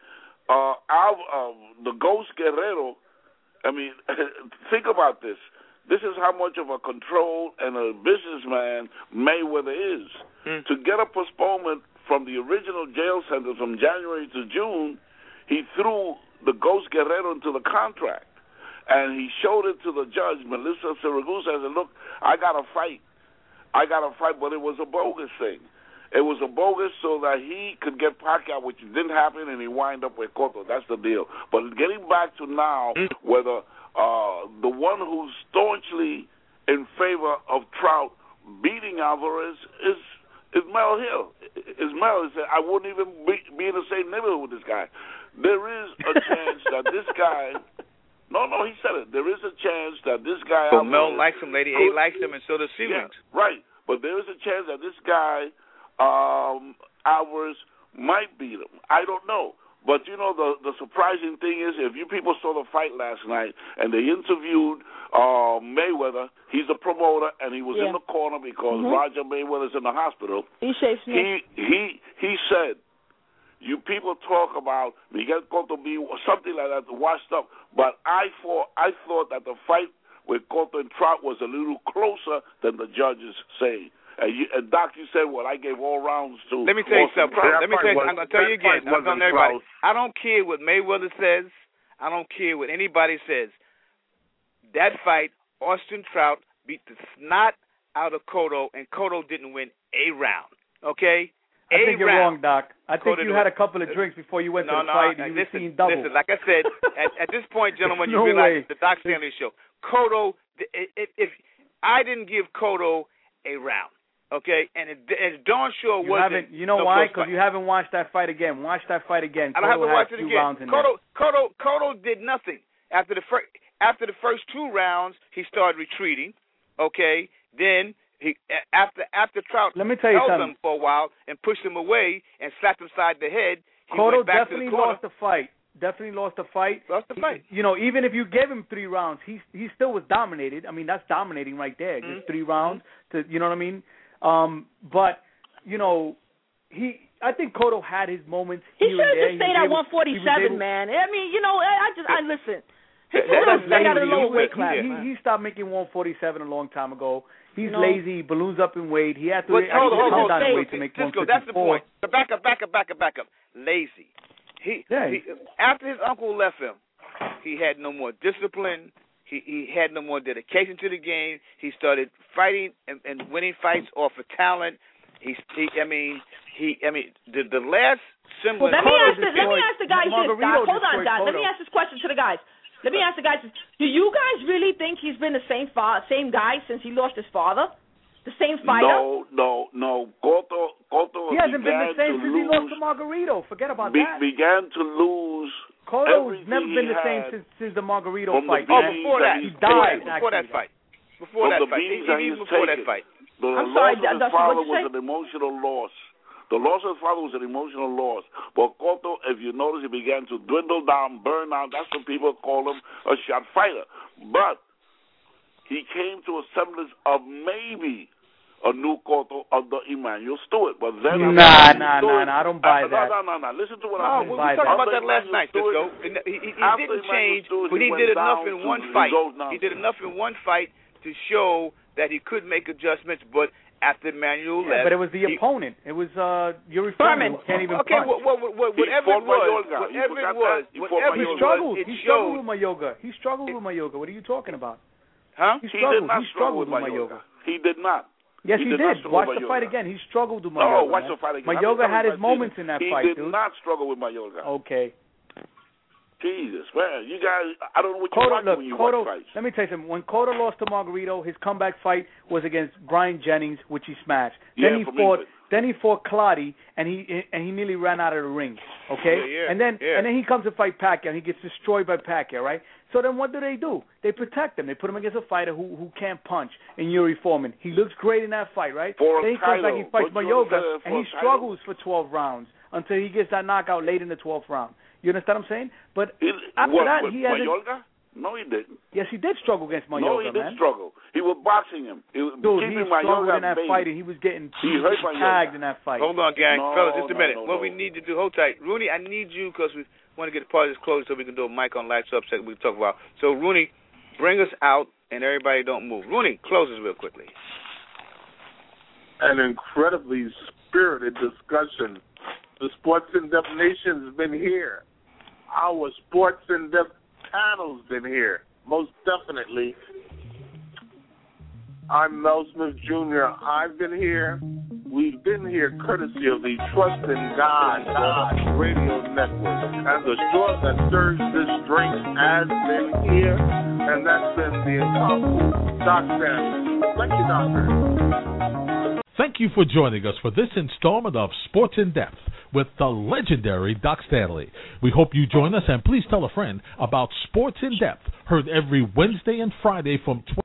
the Ghost Guerrero. I mean, think about this. This is how much of a control and a businessman Mayweather is. To get a postponement from the original jail sentence from January to June, he threw the Ghost Guerrero into the contract. And he showed it to the judge, Melissa Siragusa, and said, look, I got to fight, but it was a bogus thing. It was a bogus so that he could get Pacquiao, which didn't happen, and he wind up with Cotto. That's the deal. But getting back to now, whether the one who's staunchly in favor of Trout beating Alvarez is Mel Hill. Mel said, I wouldn't even be in the same neighborhood with this guy. There is a chance that this guy... No, he said it. There is a chance that this guy... Well, Mel likes him, Lady A likes him, and so does Seawings. Yeah, right. But there is a chance that this guy, Alvarez, might beat him. I don't know. But, you know, the surprising thing is, if you people saw the fight last night and they interviewed Mayweather, he's a promoter, and he was in the corner because Roger Mayweather's in the hospital. He said, you people talk about Miguel Cotto being something like that, washed up, but I thought that the fight with Cotto and Trout was a little closer than the judges say. And Doc, you said, well, I gave all rounds to... Let me tell you something. I'm going to tell you again. I'm going to everybody. I don't care what Mayweather says. I don't care what anybody says. That fight, Austin Trout beat the snot out of Cotto, and Cotto didn't win a round. Okay? I think you're wrong, Doc. I think you had a couple of drinks before you went to the fight, and you were seeing double. Listen, like I said, at this point, gentlemen, you realize the Doc Stanley Show. Cotto, if I didn't give Cotto a round, okay, and it darn sure wasn't. You know why? Because you haven't watched that fight again. Watch that fight again. I don't have to watch it again. Cotto did nothing. After the first 2 rounds, he started retreating. Okay, then after Trout held him for a while and pushed him away and slapped him side the head, Cotto definitely lost the fight. Lost the fight. You know, even if you gave him 3 rounds, he still was dominated. I mean, that's dominating right there. Just 3 rounds. You know what I mean? But you know, I think Cotto had his moments. He should have just stayed at 147, man. I mean, you know, I listen. He got a lower weight class. He stopped making 147 a long time ago. He's lazy. He balloons up in weight. He had to come down in weight to make 154. That's the point. But back up. Lazy. He after his uncle left him, he had no more discipline. He had no more dedication to the game. He started fighting and winning fights off of talent. The last semblance. Well, let me ask the guys this, Doc. Hold on, Doc. Let me ask this question to the guys. Do you guys really think he's been the same guy since he lost his father? The same fighter? No. Cotto he hasn't been the same since he lost to Margarito. Forget about that. Began to lose. Cotto's never been the same since the Margarito fight. Before that. He died. Before that fight. Even before that fight. The I'm loss sorry, of his father was an emotional loss. The loss of his father was an emotional loss. But Cotto, if you notice, he began to dwindle down, burn out. That's when people call him a shot fighter. But he came to a semblance of maybe a new Cotto under Emmanuel Stewart. But then I don't buy that. No. Listen to what I'm saying. We talked about that last night, Cisco. He didn't change, but he did enough in one fight. He did enough in one fight to show that he could make adjustments, but after Emmanuel left... but it was the opponent. It was Yuri Furman, who can't even punch. Whatever it was, he struggled with Mayorga. He struggled with Mayorga. What are you talking about? Huh? He struggled with Mayorga. He did not. Yes, he did. Watch the fight again. He struggled with Mayorga. Watch the fight again. Mayorga had his moments in that fight, dude. He did not struggle with Mayorga. Okay. Jesus, man. You guys, I don't know what you're watching when you watch fights. Let me tell you something. When Cotto lost to Margarito, his comeback fight was against Brian Jennings, which he smashed. Then he fought Clottey, and he nearly ran out of the ring. Okay? And then he comes to fight Pacquiao, and he gets destroyed by Pacquiao, right? So then what do? They protect him. They put him against a fighter who can't punch in Yuri Foreman. He looks great in that fight, right? Then he comes back, he fights Mayorga, and he struggles for 12 rounds until he gets that knockout late in the 12th round. You understand what I'm saying? But after that, he hasn't... Mayorga? No, he didn't. Yes, he did struggle against Mayorga, No, he didn't struggle. He was boxing him. He struggled in that fight, and he was getting tagged in that fight. Hold on, gang. Fellas, just a minute. What we need to do, hold tight. Rooney, I need you because we want to get the parties closed so we can do a mic on Lights Up segment we can talk about. So, Rooney, bring us out, and everybody don't move. Rooney, close us real quickly. An incredibly spirited discussion. The Sports in Depth Nation has been here. Our Sports in Depth panel's been here, most definitely. I'm Mel Smith Jr. I've been here. We've been here courtesy of the Trust in God Radio Network. And the straw that serves this drink has been here, and that's been the incomparable Doc Stanley. Thank you, Doctor. Thank you for joining us for this installment of Sports in Depth with the legendary Doc Stanley. We hope you join us, and please tell a friend about Sports in Depth, heard every Wednesday and Friday from 12.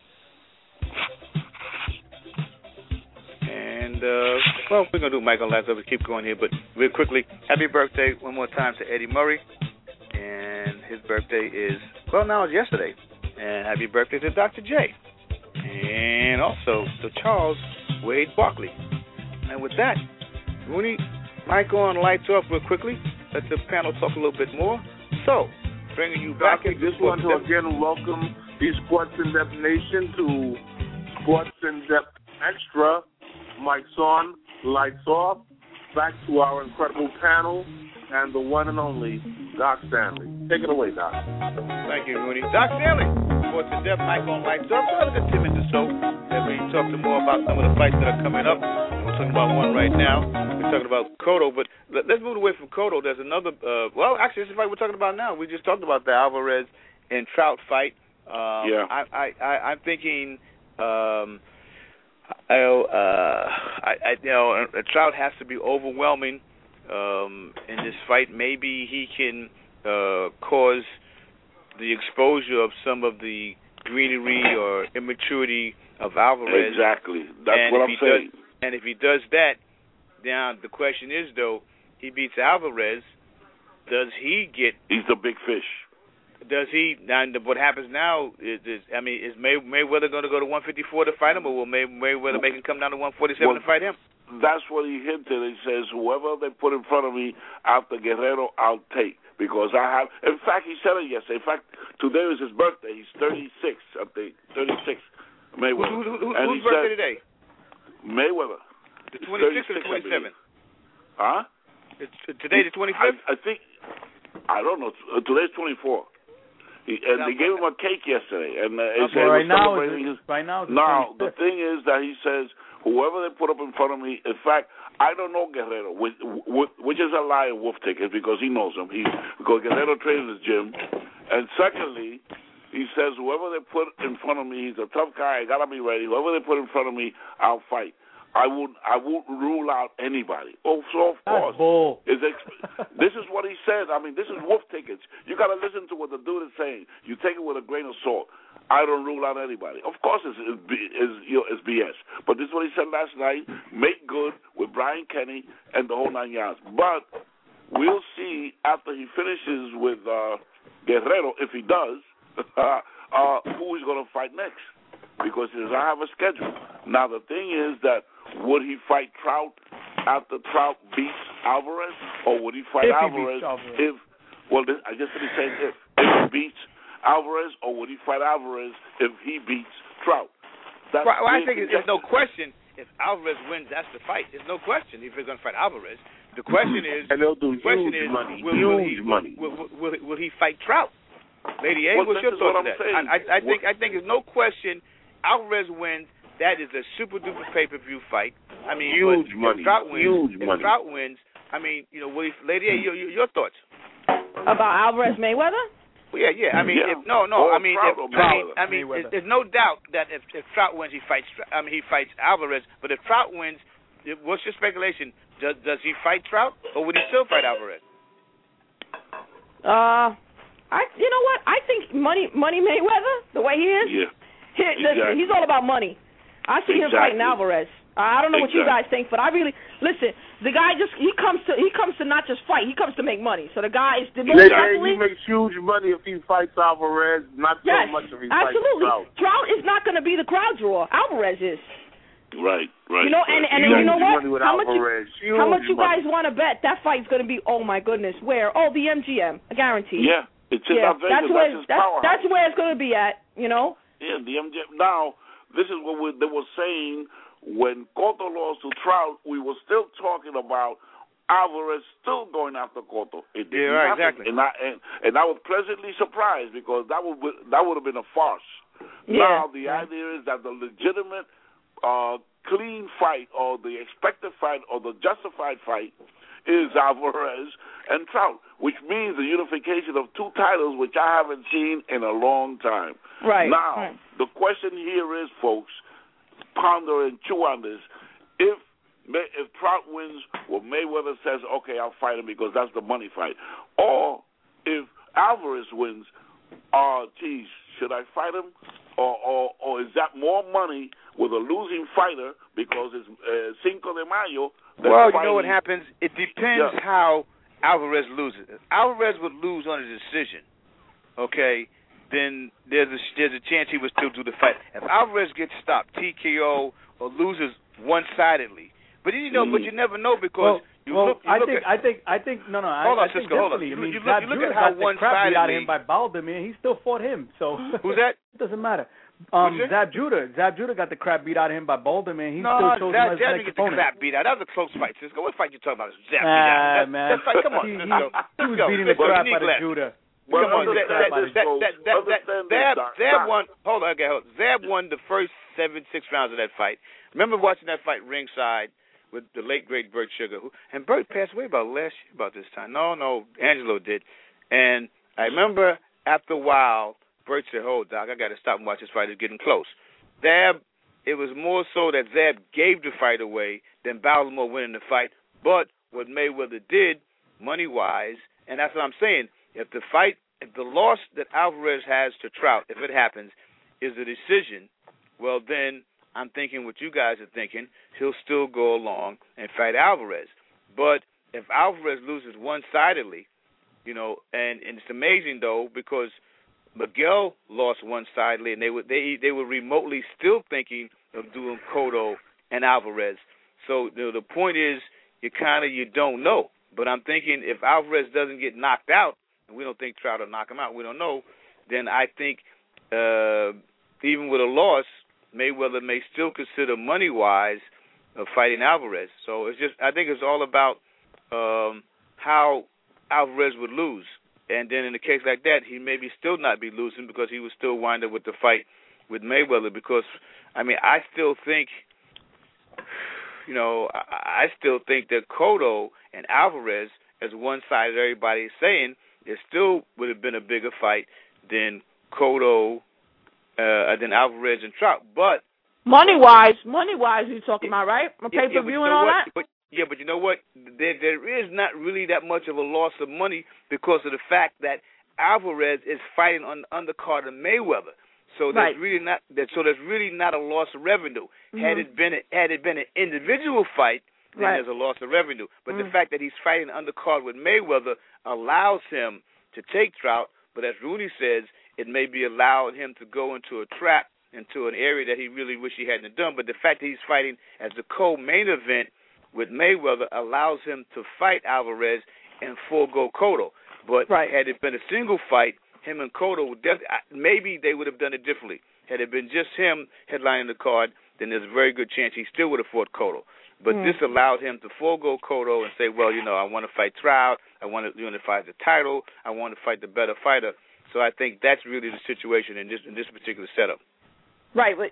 And, we're going to do Mike on Last Up. We keep going here, but real quickly, happy birthday one more time to Eddie Murray. And his birthday is, now it's yesterday. And happy birthday to Dr. J. And also to Charles Wade Barkley. And with that, Rooney, Mike on, Lights Up real quickly. Let the panel talk a little bit more. So, bringing you back in. Just want to again welcome the Sports in Depth Nation to Sports in Depth Extra. Mike's on, lights off. Back to our incredible panel and the one and only Doc Stanley. Take it away, Doc. Thank you, Rooney. Doc Stanley, Sports in Depth, Mike on, Lights Up. So another 10 minutes or so that we talk some more about some of the fights that are coming up. We're talking about one right now. We're talking about Cotto, but let's move away from Cotto. There's another, actually, this is the fight we're talking about now. We just talked about the Alvarez and Trout fight. I'm thinking, Trout has to be overwhelming in this fight. Maybe he can cause the exposure of some of the greenery or immaturity of Alvarez. Exactly. That's what I'm saying. And if he does that, now the question is, though, he beats Alvarez, does he get... He's the big fish. Does he... Now, what happens now is Mayweather going to go to 154 to fight him, or will Mayweather make him come down to 147 to fight him? That's what he hinted. He says, whoever they put in front of me after Guerrero, I'll take. Because I have... In fact, he said it yesterday. In fact, today was his birthday. He's 36, I think. 36, Mayweather. Whose birthday today? Mayweather. The 26th or the 27th? Huh? Today the 25th? I think... I don't know. Today's 24. They gave him a cake yesterday. And right now, the thing is that he says, whoever they put up in front of me, in fact, I don't know Guerrero, which is a lie and wolf ticket because he knows him. Because Guerrero trains his gym. And secondly, he says, whoever they put in front of me, he's a tough guy. I got to be ready. Whoever they put in front of me, I'll fight. I won't rule out anybody. Oh, so of course, this is what he said. I mean, this is wolf tickets. You got to listen to what the dude is saying. You take it with a grain of salt. I don't rule out anybody. Of course, it's BS. But this is what he said last night. Make good with Brian Kenny and the whole 9 yards. But we'll see after he finishes with Guerrero, if he does, who he's going to fight next. Because he says, I have a schedule. Now, the thing is that would he fight Trout after Trout beats Alvarez? Or would he fight Alvarez if, well, I just said he's saying if he beats Alvarez, or would he fight Alvarez if he beats Trout? I think there's no question if Alvarez wins, that's the fight. There's no question if he's going to fight Alvarez. The question is, and they'll do huge money. Will he fight Trout? Lady A, what's your thought on that? I think there's no question. Alvarez wins. That is a super duper pay-per-view fight. I mean, huge money. If Trout wins, I mean, Lady A, your thoughts about Alvarez Mayweather? Well, yeah. I mean, there's no doubt that if Trout wins, he fights Alvarez. But if Trout wins, what's your speculation? Does he fight Trout, or would he still fight Alvarez? You know what? I think Money Mayweather, the way he is, he's all about money. I see him fighting Alvarez. I don't know what you guys think, but I really listen. The guy he comes to not just fight. He comes to make money. So the guy is he makes huge money if he fights Alvarez. Not so much if he fights Trout. Trout is not going to be the crowd draw. Alvarez is. Right. You know, and you know what? How much you guys want to bet that fight's going to be? Oh my goodness, where? Oh, the MGM, I guarantee. Yeah, it's in Las Vegas. That's where it's going to be at. You know. Yeah, the MGM. Now, this is what they were saying when Cotto lost to Trout. We were still talking about Alvarez still going after Cotto. Right, exactly. And I was pleasantly surprised because that would have been a farce. Yeah. Now the idea is that the legitimate, clean fight, or the expected fight, or the justified fight is Alvarez and Trout, which means the unification of two titles, which I haven't seen in a long time. Right. Now, the question here is, folks, ponder and chew on this. If Trout wins, well, Mayweather says, okay, I'll fight him because that's the money fight. Or if Alvarez wins, should I fight him? Or is that more money with a losing fighter because it's Cinco de Mayo? Well, you know what happens? It depends how Alvarez loses. If Alvarez would lose on a decision, okay, then there's a chance he would still do the fight. If Alvarez gets stopped, TKO, or loses one-sidedly, but you never know because I think no. Hold on, Cisco. Hold on. You look at how one-sidedly out of him by Baldomir. He still fought him. So who's that? It doesn't matter. Zab Judah got the crap beat out of him by Baldomir. He still chose him as Zab next get the opponent. crap beat out. That was a close fight, Cisco. What fight you talking about? Zab beat out. Man. That fight, come on. He was beating the crap out of Judah. Well, Zab won. Hold on, Zab won the first 7-6 rounds of that fight. Remember watching that fight ringside with the late great Bert Sugar, and Bert passed away about last year about this time. No, Angelo did. And I remember after a while, Bert said, "Hold, Doc, I got to stop and watch this fight. It's getting close." Zab, it was more so that Zab gave the fight away than Baltimore winning the fight. But what Mayweather did, money-wise, and that's what I'm saying. If the loss that Alvarez has to Trout, if it happens, is a decision, well, then I'm thinking what you guys are thinking. He'll still go along and fight Alvarez. But if Alvarez loses one-sidedly, and it's amazing, though, because Miguel lost one-sidedly, and they were remotely still thinking of doing Cotto and Alvarez. So the point is, you don't know. But I'm thinking if Alvarez doesn't get knocked out, and we don't think Trout will knock him out, we don't know, then I think even with a loss, Mayweather may still consider money-wise of fighting Alvarez. So I think it's all about how Alvarez would lose. And then in a case like that, he maybe still not be losing because he would still wind up with the fight with Mayweather. Because, I still think, I still think that Cotto and Alvarez, as one side of everybody is saying, it still would have been a bigger fight than Cotto, than Alvarez and Trout. But Money-wise, you're talking about, right? Pay-per-view and all that? But you know what? There is not really that much of a loss of money because of the fact that Alvarez is fighting on the undercard of Mayweather. So there's really not a loss of revenue. Mm-hmm. Had it been an individual fight, then there's a loss of revenue. But the fact that he's fighting undercard with Mayweather allows him to take Trout. But as Rudy says, it may be allowing him to go into a trap, into an area that he really wish he hadn't done. But the fact that he's fighting as the co-main event with Mayweather allows him to fight Alvarez and forego Cotto. But had it been a single fight, him and Cotto would maybe they would have done it differently. Had it been just him headlining the card, then there's a very good chance he still would have fought Cotto. But this allowed him to forego Cotto and say, well, I want to fight Trout. I want to unify the title. I want to fight the better fighter. So I think that's really the situation in this particular setup. Right, but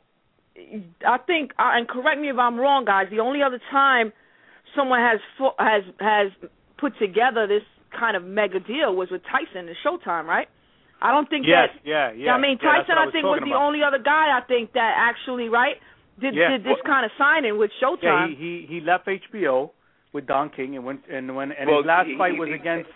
I think, and correct me if I'm wrong, guys. The only other time someone has put together this kind of mega deal was with Tyson and Showtime, right? I don't think Yeah. I mean, Tyson, I think, was the only other guy I think that actually, did this kind of signing with Showtime. Yeah, he left HBO with Don King and his last fight was against.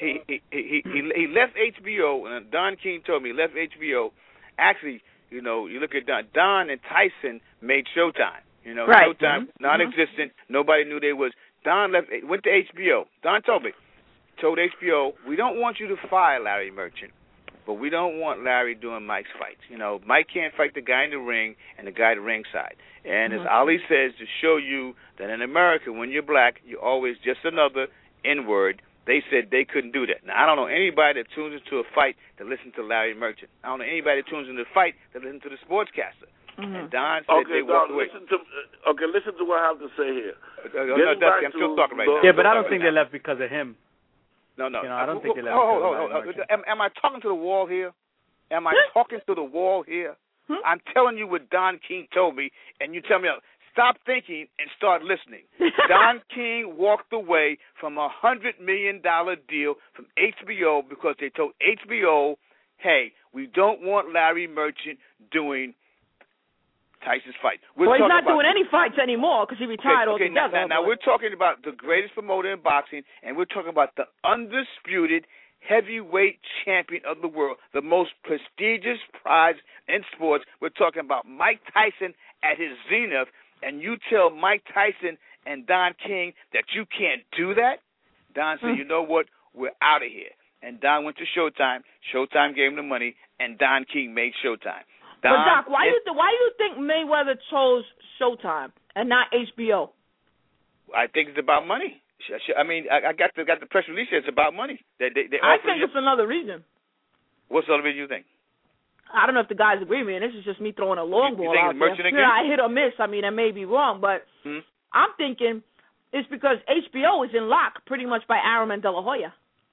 He left HBO, and Don King told me he left HBO. Actually, you look at Don and Tyson made Showtime. Showtime non-existent. Nobody knew there was. Don went to HBO. Don told HBO, we don't want you to fire Larry Merchant, but we don't want Larry doing Mike's fights. Mike can't fight the guy in the ring and the guy at the ringside. And as Ali says, to show you that in America, when you're black, you're always just another N-word. They said they couldn't do that. Now, I don't know anybody that tunes into a fight that listens to Larry Merchant. I don't know anybody that tunes into a fight that listens to the sportscaster. And Don said they walked away. Listen to what I have to say here. I'm still talking right now. Yeah, but I don't think they left because of him. No. I don't think they left. Am I talking to the wall here? Am I talking to the wall here? I'm telling you what Don King told me, and you tell me, stop thinking and start listening. Don King walked away from a $100 million deal from HBO because they told HBO, hey, we don't want Larry Merchant doing Tyson's fight. Well, he's not doing any fights anymore because he retired altogether. Now we're talking about the greatest promoter in boxing, and we're talking about the undisputed heavyweight champion of the world, the most prestigious prize in sports. We're talking about Mike Tyson at his zenith, and you tell Mike Tyson and Don King that you can't do that? Don said, you know what? We're out of here. And Don went to Showtime. Showtime gave him the money, and Don King made Showtime. But Doc, why do you think Mayweather chose Showtime and not HBO? I think it's about money. I mean, I got the press release. It's about money. I think it's another reason. What's the other reason you think? I don't know if the guys agree with me, and this is just me throwing a long ball out there. Yeah, I hit or miss. I mean, I may be wrong, but I'm thinking it's because HBO is in lock pretty much by Arum and De La Hoya.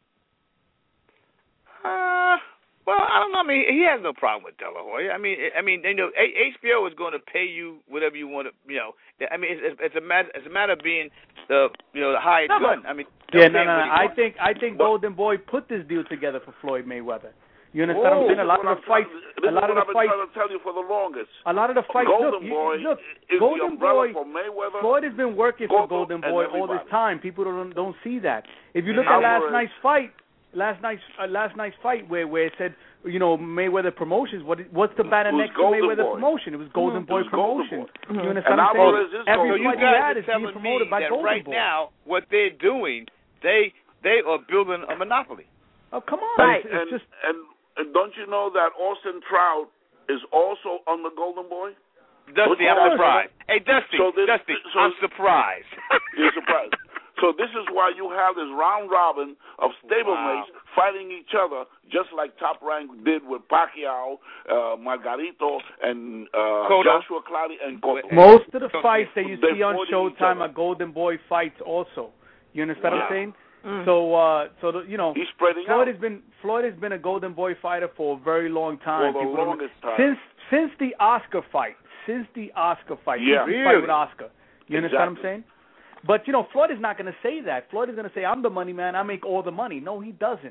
Well, I don't know. I mean, he has no problem with De La Hoya. I mean, HBO is going to pay you whatever you want to. I mean, it's a matter of being the hired gun. I mean, I think Golden Boy put this deal together for Floyd Mayweather. You understand what I'm saying? A lot of the fights. This is what I've been trying to tell you for the longest. A lot of the fights. Golden Boy is Golden the umbrella Boy for Mayweather. Floyd has been working for Golden Boy all this time. People don't see that. If you look at last night's fight where it said, Mayweather Promotions. What's the banner next to Mayweather Promotion? It was Golden Boy Promotion. You understand what I'm saying? Everybody had is being promoted by Golden right Boy. Now, what they're doing, they are building a monopoly. Oh, come on! Right. And don't you know that Austin Trout is also on the Golden Boy? Dusty, I'm surprised. Hey, Dusty, I'm surprised. You're surprised. So this is why you have this round robin of stablemates fighting each other, just like Top Rank did with Pacquiao, Margarito, and Joshua Clottey and Cotto. Most of the fights that you see on Showtime are Golden Boy fights also. You understand what I'm saying? So he's spreading out. Floyd has been a Golden Boy fighter for a very long time. For the longest time. Since the Oscar fight. He fight with Oscar. You understand what I'm saying? But Floyd is not going to say that. Floyd is going to say, "I'm the money man. I make all the money." No, he doesn't.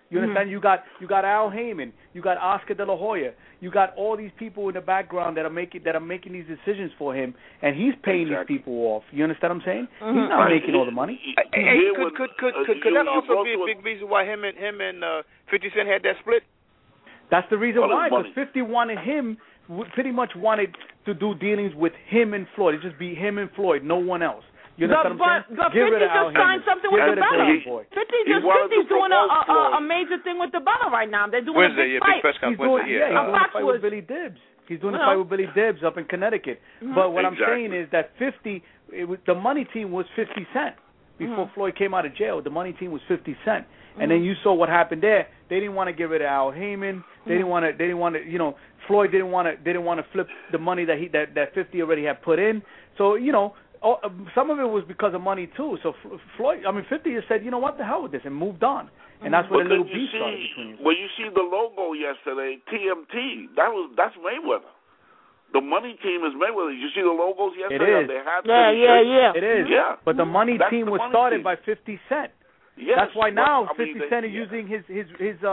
You understand? You got Al Heyman, you got Oscar De La Hoya, you got all these people in the background that are making these decisions for him, and he's paying these people off. You understand what I'm saying? He's not making all the money. Could that also be a big reason why him and 50 Cent had that split? That's the reason why, because 50 wanted him, pretty much wanted to do dealings with him and Floyd. It just be him and Floyd, no one else. You know what I'm saying? But 50 just signed something with the Bella. 50's doing a major thing with the Bella right now. They're doing a big fight. He's doing a fight with Billy Dibbs. He's doing a fight with Billy Dibbs up in Connecticut. But what I'm saying is that the money team was 50 Cent. Before Floyd came out of jail, the money team was 50 Cent. And then you saw what happened there. They didn't want to get rid of Al Heyman. They didn't want to. You know, Floyd didn't want to flip the money that 50 already had put in. So some of it was because of money too. So 50 just said, you know what, the hell with this, and moved on. And that's where the little beef started between them. Well, you see the logo yesterday, TMT. That's Mayweather. The money team is Mayweather. You see the logos yesterday? It is. They had It is. Yeah. But the money team was started by 50 Cent. Yes, that's why now 50 Cent is using his name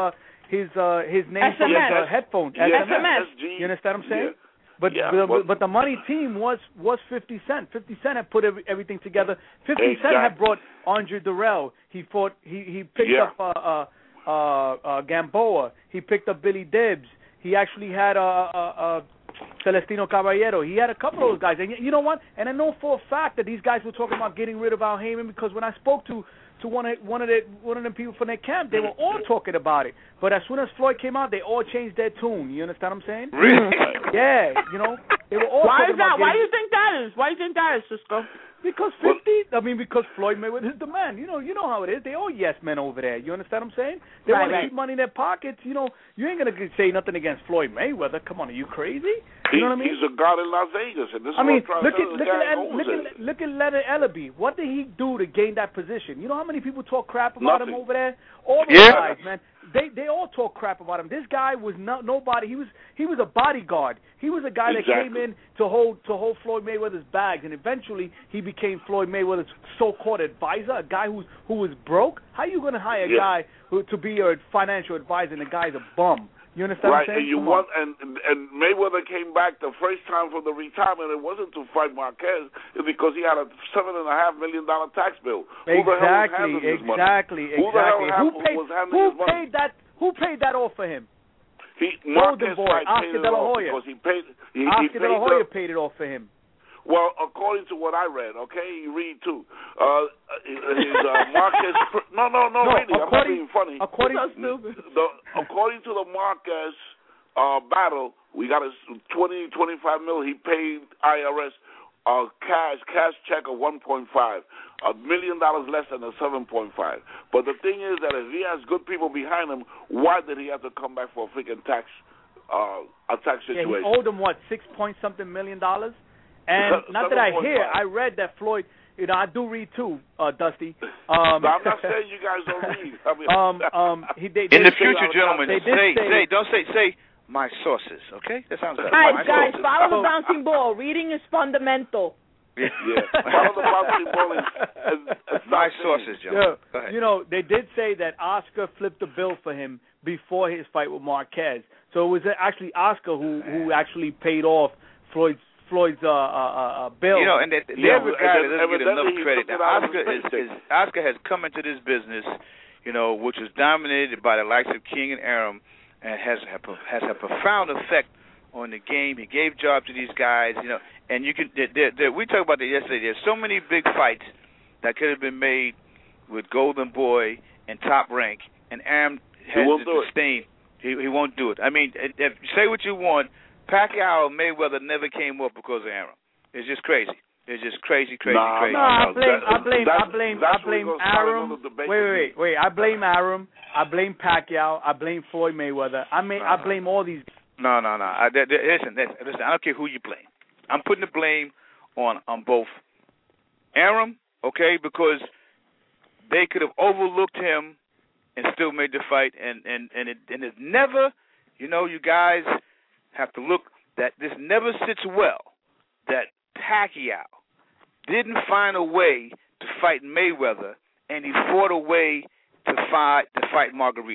SMS. from his headphones. SMS. You understand what I'm saying? Yeah. But the money team was 50 Cent. 50 Cent had put everything together. 50 Cent had brought Andre Durrell. He picked up Gamboa. He picked up Billy Dibbs. He actually had Celestino Caballero. He had a couple of those guys. And you know what? And I know for a fact that these guys were talking about getting rid of Al Heyman, because when I spoke to one of them people from their camp, they were all talking about it. But as soon as Floyd came out, they all changed their tune. You understand what I'm saying? Really? Yeah. They were all talking about Why do you think that is? Why do you think that is, Cisco? Because because Floyd Mayweather is the man. You know how it is. They all yes men over there. You understand what I'm saying? They want to keep money in their pockets. You ain't gonna say nothing against Floyd Mayweather. Come on, are you crazy? You know what I mean? He's a god in Las Vegas, and this is look at Leonard Ellaby. What did he do to gain that position? You know how many people talk crap about him over there? All those guys, man. They all talk crap about him. This guy was nobody. He was a bodyguard. He was a guy that came in to hold Floyd Mayweather's bags, and eventually he became Floyd Mayweather's so-called advisor, a guy who was broke. How are you going to hire a guy to be your financial advisor, and the guy's a bum? You understand what I'm saying? And Mayweather came back the first time from the retirement. It wasn't to fight Marquez. It's because he had a $7.5 million tax bill. Exactly. Who paid that off for him? Marquez Oscar De La Hoya. Because he paid. Oscar De La Hoya paid it off for him. Well, according to what I read, okay, you read too. Marquez. No, really, I'm not being funny. According to the Marquez battle, we got a 25 mil. He paid IRS cash check of 1.5, $1 million less than the 7.5. But the thing is that if he has good people behind him, why did he have to come back for a freaking tax situation? Yeah, he owed him what, $6-point-something million? And not that I read that Floyd. I do read too, Dusty. I'm not saying you guys don't read. In the future, gentlemen, say my sources. Okay, that sounds good. All right, guys, follow the bouncing ball. Reading is fundamental. Yeah, follow the bouncing ball. And my sources, gentlemen. Go ahead. They did say that Oscar flipped the bill for him before his fight with Marquez. So it was actually Oscar who actually paid off Floyd's bill. And there's a guy that doesn't get enough credit. Now, Oscar has come into this business, which was dominated by the likes of King and Arum, and has a profound effect on the game. He gave jobs to these guys, and you can. We talked about that yesterday. There's so many big fights that could have been made with Golden Boy and Top Rank, and Arum has the disdain. He won't do it. I mean, say what you want. Pacquiao and Mayweather never came up because of Arum. It's just crazy. It's just crazy. No, I blame Arum. Wait. I blame Arum. I blame Pacquiao. I blame Floyd Mayweather. I blame all these. No. Listen. I don't care who you blame. I'm putting the blame on both Arum, okay, because they could have overlooked him and still made the fight, and it never, you guys have to look that this never sits well that Pacquiao didn't find a way to fight Mayweather, and he fought a way to fight Margarito.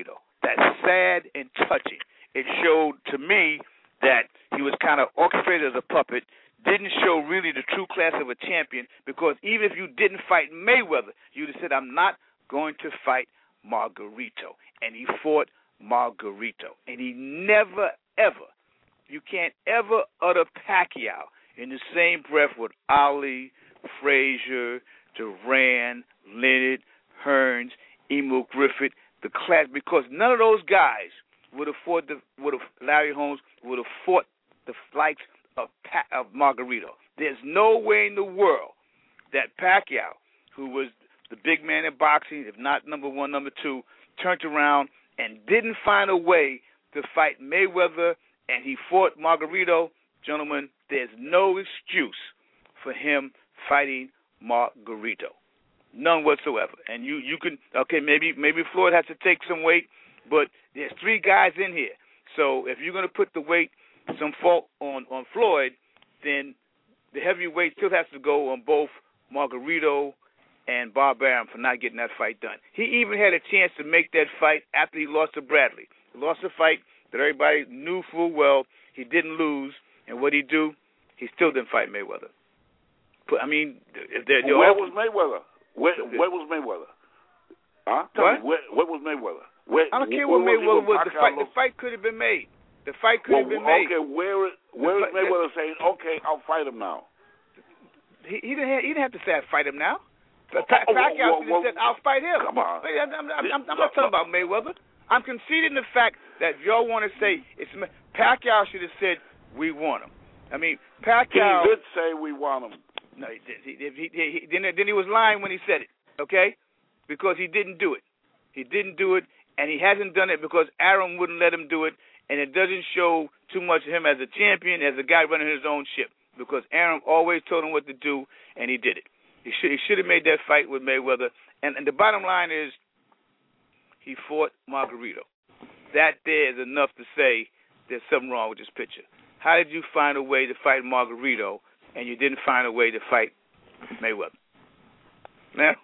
That's sad and touching. It showed to me that he was kind of orchestrated as a puppet, didn't show really the true class of a champion, because even if you didn't fight Mayweather, you'd have said, I'm not going to fight Margarito. And he fought Margarito. And he never, ever, you can't ever utter Pacquiao in the same breath with Ali, Frazier, Duran, Leonard, Hearns, Emil Griffith, the class, because none of those guys would have fought Larry Holmes would have fought the likes of Margarito. There's no way in the world that Pacquiao, who was the big man in boxing, if not number one, number two, turned around and didn't find a way to fight Mayweather, and he fought Margarito. Gentlemen, there's no excuse for him fighting Margarito. None whatsoever. And you can, okay, maybe Floyd has to take some weight, but there's three guys in here. So if you're going to put the weight, some fault on Floyd, then the heavyweight still has to go on both Margarito and Bob Arum for not getting that fight done. He even had a chance to make that fight after he lost to Bradley. He lost a fight that everybody knew full well he didn't lose, and what he do? He still didn't fight Mayweather. But, I mean, where was Mayweather? Where was Mayweather? Huh? Where was Mayweather? I don't care what Mayweather was. The fight could have been made. The fight could have been made. Okay, where is Mayweather saying, okay, I'll fight him now? He didn't have to say I'd fight him now. Pacquiao should have said, I'll fight him. Come on. I'm not talking about Mayweather. I'm conceding the fact that if y'all want to say Pacquiao should have said we want him. I mean, Pacquiao. He did say we want him. No, he did. Then he was lying when he said it, okay? Because he didn't do it. He didn't do it, and he hasn't done it because Arum wouldn't let him do it, and it doesn't show too much of him as a champion, as a guy running his own ship, because Arum always told him what to do, and he did it. He should have made that fight with Mayweather, and the bottom line is he fought Margarito. That there is enough to say there's something wrong with this picture. How did you find a way to fight Margarito, and you didn't find a way to fight Mayweather? Now,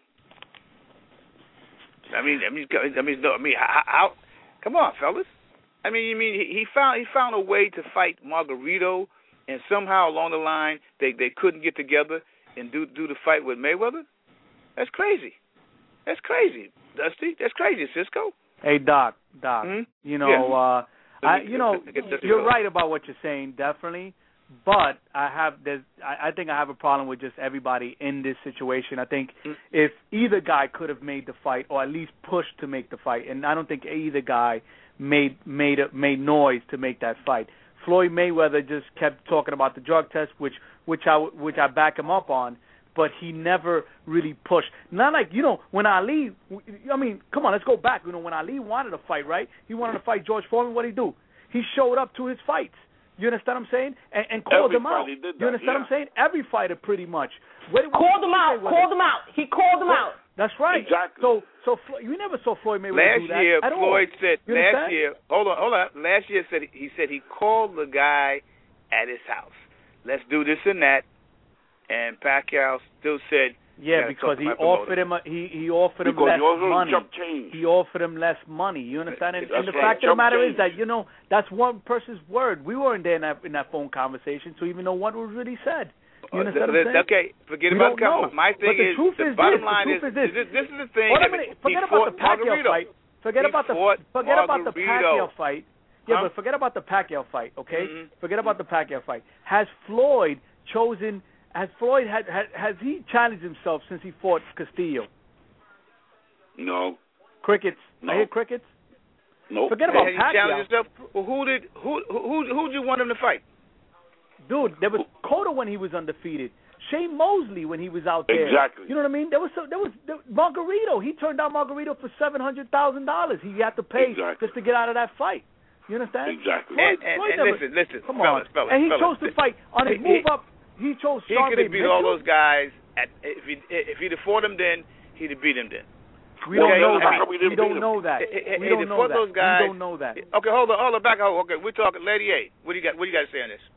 how? Come on, fellas. I mean, you mean he found a way to fight Margarito, and somehow along the line they couldn't get together and do the fight with Mayweather? That's crazy. That's crazy, Dusty. That's crazy, Cisco. Hey, Doc. You know, you're right about what you're saying, definitely. But I think I have a problem with just everybody in this situation. I think if either guy could have made the fight, or at least pushed to make the fight, and I don't think either guy made noise to make that fight. Floyd Mayweather just kept talking about the drug test, which I back him up on, but he never really pushed. Not like, when Ali, I mean, come on, let's go back. When Ali wanted to fight, right? He wanted to fight George Foreman. What did he do? He showed up to his fights. You understand what I'm saying? And called him out. You understand what I'm saying? Every fighter, pretty much. Called him out. He called him out. That's right. Exactly. So you never saw Floyd Mayweather do that. Last year, he said he called the guy at his house. Let's do this and that. And Pacquiao still said, because he offered him he offered him less money. He offered him less money. You understand? And the fact of the matter is that that's one person's word. We weren't there in that phone conversation, so even know what was really said. You understand what I'm saying? Okay, forget about the comment. My thing is, the bottom line is this is the thing. Forget about the Pacquiao fight. Forget about the Pacquiao fight. Yeah, but forget about the Pacquiao fight. Okay, forget about the Pacquiao fight. Has Floyd has he challenged himself since he fought Castillo? No. Crickets. No. I hear crickets. No. Forget about Has he Pacquiao. challenged himself? Well, who did you want him to fight? Dude, there was Cotto when he was undefeated. Shane Mosley when he was out there. Exactly. You know what I mean? There was Margarito. He turned down Margarito for $700,000. He had to pay just to get out of that fight. You understand? Exactly. And listen, come on. Fellas, and he chose to fight on his move up. He chose. He could have beat all those guys. If he'd have fought them then, he'd have beat him then. We don't know that. We don't know that. We don't know that. Those guys, we don't know that. Okay, hold on, back up. Okay, we're talking Lady A. What do you got to say on this?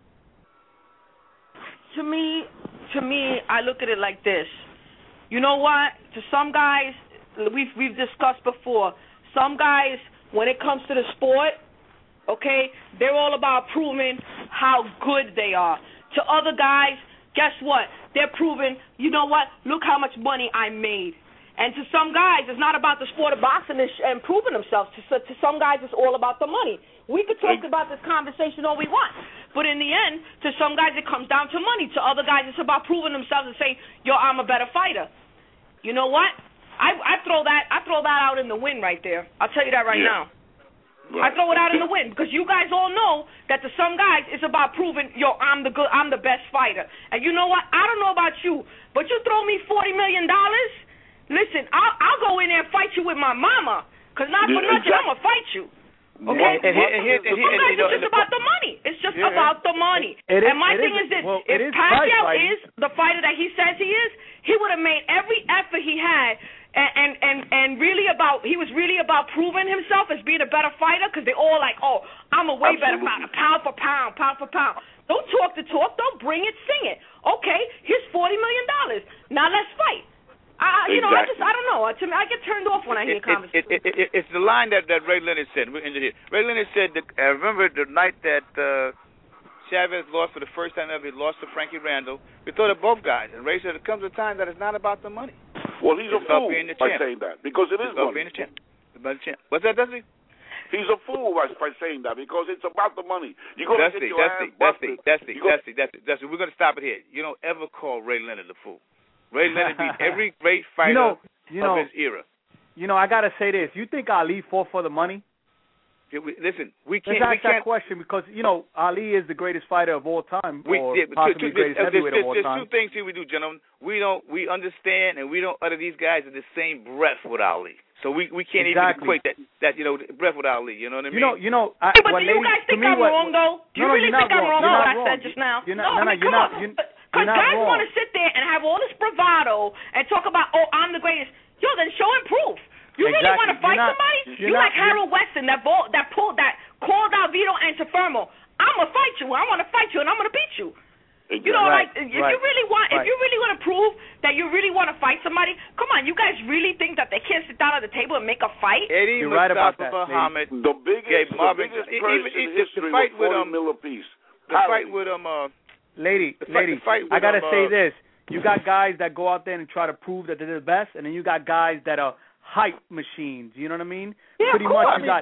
To me, I look at it like this. You know what? To some guys, we've discussed before. Some guys when it comes to the sport, okay, they're all about proving how good they are. To other guys, guess what? They're proving, you know what, look how much money I made. And to some guys, it's not about the sport of boxing and proving themselves. To some guys, it's all about the money. We could talk about this conversation all we want, but in the end, to some guys, it comes down to money. To other guys, it's about proving themselves and saying, yo, I'm a better fighter. You know what? I throw that out in the wind right there. I'll tell you that right now. Right. I throw it out in the wind because you guys all know that to some guys it's about proving, yo, I'm the best fighter. And you know what? I don't know about you, but you throw me $40 million. Listen, I'll go in there and fight you with my mama, because not for nothing, I'm going to fight you. Okay? It's just about the money. It's just about the money. And my thing is this, if Pacquiao is the fighter that he says he is, he would have made every effort he had and really he was really about proving himself as being a better fighter, because they all like, oh, I'm a way better fighter, pound for pound. Don't talk the talk, don't bring it, sing it. Okay, here's $40 million. Now let's fight. You know, exactly. I don't know. To me, I get turned off when I hear conversations. It's the line that Ray Leonard said. Ray Leonard said, I remember the night that Chavez lost for the first time ever. He lost to Frankie Randall. We thought of both guys. And Ray said, there comes a time that it's not about the money. Well, he's a fool by saying that, because it is money. Being the champ. What's that, Dusty? He's a fool by saying that, because it's about the money. You're going to get your ass busted. Dusty, we're going to stop it here. You don't ever call Ray Leonard a fool. Ray Leonard beat every great fighter of his era. You know, I got to say this. You think Ali fought for the money? Listen, we can't. Let's ask that question, because, you know, Ali is the greatest fighter of all time, possibly the greatest heavyweight of all time. There's two things here we do, gentlemen. We understand, and we don't utter these guys in the same breath with Ali. So we can't even equate that breath with Ali. You know what I mean? But do you guys think I'm wrong, though? Do you really think I'm wrong what I said just now? You're not. Because guys want to sit there and have all this bravado and talk about, oh, I'm the greatest. Yo, then show and prove. You really want to fight somebody? You like Harold Weston that called out Vito Antuofermo. I'm gonna fight you. I want to fight you, and I'm gonna beat you. Exactly. You know, if you really want to prove that you really want to fight somebody, come on, you guys really think that they can't sit down at the table and make a fight? Eddie You're right about that. Muhammad, the biggest person in history was $40 million apiece. The fight with Lady, I got to say this. You got guys that go out there and try to prove that they're the best, and then you got guys that are hype machines. You know what I mean? Yeah, pretty much. You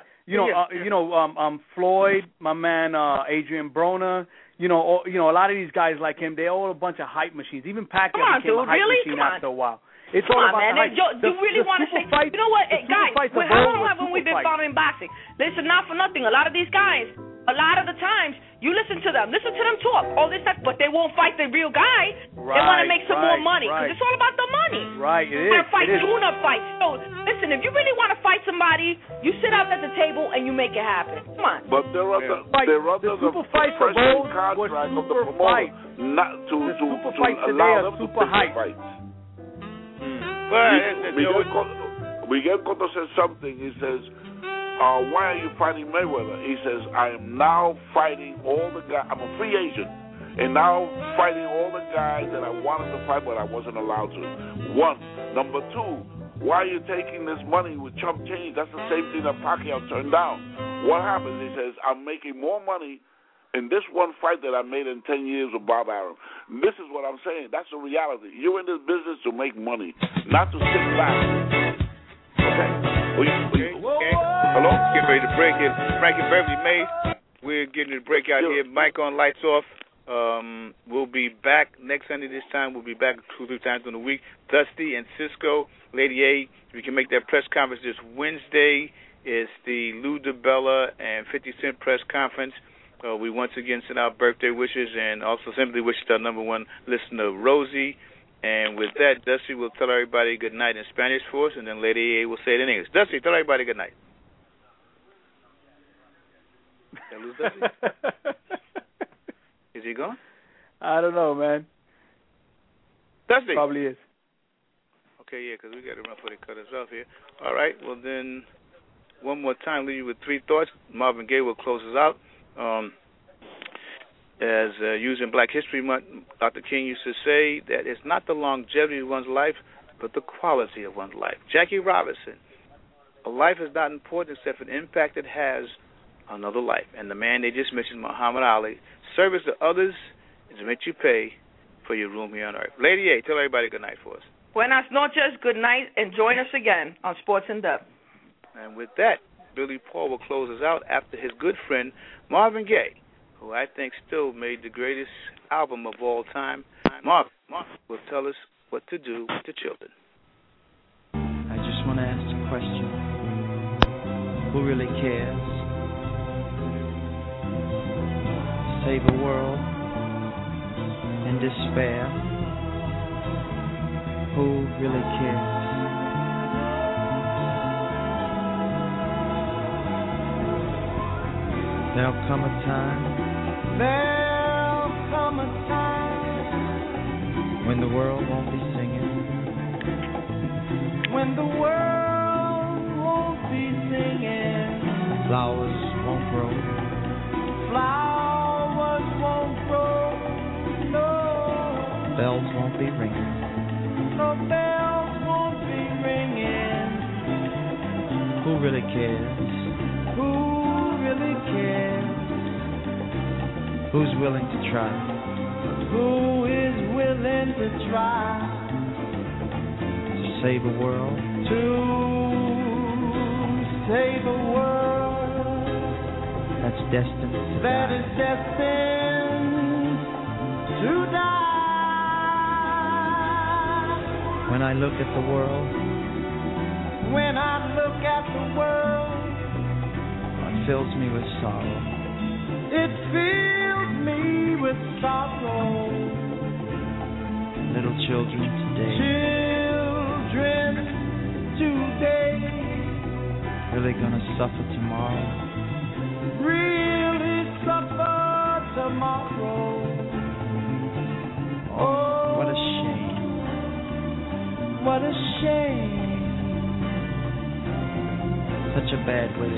got, Floyd, my man, Adrian Broner. You know, a lot of these guys like him, they're all a bunch of hype machines. Even Pacquiao became a hype machine after a while. It's all about the hype. Do you really want to say, you know what, guys, how long have we been following boxing? Listen, not for nothing, a lot of these guys, a lot of the times, you listen to them talk, all this stuff, but they won't fight the real guy. They want to make some more money, because it's all about the money. Right, it is. They're fight tune-up fights. So, listen, if you really want to fight somebody, you sit out at the table and you make it happen. Come on. But there are the super fights of old were super fights. Not to super fights today are super hype. Miguel Cotto says something. He says, why are you fighting Mayweather? He says, I am now fighting all the guys. I'm a free agent, and now fighting all the guys that I wanted to fight, but I wasn't allowed to. One. Number two, why are you taking this money with chump change? That's the same thing that Pacquiao turned down. What happens? He says, I'm making more money in this one fight that I made in 10 years with Bob Arum. This is what I'm saying. That's the reality. You're in this business to make money, not to sit back. Okay? Hello? Getting ready to break it. Frankie Beverly Mays. We're getting to break out here. Mic on, lights off. We'll be back next Sunday this time. We'll be back 2 or 3 times in the week. Dusty and Cisco, Lady A, if you can make that press conference this Wednesday, it's the Lou DiBella and 50 Cent press conference. We once again send out birthday wishes and also simply wishes to our number one listener, Rosie. And with that, Dusty will tell everybody good night in Spanish for us, and then Lady A will say it in English. Dusty, tell everybody good night. Did I lose Dusty? Is he gone? I don't know, man. Dusty? Probably is. Okay, yeah, because we got to run for the cut us off here. All right, well then, one more time, leave you with 3 thoughts. Marvin Gaye will close us out. As using Black History Month, Dr. King used to say that it's not the longevity of one's life, but the quality of one's life. Jackie Robinson, A life is not important except for the impact it has on another life. And the man they just mentioned, Muhammad Ali, service to others is what you pay for your room here on earth. Lady A, tell everybody good night for us. Buenas noches, good night, and join us again on Sports in Depth. And with that, Billy Paul will close us out after his good friend Marvin Gaye, who I think still made the greatest album of all time. Marvin will tell us what to do with the children. I just want to ask a question. Who really cares? Save a world in despair. Who really cares? There'll come a time when the world won't be singing, when the world won't be singing, flowers won't grow, no, bells won't be ringing, Who really cares? Who's willing to try? Who is willing to try to save a world? To save a world that's destined to die. That is destined to die. When I look at the world, it fills me with sorrow. It fills me with sorrow. Little children today, really gonna suffer tomorrow. Oh, what a shame. Such a bad way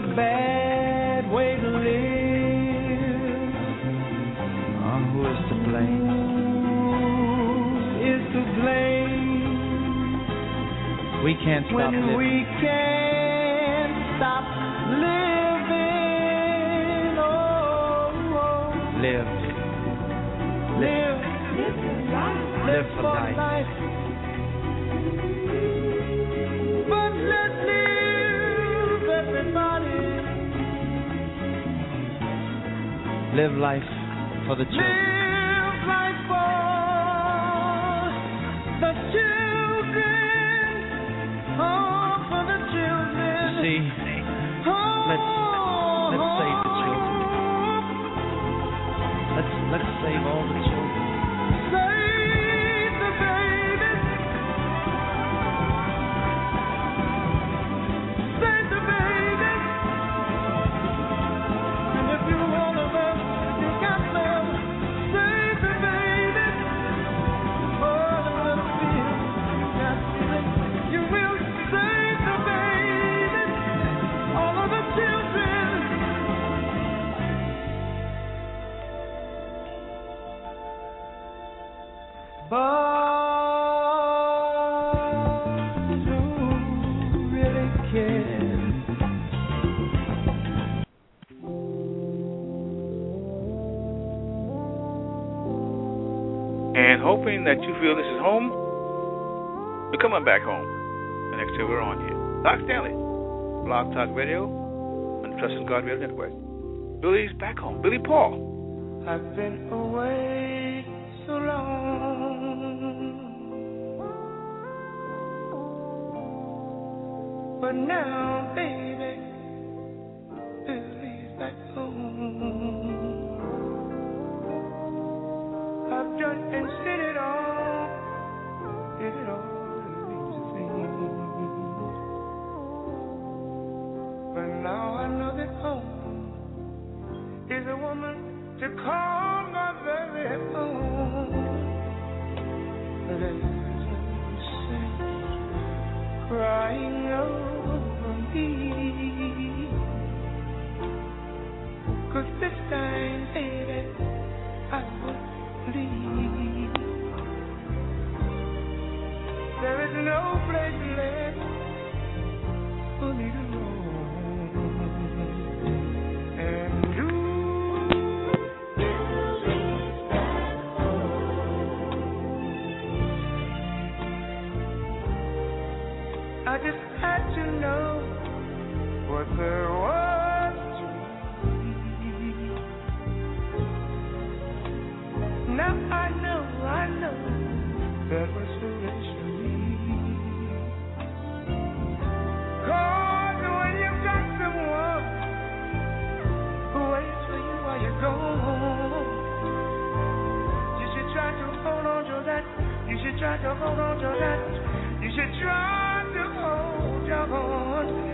to live. Oh, who is to blame? We can't stop living. We can't stop living. Live for life. But let's live, everybody. Live life for the children. Live life for the children. Oh, for the children. See, let's save the children. Let's save all the children. Save the babies. Save the babies. And if you want to love, you got love. Save the babies. Oh, the little fear, you got feeling. You will save the babies. All of the children. But who really cares? And hoping that you feel this is home, we're coming back home. The next time we're on here. Doc Stanley, Blog Talk Radio, on Trusting God Radio Network. Billy's back home. Billy Paul. I've been away so long. But now, baby, Billy's back home. I've done and said it all, it means a thing. But now I know that home is a woman to call my very own. But as no crying over me, 'cause this time, baby, I will leave. There is no place left for me to roam and do. I just had to know what there was to be. Now I know that was foolish to me. 'Cause when you've got someone who waits for you while you're gone, you should try to hold on to that. You should try to hold on to that. You should try to hold on.